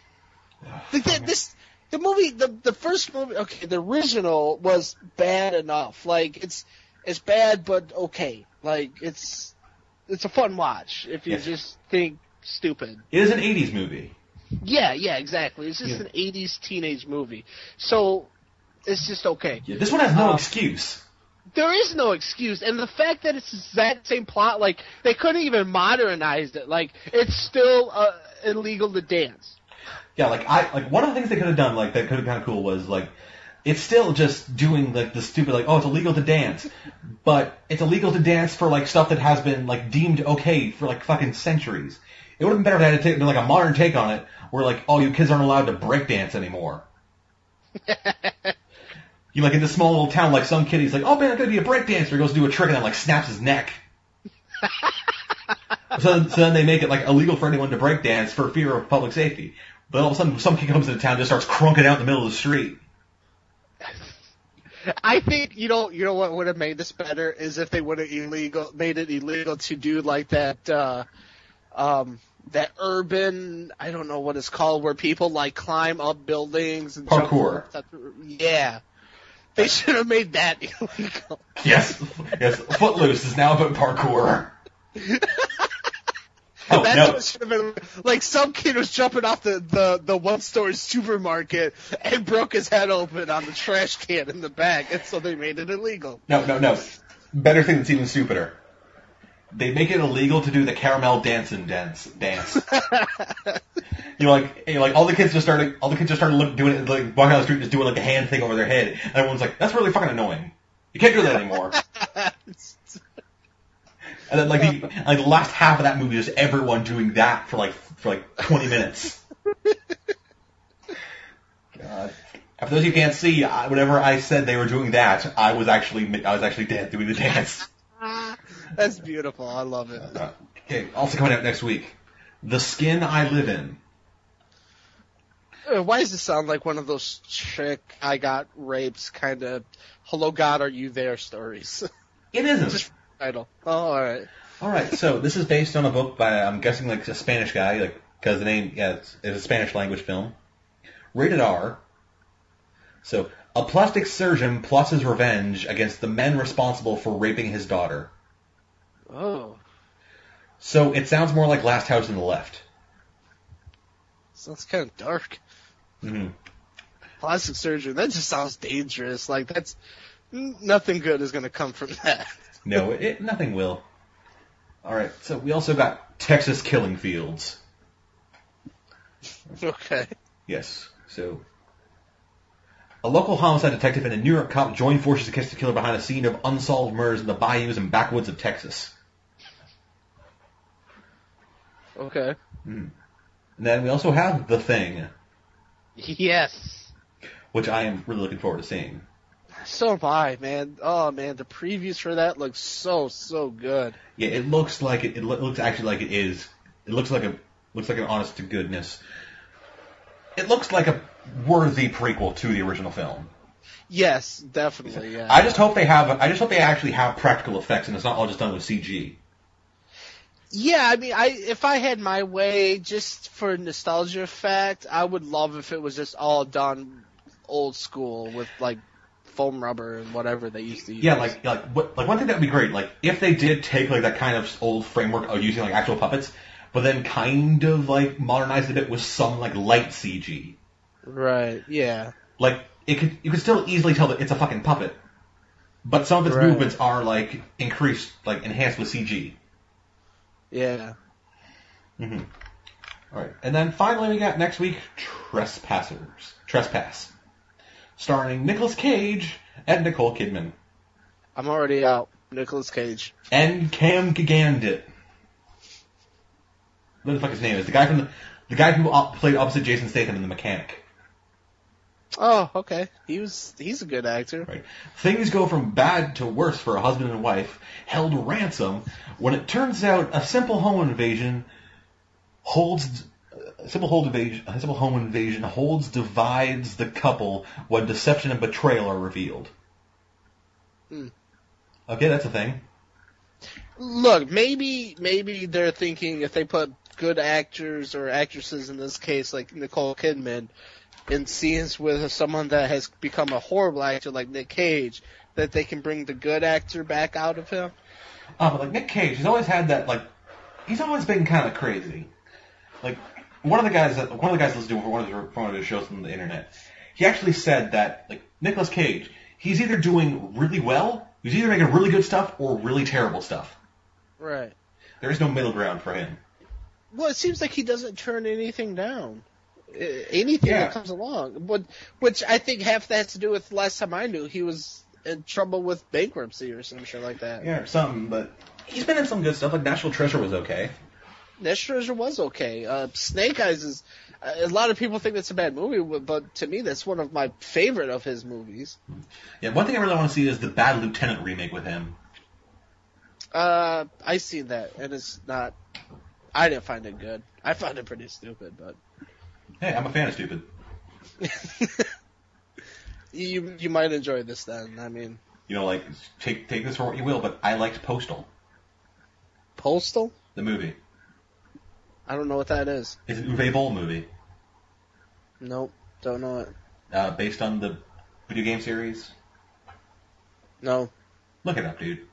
The first movie, okay, the original was bad enough. Like, it's bad, but okay. Like, it's a fun watch if you just think stupid. It is an 80s movie. Yeah, exactly. It's just an 80s teenage movie. So, it's just okay. Yeah, this one has no excuse. There is no excuse. And the fact that it's the exact same plot, like, they couldn't even modernize it. Like, it's still illegal to dance. Yeah, like one of the things they could have done, like, that could have been kind of cool was, like, it's still just doing, like, the stupid, like, oh, it's illegal to dance. But it's illegal to dance for, like, stuff that has been, like, deemed okay for, like, fucking centuries. It would have been better if they had like, a modern take on it, where, like, oh, you kids aren't allowed to breakdance anymore. You, like, in this small little town, like, some kid, he's like, oh, man, I'm going to be a breakdancer. He goes to do a trick and then, like, snaps his neck. So then they make it, like, illegal for anyone to breakdance for fear of public safety. But all of a sudden, some kid comes into town and just starts crunking out in the middle of the street. I think, you know what would have made this better is if they would have made it illegal to do, like, that urban, I don't know what it's called, where people, like, climb up buildings and parkour. Yeah. They should have made that illegal. Yes. Footloose is now about parkour. Oh, That's no. what should have been. Like, some kid was jumping off the one-story supermarket and broke his head open on the trash can in the back, and so they made it illegal. No. Better thing that's even stupider. they make it illegal to do the caramel dance. Like all the kids just started doing it, like walking down the street, just doing like a hand thing over their head, and everyone's like, "That's really fucking annoying. You can't do that anymore." And then the last half of that movie is just everyone doing that for like 20 minutes. God. For those of you who can't see, whenever I said they were doing that, I was actually doing the dance. That's beautiful. I love it. Okay, also coming out next week, The Skin I Live In. Why does it sound like one of those chick I got rapes kind of "Hello God, are you there" stories? It isn't. Just title. Oh, all right. All right. So this is based on a book by, I'm guessing, like a Spanish guy, like because the name, it's a Spanish language film. Rated R. So a plastic surgeon plots his revenge against the men responsible for raping his daughter. Oh. So it sounds more like Last House on the Left. Sounds kind of dark. Mm-hmm. Plastic surgery. That just sounds dangerous. Like that's nothing good is going to come from that. No, nothing will. All right. So we also got Texas Killing Fields. Okay. Yes. So a local homicide detective and a New York cop join forces to catch the killer behind a scene of unsolved murders in the bayous and backwoods of Texas. Okay. And then we also have The Thing, Yes. which I am really looking forward to seeing. So am I, man. Oh, man, the previews for that look so good. Yeah, it looks like it looks actually like it is. It looks like an honest to goodness. It looks like a worthy prequel to the original film. Yes, definitely. Yeah. I just hope they actually have practical effects and it's not all just done with CG. Yeah, I mean, if I had my way, just for nostalgia effect, I would love if it was just all done old school with like foam rubber and whatever they used to use. Yeah, like one thing that would be great, like if they did take like that kind of old framework of using like actual puppets, but then kind of like modernize it a bit with some like light CG. Right. Yeah. Like you could still easily tell that it's a fucking puppet, but some of its movements are like enhanced with CG. Yeah. Mm-hmm. All right, and then finally we got next week Trespass, starring Nicolas Cage and Nicole Kidman. I'm already out. Nicolas Cage. And Cam Gigandit. What the fuck his name is? The guy who played opposite Jason Statham in The Mechanic. Oh, okay. He's a good actor. Right. Things go from bad to worse for a husband and wife held ransom when it turns out a simple home invasion divides the couple when deception and betrayal are revealed. Okay, that's a thing. Look, maybe they're thinking if they put good actors or actresses, in this case like Nicole Kidman, in scenes with someone that has become a horrible actor like Nick Cage, that they can bring the good actor back out of him. But like Nick Cage, he's always had that, like, he's always been kind of crazy. Like, one of the guys listened to for one of his shows on the internet, he actually said that, like, Nicolas Cage, he's either doing really well, he's either making really good stuff or really terrible stuff. Right. There is no middle ground for him. Well, it seems like he doesn't turn anything down. Anything that comes along. Which I think half that has to do with last time I knew he was in trouble with bankruptcy or some shit like that. Yeah, or something, but he's been in some good stuff, like National Treasure was okay. National Treasure was okay. Snake Eyes is... a lot of people think that's a bad movie, but to me that's one of my favorite of his movies. Yeah, one thing I really want to see is the Bad Lieutenant remake with him. I seen that, and it's not... I didn't find it good. I found it pretty stupid, but... Hey, I'm a fan of stupid. You might enjoy this then. I mean, you know, like take this for what you will, but I liked Postal. Postal? The movie. I don't know what that is. It's an Uwe Boll movie. Nope, don't know it. Based on the video game series. No. Look it up, dude.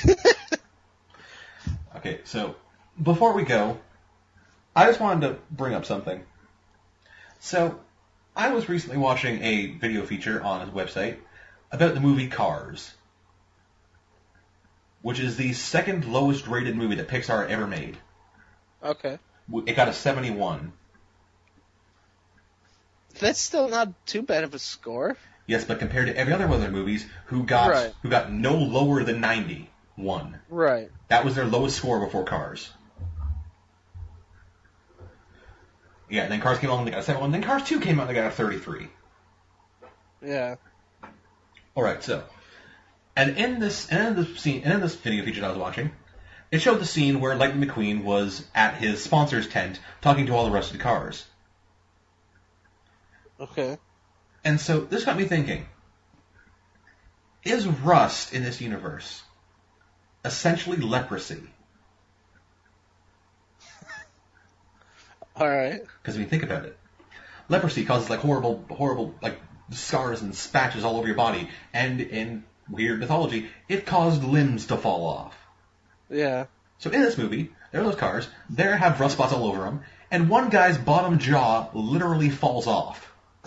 Okay, so before we go, I just wanted to bring up something. So, I was recently watching a video feature on his website about the movie Cars. which is the second lowest rated movie that Pixar ever made. Okay. It got a 71. That's still not too bad of a score. Yes, but compared to every other one of their movies, who got no lower than 91. Right. That was their lowest score before Cars. Yeah, and then Cars came along and they got a 71. Then Cars 2 came out and they got a 33. Yeah. Alright, so. And in this video feature I was watching, it showed the scene where Lightning McQueen was at his sponsor's tent talking to all the rest of the cars. Okay. And so this got me thinking, is rust in this universe essentially leprosy? Alright. Because when you think about it, leprosy causes like horrible like scars and spatches all over your body, and in weird mythology, it caused limbs to fall off. Yeah. So in this movie, there are those cars, there have rust spots all over them, and one guy's bottom jaw literally falls off.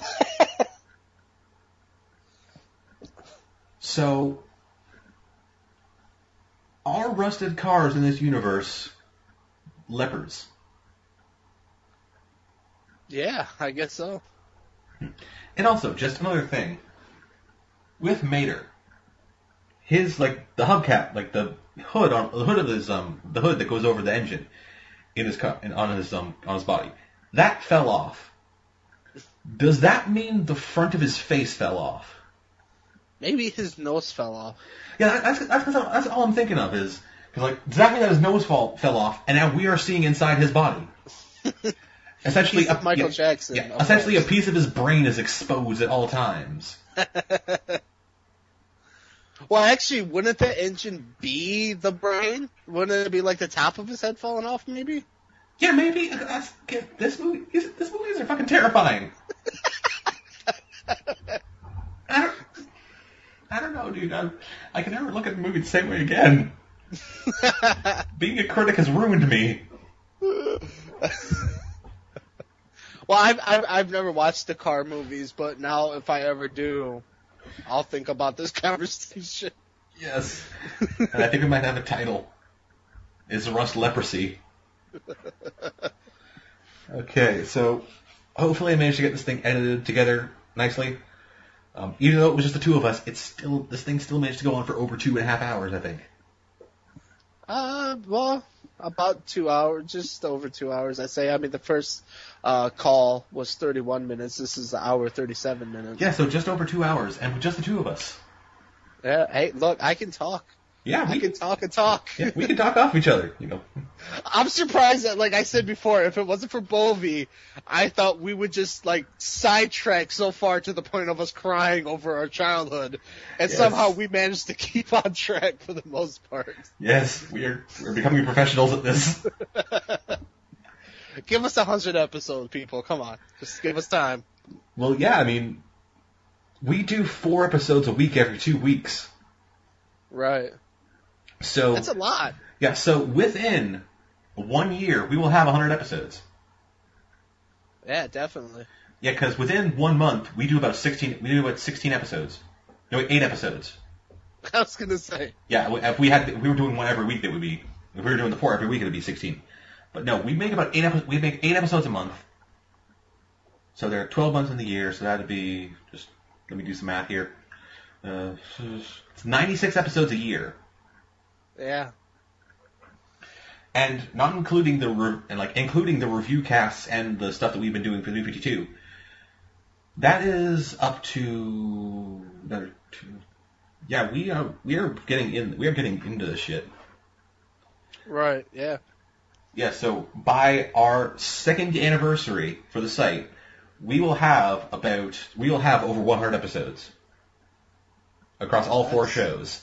So, are rusted cars in this universe lepers? Yeah, I guess so. And also, just another thing, with Mater, his like the hubcap, like the hood of his the hood that goes over the engine in his car and on his body, that fell off. Does that mean the front of his face fell off? Maybe his nose fell off. Yeah, that's all I'm thinking of is, cause like, does that mean that his nose fell off, and now we are seeing inside his body? Essentially, Michael Jackson. Yeah, essentially, a piece of his brain is exposed at all times. Well, actually, wouldn't the engine be the brain? Wouldn't it be like the top of his head falling off, maybe? Yeah, maybe. These movies are fucking terrifying. I don't know, dude. I can never look at the movie the same way again. Being a critic has ruined me. Well, I've never watched the car movies, but now if I ever do, I'll think about this conversation. Yes. And I think we might have a title. Is Rust Leprosy? Okay, so hopefully I managed to get this thing edited together nicely. Even though it was just the two of us, this thing still managed to go on for over 2.5 hours, I think. Well, about 2 hours, just over 2 hours, I say. I mean, the first call was 31 minutes. This is an hour 37 minutes. Yeah, so just over 2 hours, and with just the two of us. Yeah. Hey, look, I can talk. Yeah, I can talk and talk. Yeah, we can talk off each other, you know. I'm surprised that, like I said before, if it wasn't for Bovie, I thought we would just, like, sidetrack so far to the point of us crying over our childhood, and somehow we managed to keep on track for the most part. Yes, we're becoming professionals at this. Give us 100 episodes, people. Come on. Just give us time. Well, yeah, I mean, we do 4 episodes a week every 2 weeks. Right. So that's a lot. Yeah, so within 1 year, we will have 100 episodes. Yeah, definitely. Yeah, because within 1 month, we do about 16 episodes. No, 8 episodes. I was gonna say. Yeah, if we were doing one every week, that would be. If we were doing the 4 every week, it would be 16. But no, we make about 8 episodes. We make 8 episodes a month. So there are 12 months in the year. So that'd be just. Let me do some math here. It's 96 episodes a year. Yeah. And not including including the review casts and the stuff that we've been doing for New 52. That is up to another 2. Yeah, we are getting into this shit. Right. Yeah. Yeah. So by our 2nd anniversary for the site, we will have over 100 episodes across all 4 shows.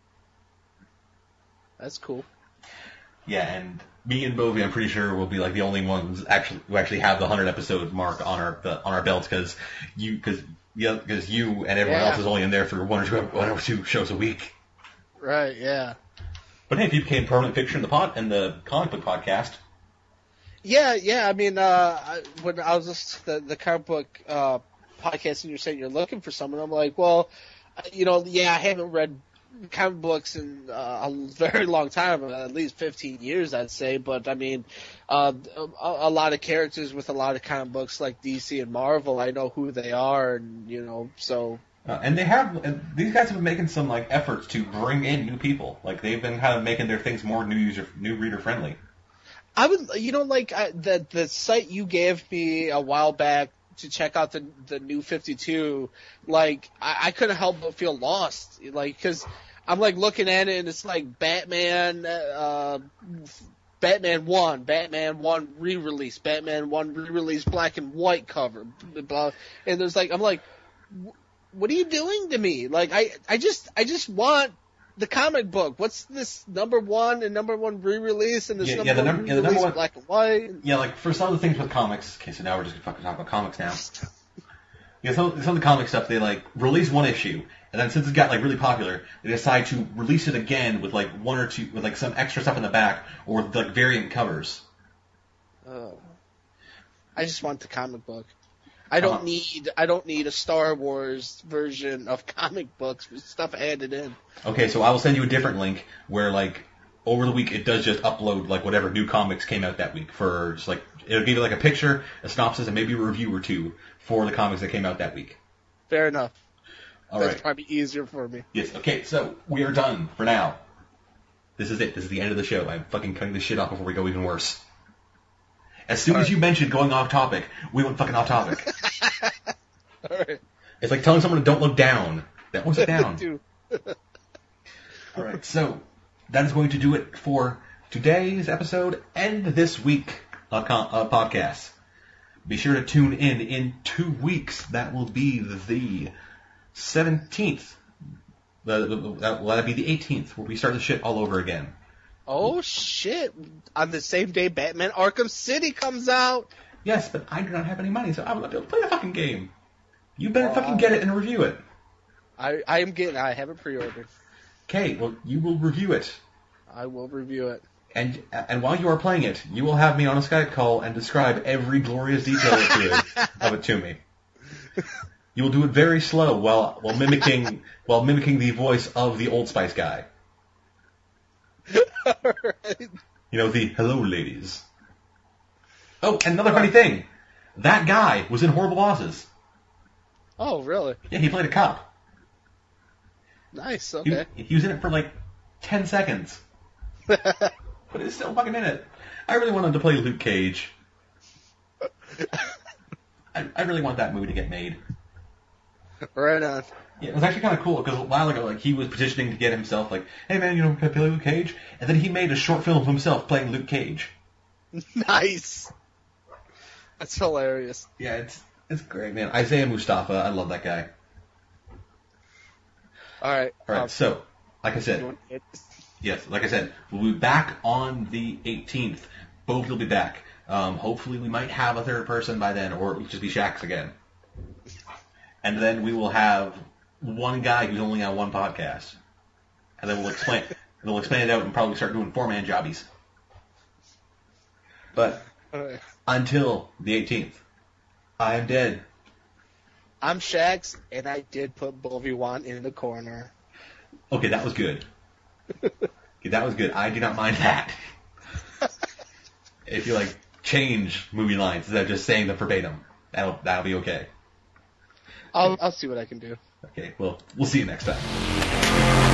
That's cool. Yeah, and me and Bovie, I'm pretty sure, will be like the only ones who actually have the 100 episode mark on our belts, because you and everyone else is only in there for one or two shows a week. Right. Yeah. But hey, if you became permanent fixture in the comic book podcast. Yeah. I mean, when I was listening to the comic book podcast, and you're saying you're looking for someone, I'm like, well, I haven't read comic books in a very long time, at least 15 years, I'd say. But I mean, a lot of characters with a lot of comic books like DC and Marvel, I know who they are, and so. And these guys have been making some like efforts to bring in new people. Like they've been kind of making their things more new reader friendly. I would, the site you gave me a while back to check out the new 52, like I couldn't help but feel lost, like because I'm like looking at it and it's like Batman 1 re-release, Batman 1 re-release black and white cover, blah, and there's like I'm like, what are you doing to me? Like I just want the comic book. What's this number 1 and number 1 re-release and this number 1 re-release black and white? Yeah, like for some of the things with comics. Okay, so now we're just gonna fucking talk about comics now. Yeah, some of the comic stuff, they like release one issue, and then since it got like really popular, they decide to release it again with like one or two, with like some extra stuff in the back or with, like variant covers. I just want the comic book. I don't need a Star Wars version of comic books with stuff added in. Okay, so I will send you a different link where like over the week it does just upload like whatever new comics came out that week for just like it'll give you like a picture, a synopsis, and maybe a review or two for the comics that came out that week. Fair enough. That's right. probably easier for me. Yes. Okay, so we are done for now. This is it. This is the end of the show. I'm fucking cutting this shit off before we go even worse. As soon as you mentioned going off topic, we went fucking off topic. All right. It's like telling someone to don't look down. That was down. Dude. All right, so that is going to do it for today's episode and this week of podcast. Be sure to tune in 2 weeks. That will be the 17th. That'll be the 18th, where we start the shit all over again. Oh shit! On the same day Batman Arkham City comes out. Yes, but I do not have any money, so I will not be able to play the fucking game. You better fucking get it and review it. I have it pre-ordered. Okay, well, you will review it. I will review it. And while you are playing it, you will have me on a Skype call and describe every glorious detail of it to me. You will do it very slow while mimicking the voice of the Old Spice guy. Alright. You know, the hello ladies. Oh, and another funny thing. That guy was in Horrible Bosses. Oh, really? Yeah, he played a cop. Nice, okay. He was in it for like 10 seconds. But it's still fucking in it. I really wanted to play Luke Cage. I really want that movie to get made. Right on. Yeah, it was actually kind of cool because a while ago, like he was petitioning to get himself, like, hey man, can I play Luke Cage? And then he made a short film of himself playing Luke Cage. Nice. That's hilarious. Yeah, it's great, man. Isaiah Mustafa, I love that guy. All right. So, like I said, we'll be back on the 18th. Both will be back. Hopefully we might have a third person by then, or it'll just be Shax again. And then we will have one guy who's only on one podcast. And then we'll expand it out and probably start doing 4-man jobbies. But until the 18th, I am dead. I'm Shax, and I did put Boviwan in the corner. Okay, that was good. Okay, that was good. I do not mind that. If you like change movie lines instead of just saying them verbatim, that'll be okay. I'll see what I can do. Okay, well, we'll see you next time.